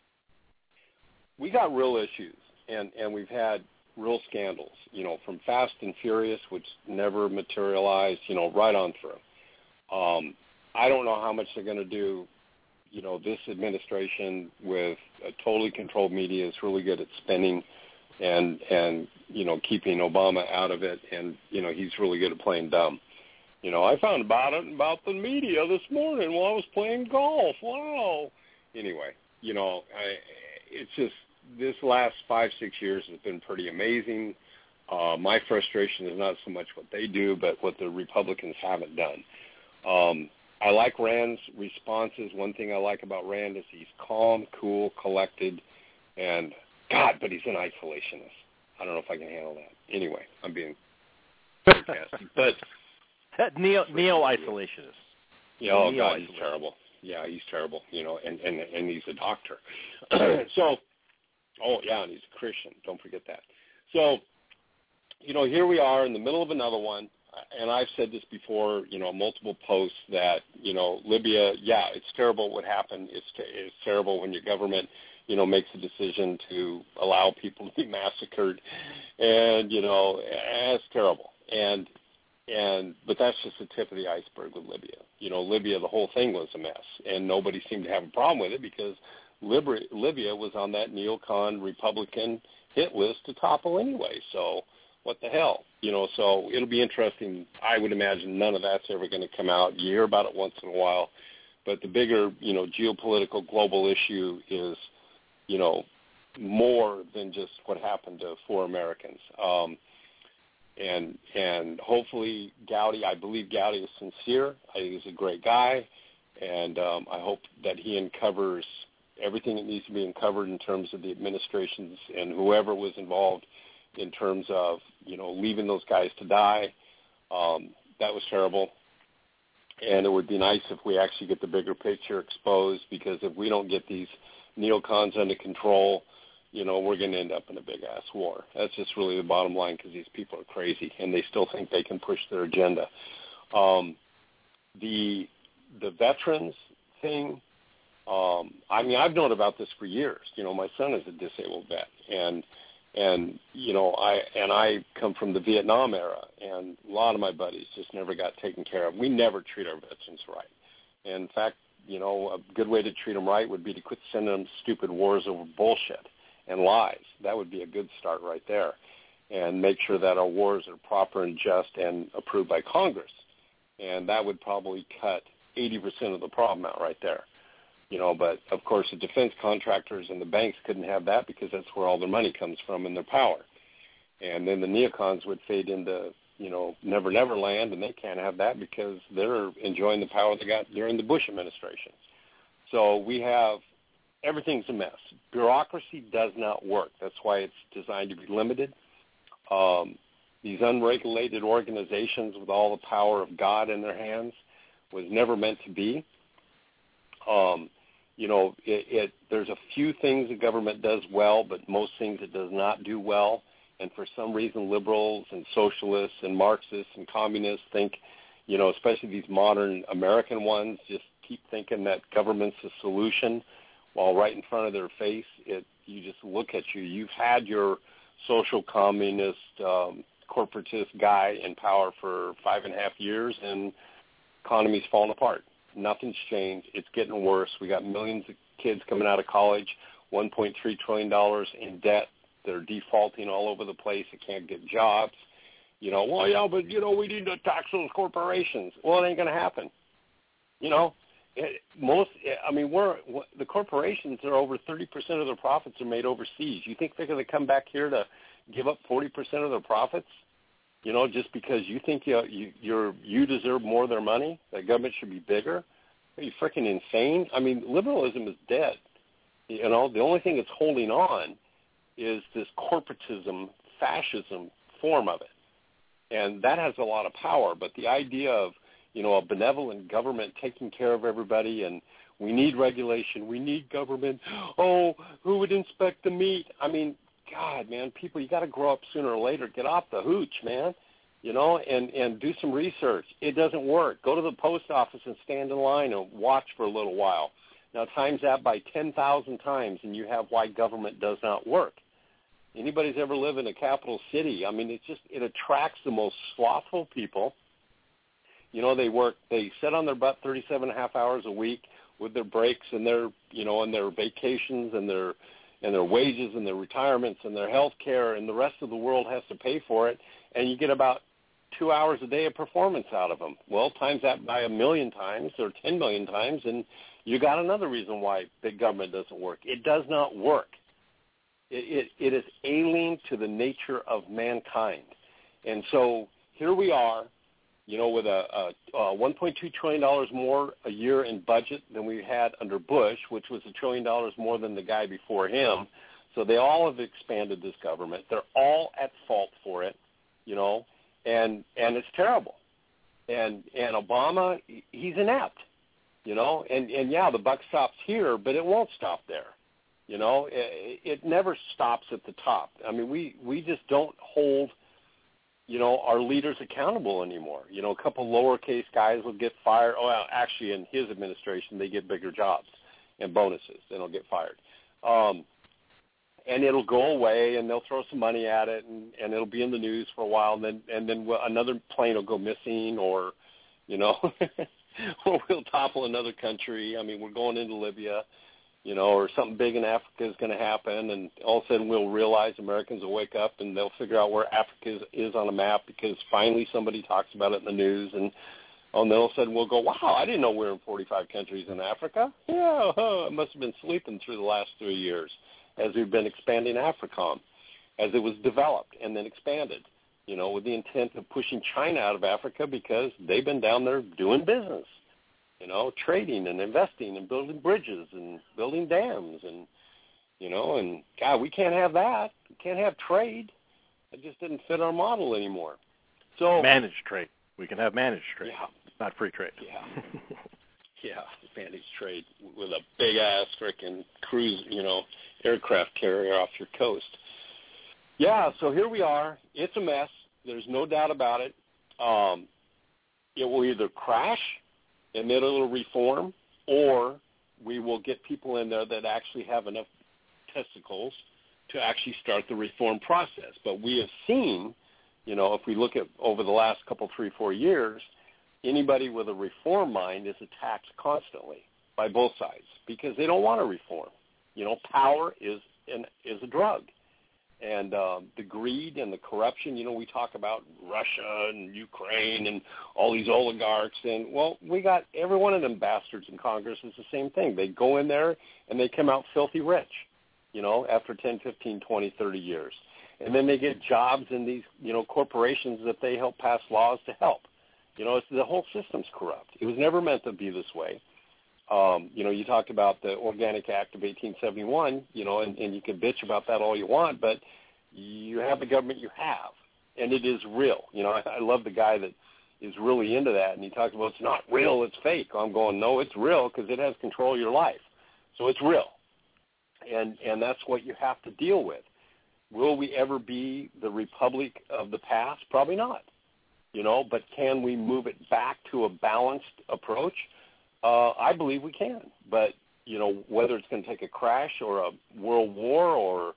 We got real issues, and we've had real scandals, from Fast and Furious, which never materialized, right on through. I don't know how much they're going to do. This administration with a totally controlled media is really good at spinning and keeping Obama out of it, and, he's really good at playing dumb. I found about the media this morning while I was playing golf. Wow. Anyway, it's just this last 5-6 years has been pretty amazing. My frustration is not so much what they do, but what the Republicans haven't done. I like Rand's responses. One thing I like about Rand is he's calm, cool, collected, and, but he's an isolationist. I don't know if I can handle that. Anyway, I'm being sarcastic. But neo-isolationist. Yeah, oh, God, he's terrible. Yeah, he's terrible, you know, and he's a doctor. So, and he's a Christian. Don't forget that. So, you know, here we are in the middle of another one, and I've said this before, you know, multiple posts that, you know, Libya, yeah, it's terrible what happened. It's terrible when your government, you know, makes a decision to allow people to be massacred, and, you know, it's terrible. But that's just the tip of the iceberg with Libya. You know, Libya, the whole thing was a mess, and nobody seemed to have a problem with it because Libya was on that neocon Republican hit list to topple anyway. So what the hell? You know, so it'll be interesting. I would imagine none of that's ever going to come out. You hear about it once in a while. But the bigger, you know, geopolitical global issue is, you know, more than just what happened to 4 Americans. And hopefully Gowdy, I believe Gowdy is sincere. I think he's a great guy, and I hope that he uncovers everything that needs to be uncovered in terms of the administrations and whoever was involved in terms of, you know, leaving those guys to die. That was terrible. And it would be nice if we actually get the bigger picture exposed, because if we don't get these neocons under control, you know, we're going to end up in a big-ass war. That's just really the bottom line, because these people are crazy, and they still think they can push their agenda. The veterans thing, I mean, I've known about this for years. You know, my son is a disabled vet, and you know, I come from the Vietnam era, and a lot of my buddies just never got taken care of. We never treat our veterans right. And in fact, you know, a good way to treat them right would be to quit sending them stupid wars over bullshit and lies. That would be a good start right there. And make sure that our wars are proper and just and approved by Congress. And that would probably cut 80% of the problem out right there. You know, but of course the defense contractors and the banks couldn't have that, because that's where all their money comes from and their power. And then the neocons would fade into, you know, Never Never Land, and they can't have that because they're enjoying the power they got during the Bush administration. So we have, everything's a mess. Bureaucracy does not work. That's why it's designed to be limited. These unregulated organizations with all the power of God in their hands was never meant to be. You know, there's a few things the government does well, but most things it does not do well. And for some reason, liberals and socialists and Marxists and communists think, you know, especially these modern American ones, just keep thinking that government's the solution, while right in front of their face, you just look at you. You've had your social communist, corporatist guy in power for 5.5 years, and economy's falling apart. Nothing's changed. It's getting worse. We got millions of kids coming out of college, $1.3 trillion in debt. They're defaulting all over the place. They can't get jobs. You know, well, yeah, but, you know, we need to tax those corporations. Well, it ain't going to happen. You know, the corporations are over 30% of their profits are made overseas. You think they're going to come back here to give up 40% of their profits? You know, just because you think you deserve more of their money, the government should be bigger? Are you freaking insane? I mean, liberalism is dead. You know, the only thing that's holding on is this corporatism, fascism form of it. And that has a lot of power. But the idea of, you know, a benevolent government taking care of everybody, and we need regulation, we need government, oh, who would inspect the meat? I mean, God, man, people, you got to grow up sooner or later. Get off the hooch, man, you know, and do some research. It doesn't work. Go to the post office and stand in line and watch for a little while. Now, times that by 10,000 times, and you have why government does not work. Anybody's ever lived in a capital city, I mean, it attracts the most slothful people. You know, they sit on their butt 37.5 hours a week with their breaks and their, you know, and their vacations and their wages and their retirements and their health care, and the rest of the world has to pay for it, and you get about 2 hours a day of performance out of them. Well, times that by 1 million times or 10 million times, and you got another reason why big government doesn't work. It does not work. It is alien to the nature of mankind. And so here we are, you know, with a $1.2 trillion more a year in budget than we had under Bush, which was $1 trillion more than the guy before him. So they all have expanded this government. They're all at fault for it, you know, and it's terrible. And Obama, he's inept. you know, and yeah, the buck stops here, but it won't stop there. You know, it never stops at the top. I mean, we just don't hold, you know, our leaders accountable anymore. You know, a couple lowercase guys will get fired. Oh, well, actually, in his administration, they get bigger jobs and bonuses. They don't get fired. And it'll go away, and they'll throw some money at it, and it'll be in the news for a while, and then another plane will go missing, or, you know, or we'll topple another country. I mean, we're going into Libya, you know, or something big in Africa is going to happen, and all of a sudden we'll realize Americans will wake up and they'll figure out where Africa is on a map because finally somebody talks about it in the news, and then all of a sudden we'll go, wow, I didn't know we were in 45 countries in Africa. Yeah, I must have been sleeping through the last 3 years as we've been expanding AFRICOM, as it was developed and then expanded, you know, with the intent of pushing China out of Africa because they've been down there doing business. You know, trading and investing and building bridges and building dams and, you know, and, God, we can't have that. We can't have trade. It just didn't fit our model anymore. So managed trade. We can have managed trade, not free trade. Yeah. Yeah, managed trade with a big-ass frickin' cruise, you know, aircraft carrier off your coast. Yeah, so here we are. It's a mess. There's no doubt about it. It will either crash and then it'll reform, or we will get people in there that actually have enough testicles to actually start the reform process. But we have seen, you know, if we look at over the last couple, 3-4 years, anybody with a reform mind is attacked constantly by both sides because they don't want to reform. You know, power is a drug. And the greed and the corruption, you know, we talk about Russia and Ukraine and all these oligarchs. And, well, we got every one of them bastards in Congress is the same thing. They go in there and they come out filthy rich, you know, after 10, 15, 20, 30 years. And then they get jobs in these, you know, corporations that they help pass laws to help. You know, the whole system's corrupt. It was never meant to be this way. You know, you talked about the Organic Act of 1871, you know, and you can bitch about that all you want, but you have the government you have, and it is real. You know, I love the guy that is really into that, and he talks about it's not real, it's fake. I'm going, no, it's real because it has control of your life. So it's real, and that's what you have to deal with. Will we ever be the republic of the past? Probably not, you know, but can we move it back to a balanced approach? I believe we can, but, you know, whether it's going to take a crash or a world war or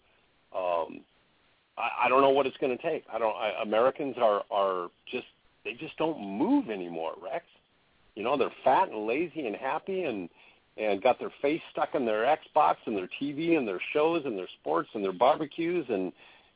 I don't know what it's going to take. Americans are just, they just don't move anymore, Rex. You know, they're fat and lazy and happy and got their face stuck in their Xbox and their TV and their shows and their sports and their barbecues and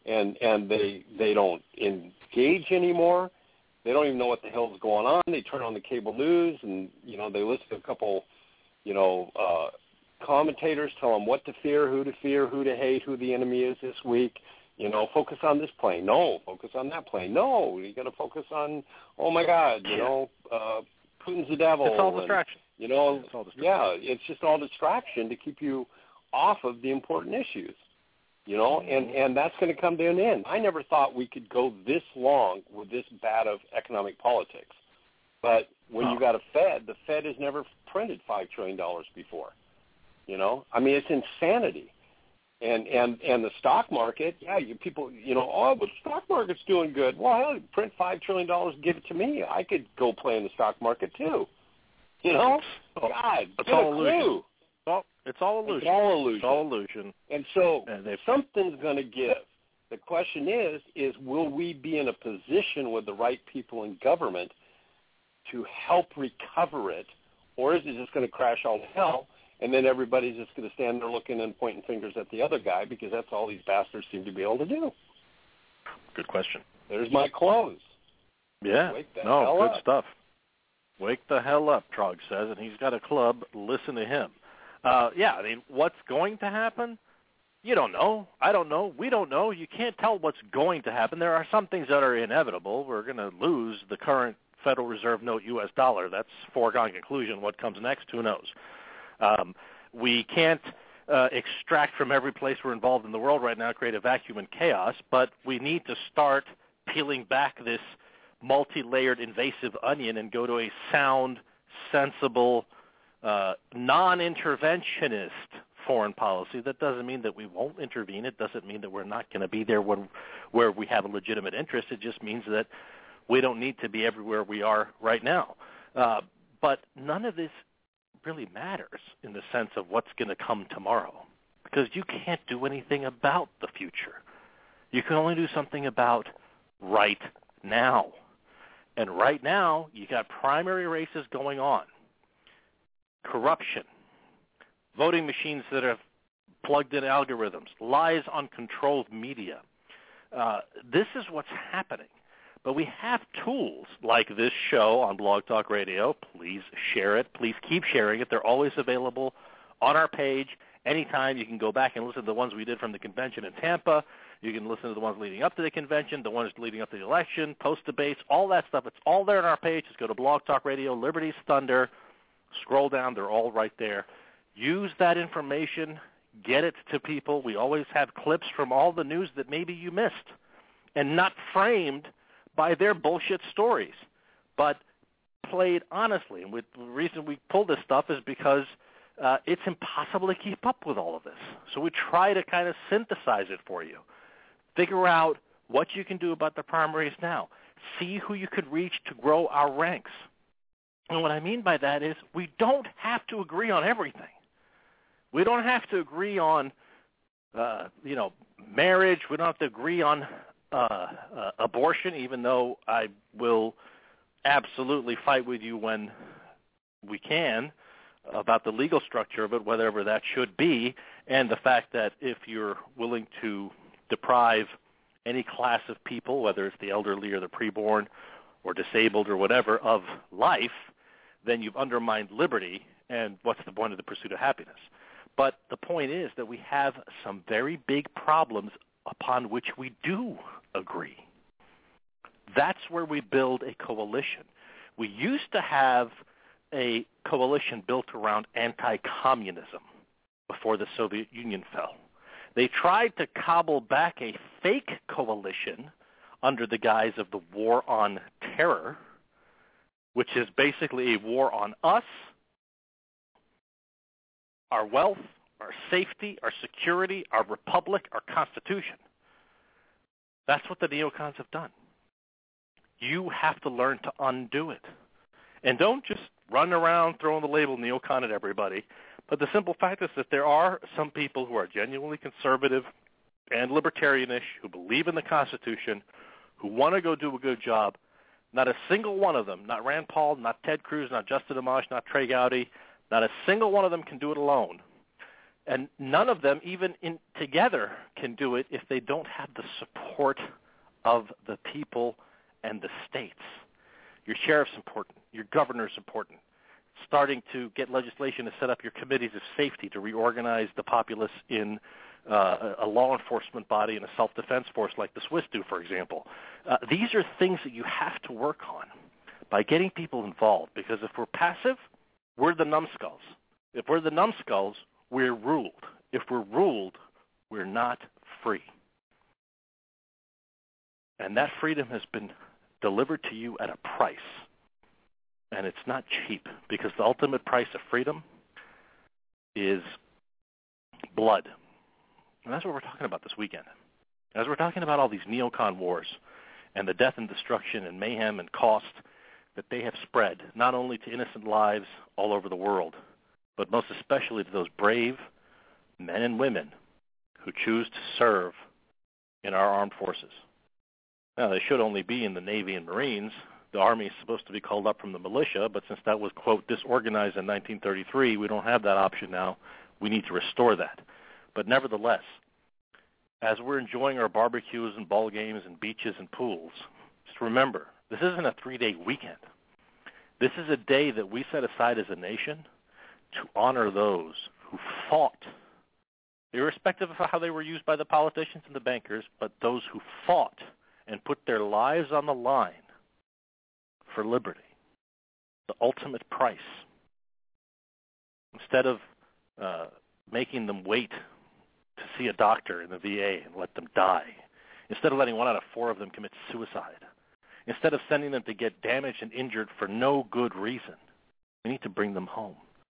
they don't engage anymore. They don't even know what the hell's going on. They turn on the cable news and, you know, they listen to a couple, you know, commentators tell them what to fear, who to hate, who the enemy is this week. You know, focus on this plane. No, focus on that plane. No, you got to focus on, oh, my God, you know, Putin's the devil. It's all distraction. And, you know, yeah, it's just all distraction to keep you off of the important issues. You know, and that's going to come to an end. I never thought we could go this long with this bad of economic politics. But when you got a Fed, the Fed has never printed $5 trillion before. You know, I mean, it's insanity. And the stock market, people, you know, oh, but the stock market's doing good. Well, hell, print $5 trillion, give it to me. I could go play in the stock market too. You know, God, it's all illusion. It's all illusion. It's all illusion. It's all illusion. And so something's going to give. The question is will we be in a position with the right people in government to help recover it, or is it just going to crash all to hell, and then everybody's just going to stand there looking and pointing fingers at the other guy because that's all these bastards seem to be able to do? Good question. There's my close. Yeah. Good stuff. Wake the hell up, Trog says, and he's got a club. Listen to him. I mean, what's going to happen? You don't know. I don't know. We don't know. You can't tell what's going to happen. There are some things that are inevitable. We're going to lose the current Federal Reserve note U.S. dollar. That's foregone conclusion. What comes next, who knows? We can't extract from every place we're involved in the world right now, create a vacuum and chaos, but we need to start peeling back this multi-layered invasive onion and go to a sound, sensible non-interventionist foreign policy. That doesn't mean that we won't intervene. It doesn't mean that we're not going to be there where we have a legitimate interest. It just means that we don't need to be everywhere we are right now. But none of this really matters in the sense of what's going to come tomorrow, because you can't do anything about the future. You can only do something about right now. And right now, you got primary races going on. Corruption, voting machines that have plugged in algorithms, lies on controlled media. This is what's happening. But we have tools like this show on Blog Talk Radio. Please share it. Please keep sharing it. They're always available on our page. Anytime you can go back and listen to the ones we did from the convention in Tampa. You can listen to the ones leading up to the convention, the ones leading up to the election, post-debates, all that stuff. It's all there on our page. Just go to Blog Talk Radio, Liberty's Thunder. Scroll down. They're all right there. Use that information. Get it to people. We always have clips from all the news that maybe you missed and not framed by their bullshit stories, but played honestly. And the reason we pull this stuff is because it's impossible to keep up with all of this. So we try to kind of synthesize it for you. Figure out what you can do about the primaries now. See who you could reach to grow our ranks. And what I mean by that is we don't have to agree on everything. We don't have to agree on, marriage. We don't have to agree on abortion, even though I will absolutely fight with you when we can about the legal structure of it, whatever that should be, and the fact that if you're willing to deprive any class of people, whether it's the elderly or the preborn or disabled or whatever, of life, then you've undermined liberty, and what's the point of the pursuit of happiness? But the point is that we have some very big problems upon which we do agree. That's where we build a coalition. We used to have a coalition built around anti-communism before the Soviet Union fell. They tried to cobble back a fake coalition under the guise of the War on Terror, which is basically a war on us, our wealth, our safety, our security, our republic, our Constitution. That's what the neocons have done. You have to learn to undo it. And don't just run around throwing the label neocon at everybody. But the simple fact is that there are some people who are genuinely conservative and libertarianish, who believe in the Constitution, who want to go do a good job. Not a single one of them, not Rand Paul, not Ted Cruz, not Justin Amash, not Trey Gowdy, not a single one of them can do it alone. And none of them, even together, can do it if they don't have the support of the people and the states. Your sheriff's important. Your governor's important. Starting to get legislation to set up your committees of safety to reorganize the populace in a law enforcement body and a self-defense force like the Swiss do, for example. These are things that you have to work on by getting people involved, because if we're passive, we're the numbskulls. If we're the numbskulls, we're ruled. If we're ruled, we're not free. And that freedom has been delivered to you at a price. And it's not cheap, because the ultimate price of freedom is blood. And that's what we're talking about this weekend. As we're talking about all these neocon wars and the death and destruction and mayhem and cost that they have spread, not only to innocent lives all over the world, but most especially to those brave men and women who choose to serve in our armed forces. Now, they should only be in the Navy and Marines. The Army is supposed to be called up from the militia, but since that was, quote, disorganized in 1933, we don't have that option now. We need to restore that. But nevertheless, as we're enjoying our barbecues and ball games and beaches and pools, just remember, this isn't a 3-day weekend. This is a day that we set aside as a nation to honor those who fought, irrespective of how they were used by the politicians and the bankers, but those who fought and put their lives on the line for liberty, the ultimate price. Instead of making them wait to see a doctor in the VA and let them die, instead of letting 1 out of 4 of them commit suicide, instead of sending them to get damaged and injured for no good reason, we need to bring them home.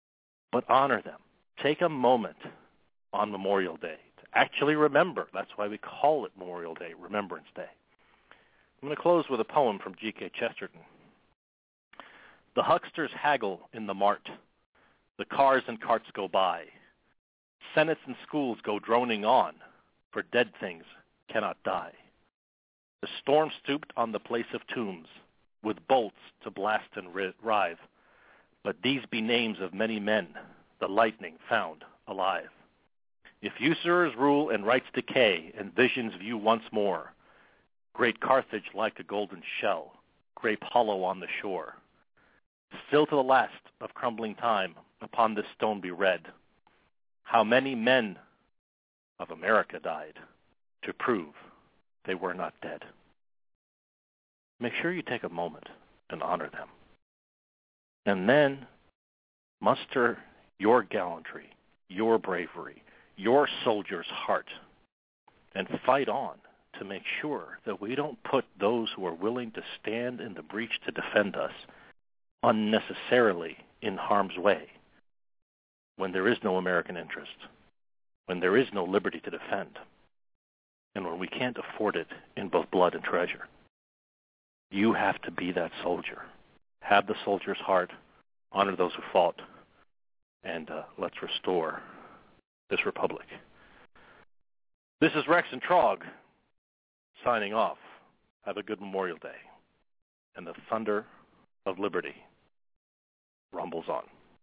but honor them. Take a moment on Memorial Day to actually remember. That's why we call it Memorial Day, Remembrance Day. I'm going to close with a poem from G.K. Chesterton. The hucksters haggle in the mart. The cars and carts go by. Senates and schools go droning on, for dead things cannot die. The storm stooped on the place of tombs, with bolts to blast and rive. But these be names of many men, the lightning found alive. If usurers rule and rights decay, and visions view once more, great Carthage like a golden shell, grape hollow on the shore, still to the last of crumbling time upon this stone be read, how many men of America died to prove they were not dead. Make sure you take a moment and honor them. And then muster your gallantry, your bravery, your soldier's heart, and fight on to make sure that we don't put those who are willing to stand in the breach to defend us unnecessarily in harm's way when there is no American interest, when there is no liberty to defend, and when we can't afford it in both blood and treasure. You have to be that soldier. Have the soldier's heart, honor those who fought, and let's restore this republic. This is Rex and Trog signing off. Have a good Memorial Day. And the thunder of liberty rumbles on.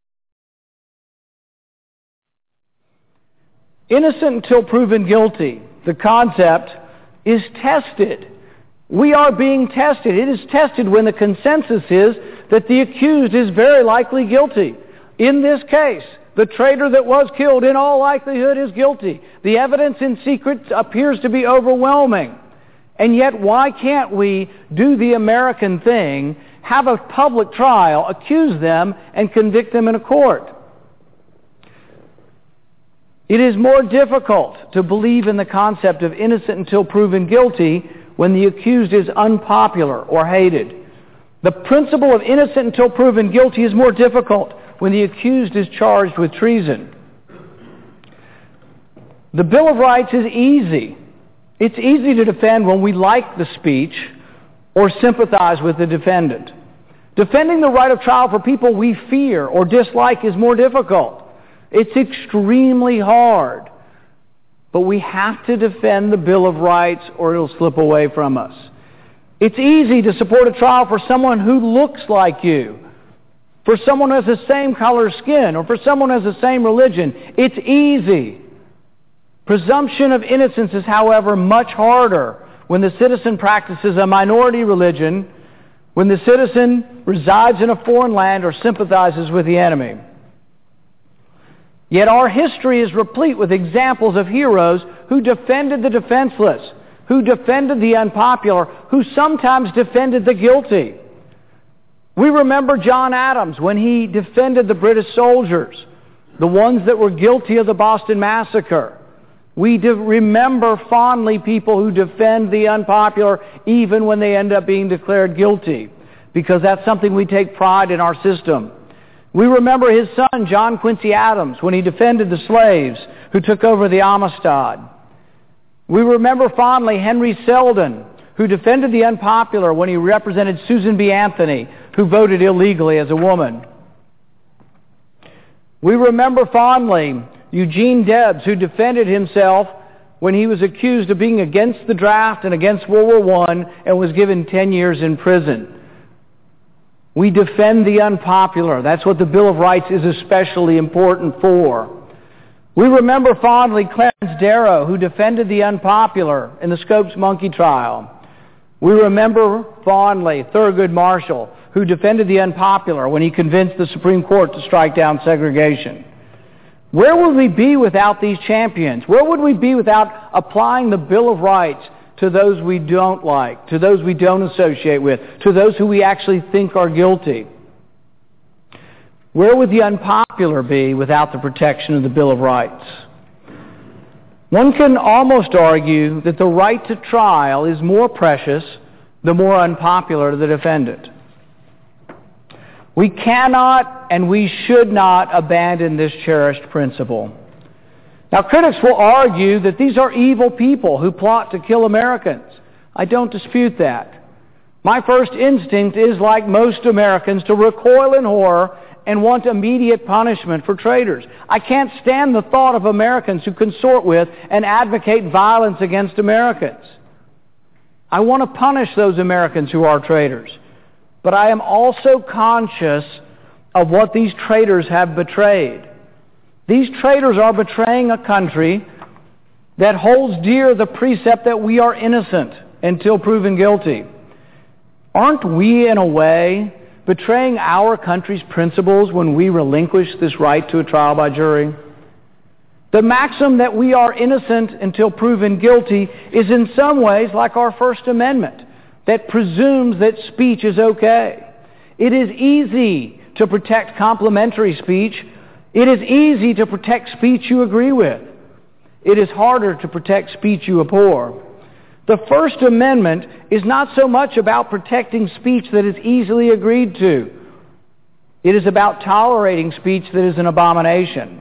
Innocent until proven guilty. The concept is tested. We are being tested. It is tested when the consensus is that the accused is very likely guilty. In this case, the traitor that was killed in all likelihood is guilty. The evidence in secret appears to be overwhelming. And yet, why can't we do the American thing, have a public trial, accuse them, and convict them in a court? It is more difficult to believe in the concept of innocent until proven guilty when the accused is unpopular or hated. The principle of innocent until proven guilty is more difficult when the accused is charged with treason. The Bill of Rights is easy. It's easy to defend when we like the speech or sympathize with the defendant. Defending the right of trial for people we fear or dislike is more difficult. It's extremely hard. But we have to defend the Bill of Rights or it'll slip away from us. It's easy to support a trial for someone who looks like you, for someone who has the same color skin, or for someone who has the same religion. It's easy. Presumption of innocence is, however, much harder when the citizen practices a minority religion, when the citizen resides in a foreign land or sympathizes with the enemy. Yet our history is replete with examples of heroes who defended the defenseless, who defended the unpopular, who sometimes defended the guilty. We remember John Adams when he defended the British soldiers, the ones that were guilty of the Boston Massacre. We remember fondly people who defend the unpopular even when they end up being declared guilty, because that's something we take pride in our system. We remember his son, John Quincy Adams, when he defended the slaves who took over the Amistad. We remember fondly Henry Selden, who defended the unpopular when he represented Susan B. Anthony, who voted illegally as a woman. We remember fondly Eugene Debs, who defended himself when he was accused of being against the draft and against World War I and was given 10 years in prison. We defend the unpopular. That's what the Bill of Rights is especially important for. We remember fondly Clarence Darrow, who defended the unpopular in the Scopes Monkey trial. We remember fondly Thurgood Marshall, who defended the unpopular when he convinced the Supreme Court to strike down segregation. Where would we be without these champions? Where would we be without applying the Bill of Rights to those we don't like, to those we don't associate with, to those who we actually think are guilty? Where would the unpopular be without the protection of the Bill of Rights? One can almost argue that the right to trial is more precious the more unpopular the defendant. We cannot and we should not abandon this cherished principle. Now, critics will argue that these are evil people who plot to kill Americans. I don't dispute that. My first instinct is, like most Americans, to recoil in horror and want immediate punishment for traitors. I can't stand the thought of Americans who consort with and advocate violence against Americans. I want to punish those Americans who are traitors. But I am also conscious of what these traitors have betrayed. These traitors are betraying a country that holds dear the precept that we are innocent until proven guilty. Aren't we, in a way, betraying our country's principles when we relinquish this right to a trial by jury? The maxim that we are innocent until proven guilty is in some ways like our First Amendment, that presumes that speech is okay. It is easy to protect complimentary speech. It is easy to protect speech you agree with. It is harder to protect speech you abhor. The First Amendment is not so much about protecting speech that is easily agreed to. It is about tolerating speech that is an abomination.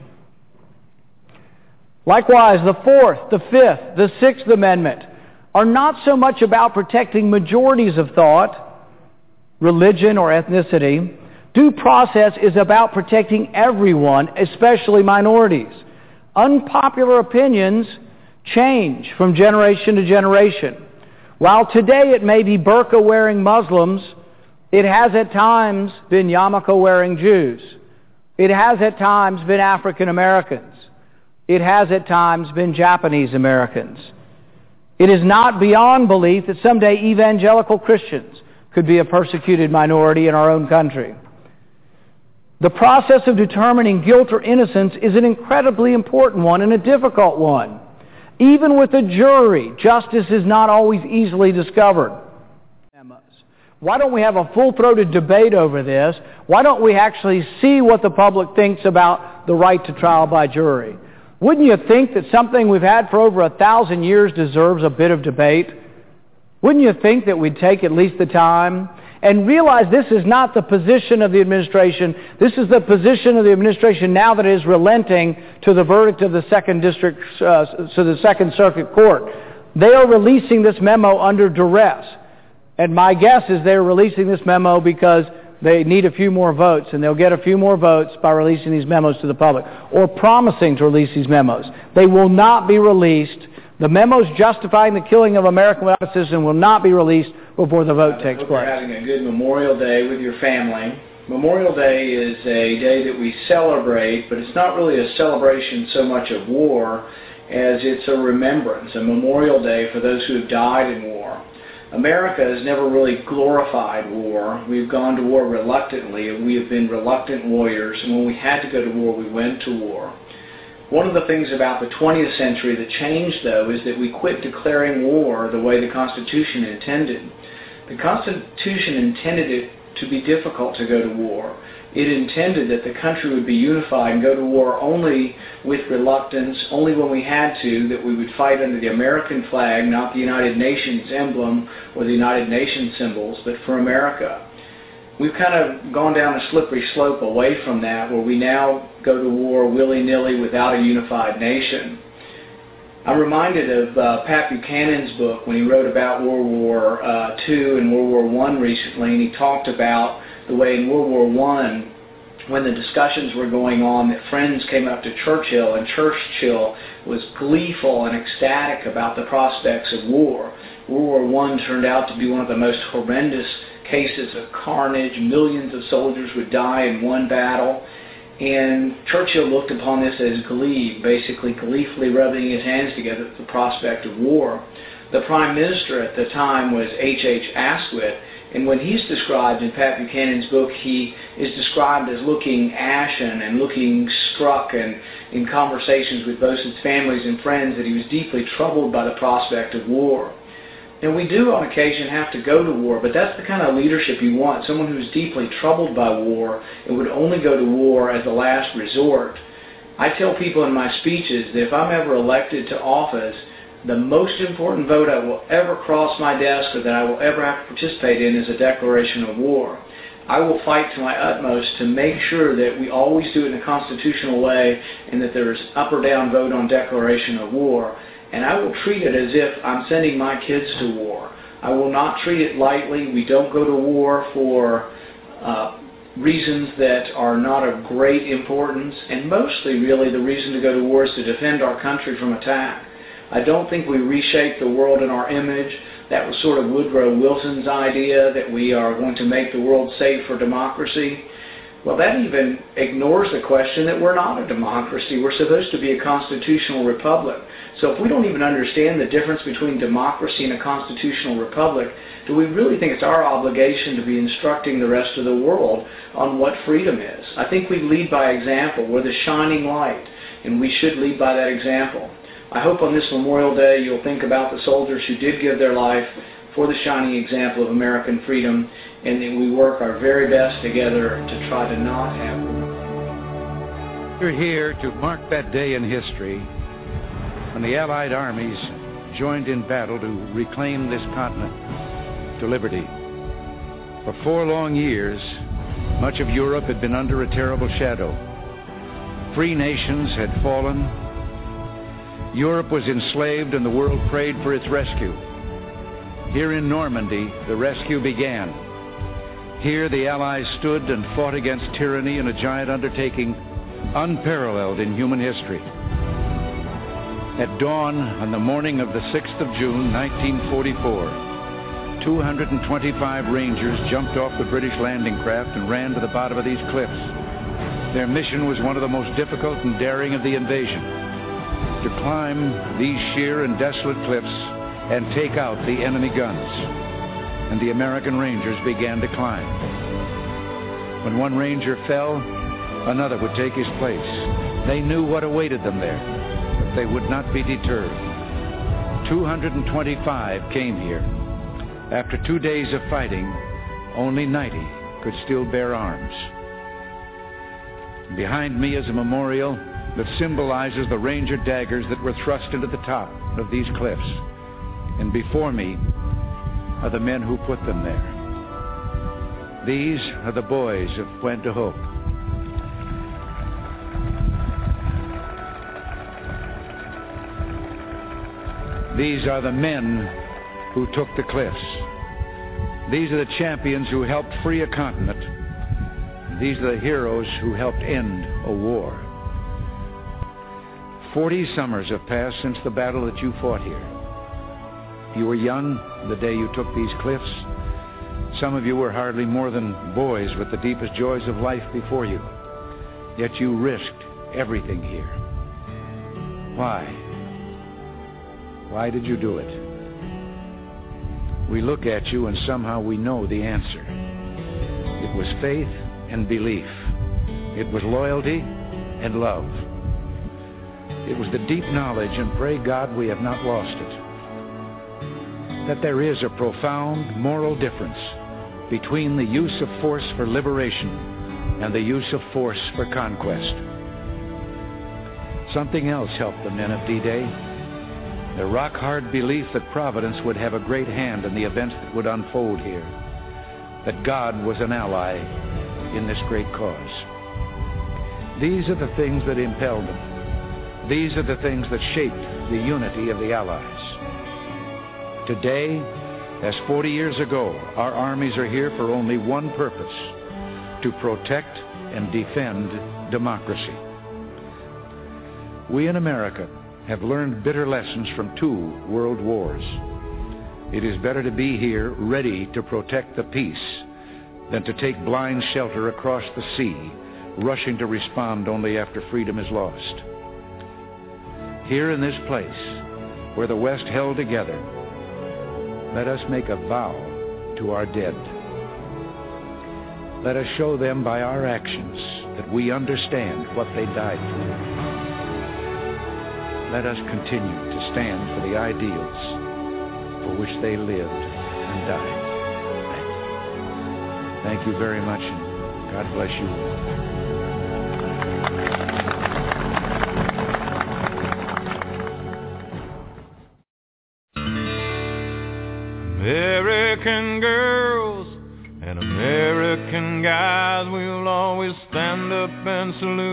Likewise, the Fourth, the Fifth, the Sixth Amendment are not so much about protecting majorities of thought, religion, or ethnicity. Due process is about protecting everyone, especially minorities. Unpopular opinions change from generation to generation. While today it may be burqa-wearing Muslims, it has at times been yarmulke-wearing Jews. It has at times been African Americans. It has at times been Japanese Americans. It is not beyond belief that someday evangelical Christians could be a persecuted minority in our own country. The process of determining guilt or innocence is an incredibly important one and a difficult one. Even with a jury, justice is not always easily discovered. Why don't we have a full-throated debate over this? Why don't we actually see what the public thinks about the right to trial by jury? Wouldn't you think that something we've had for over 1,000 years deserves a bit of debate? Wouldn't you think that we'd take at least the time and realize this is not the position of the administration? This is the position of the administration now that it is relenting to the verdict of the Second District, the Second Circuit Court. They are releasing this memo under duress. And my guess is they're releasing this memo because they need a few more votes, and they'll get a few more votes by releasing these memos to the public, or promising to release these memos. They will not be released. The memos justifying the killing of American without a citizen will not be released before the vote takes place. We're having a good Memorial Day with your family. Memorial Day is a day that we celebrate, but it's not really a celebration so much of war as it's a remembrance, a Memorial Day for those who have died in war. America has never really glorified war. We've gone to war reluctantly, and we have been reluctant warriors, and when we had to go to war, we went to war. One of the things about the 20th century that changed, though, is that we quit declaring war the way the Constitution intended. The Constitution intended it to be difficult to go to war. It intended that the country would be unified and go to war only with reluctance, only when we had to, that we would fight under the American flag, not the United Nations emblem or the United Nations symbols, but for America. We've kind of gone down a slippery slope away from that, where we now go to war willy-nilly without a unified nation. I'm reminded of Pat Buchanan's book when he wrote about World War II and World War I recently, and he talked about the way in World War I, when the discussions were going on, that friends came up to Churchill, and Churchill was gleeful and ecstatic about the prospects of war. World War I turned out to be one of the most horrendous cases of carnage. Millions of soldiers would die in one battle. And Churchill looked upon this as glee, basically gleefully rubbing his hands together at the prospect of war. The Prime Minister at the time was H.H. Asquith, and when he's described in Pat Buchanan's book, he is described as looking ashen and looking struck, and in conversations with both his families and friends that he was deeply troubled by the prospect of war. And we do on occasion have to go to war, but that's the kind of leadership you want, someone who is deeply troubled by war and would only go to war as a last resort. I tell people in my speeches that if I'm ever elected to office, the most important vote I will ever cross my desk or that I will ever have to participate in is a declaration of war. I will fight to my utmost to make sure that we always do it in a constitutional way and that there's up or down vote on declaration of war. And I will treat it as if I'm sending my kids to war. I will not treat it lightly. We don't go to war for reasons that are not of great importance, and mostly really the reason to go to war is to defend our country from attack. I don't think we reshape the world in our image. That was sort of Woodrow Wilson's idea that we are going to make the world safe for democracy. Well, that even ignores the question that we're not a democracy. We're supposed to be a constitutional republic. So if we don't even understand the difference between democracy and a constitutional republic, do we really think it's our obligation to be instructing the rest of the world on what freedom is? I think we lead by example. We're the shining light, and we should lead by that example. I hope on this Memorial Day you'll think about the soldiers who did give their life for the shining example of American freedom, and that we work our very best together to try to not have them. We're here to mark that day in history when the Allied armies joined in battle to reclaim this continent to liberty. For 4 long years, much of Europe had been under a terrible shadow. Free nations had fallen. Europe was enslaved, and the world prayed for its rescue. Here in Normandy, the rescue began. Here the Allies stood and fought against tyranny in a giant undertaking unparalleled in human history. At dawn on the morning of the 6th of June, 1944, 225 Rangers jumped off the British landing craft and ran to the bottom of these cliffs. Their mission was one of the most difficult and daring of the invasion: to climb these sheer and desolate cliffs and take out the enemy guns. And the American Rangers began to climb. When one Ranger fell, another would take his place. They knew what awaited them there, but they would not be deterred. 225 came here. After 2 days of fighting, only 90 could still bear arms. Behind me is a memorial that symbolizes the Ranger daggers that were thrust into the top of these cliffs. And before me are the men who put them there. These are the boys of Pointe du Hope. These are the men who took the cliffs. These are the champions who helped free a continent. These are the heroes who helped end a war. 40 summers have passed since the battle that you fought here. You were young the day you took these cliffs. Some of you were hardly more than boys with the deepest joys of life before you. Yet you risked everything here. Why? Why did you do it? We look at you and somehow we know the answer. It was faith and belief. It was loyalty and love. It was the deep knowledge, and pray God we have not lost it, that there is a profound moral difference between the use of force for liberation and the use of force for conquest. Something else helped the men of D-Day: the rock-hard belief that Providence would have a great hand in the events that would unfold here, that God was an ally in this great cause. These are the things that impelled them. These are the things that shaped the unity of the Allies. Today, as 40 years ago, our armies are here for only one purpose: to protect and defend democracy. We in America have learned bitter lessons from 2 world wars. It is better to be here ready to protect the peace than to take blind shelter across the sea, rushing to respond only after freedom is lost. Here in this place, where the West held together, let us make a vow to our dead. Let us show them by our actions that we understand what they died for. Let us continue to stand for the ideals for which they lived and died. Thank you very much, and God bless you all. American girls and American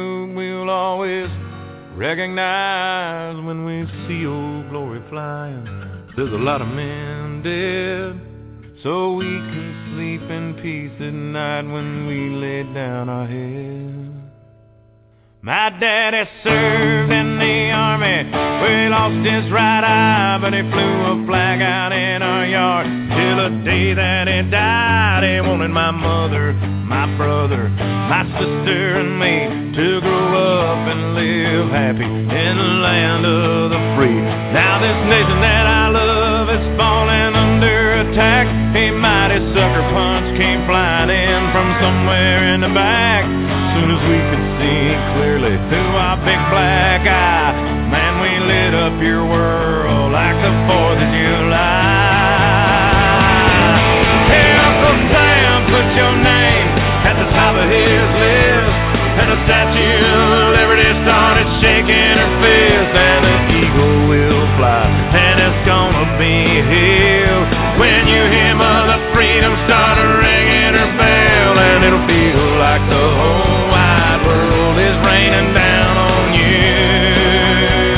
road we'll always recognize when we see Old Glory flying. There's a lot of men dead, so we can sleep in peace at night when we lay down our heads. My daddy served in the army, where he lost his right eye, but he flew a flag out in our yard till the day that he died. He wanted my mother, my brother, my sister and me to grow up and live happy in the land of the free. Now this nation that I love is falling under attack. A mighty sucker punch came flying in from somewhere in the back. Soon as we could see clearly through our big black eye, man, we lit up your world like the 4th of July. Hey, Uncle Sam, put your name at the top of his list, and the Statue of Liberty started shaking her fist, and the eagle will fly, and it's gonna be hell when you hear Mother Freedom start ringing her bell, and it'll feel like the whole wide world is raining down on you.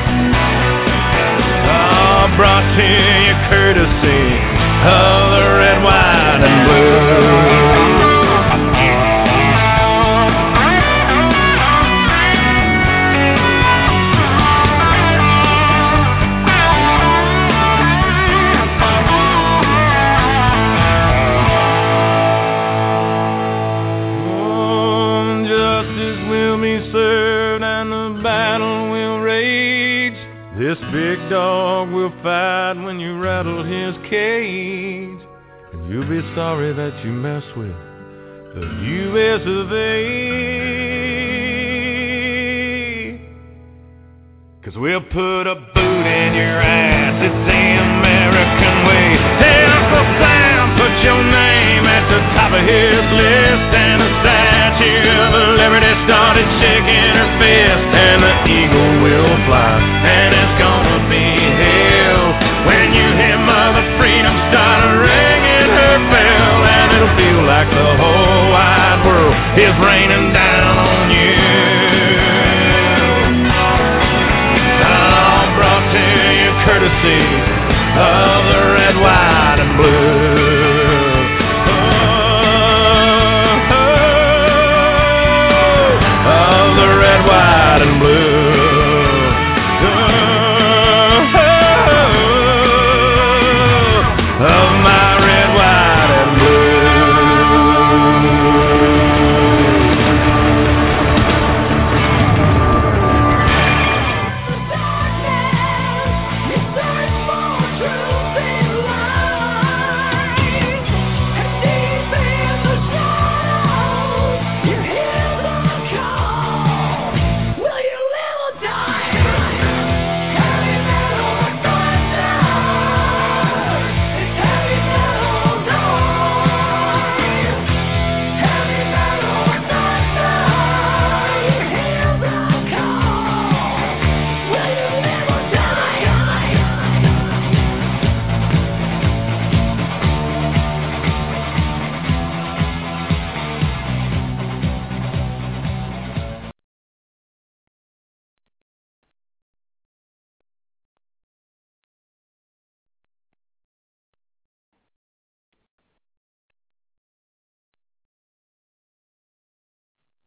Oh, brought to you courtesy of the red, white, and blue. This big dog will fight when you rattle his cage, and you'll be sorry that you mess with the U.S. of A. 'Cause we'll put a boot in your ass, it's the American way. Hey, Uncle Sam, put your name at the top of his list, and the Statue of Liberty started shaking her fist, and the eagle will fly, and it's gonna be hell when you hear Mother Freedom start ringing her bell, and it'll feel like the whole wide world is raining down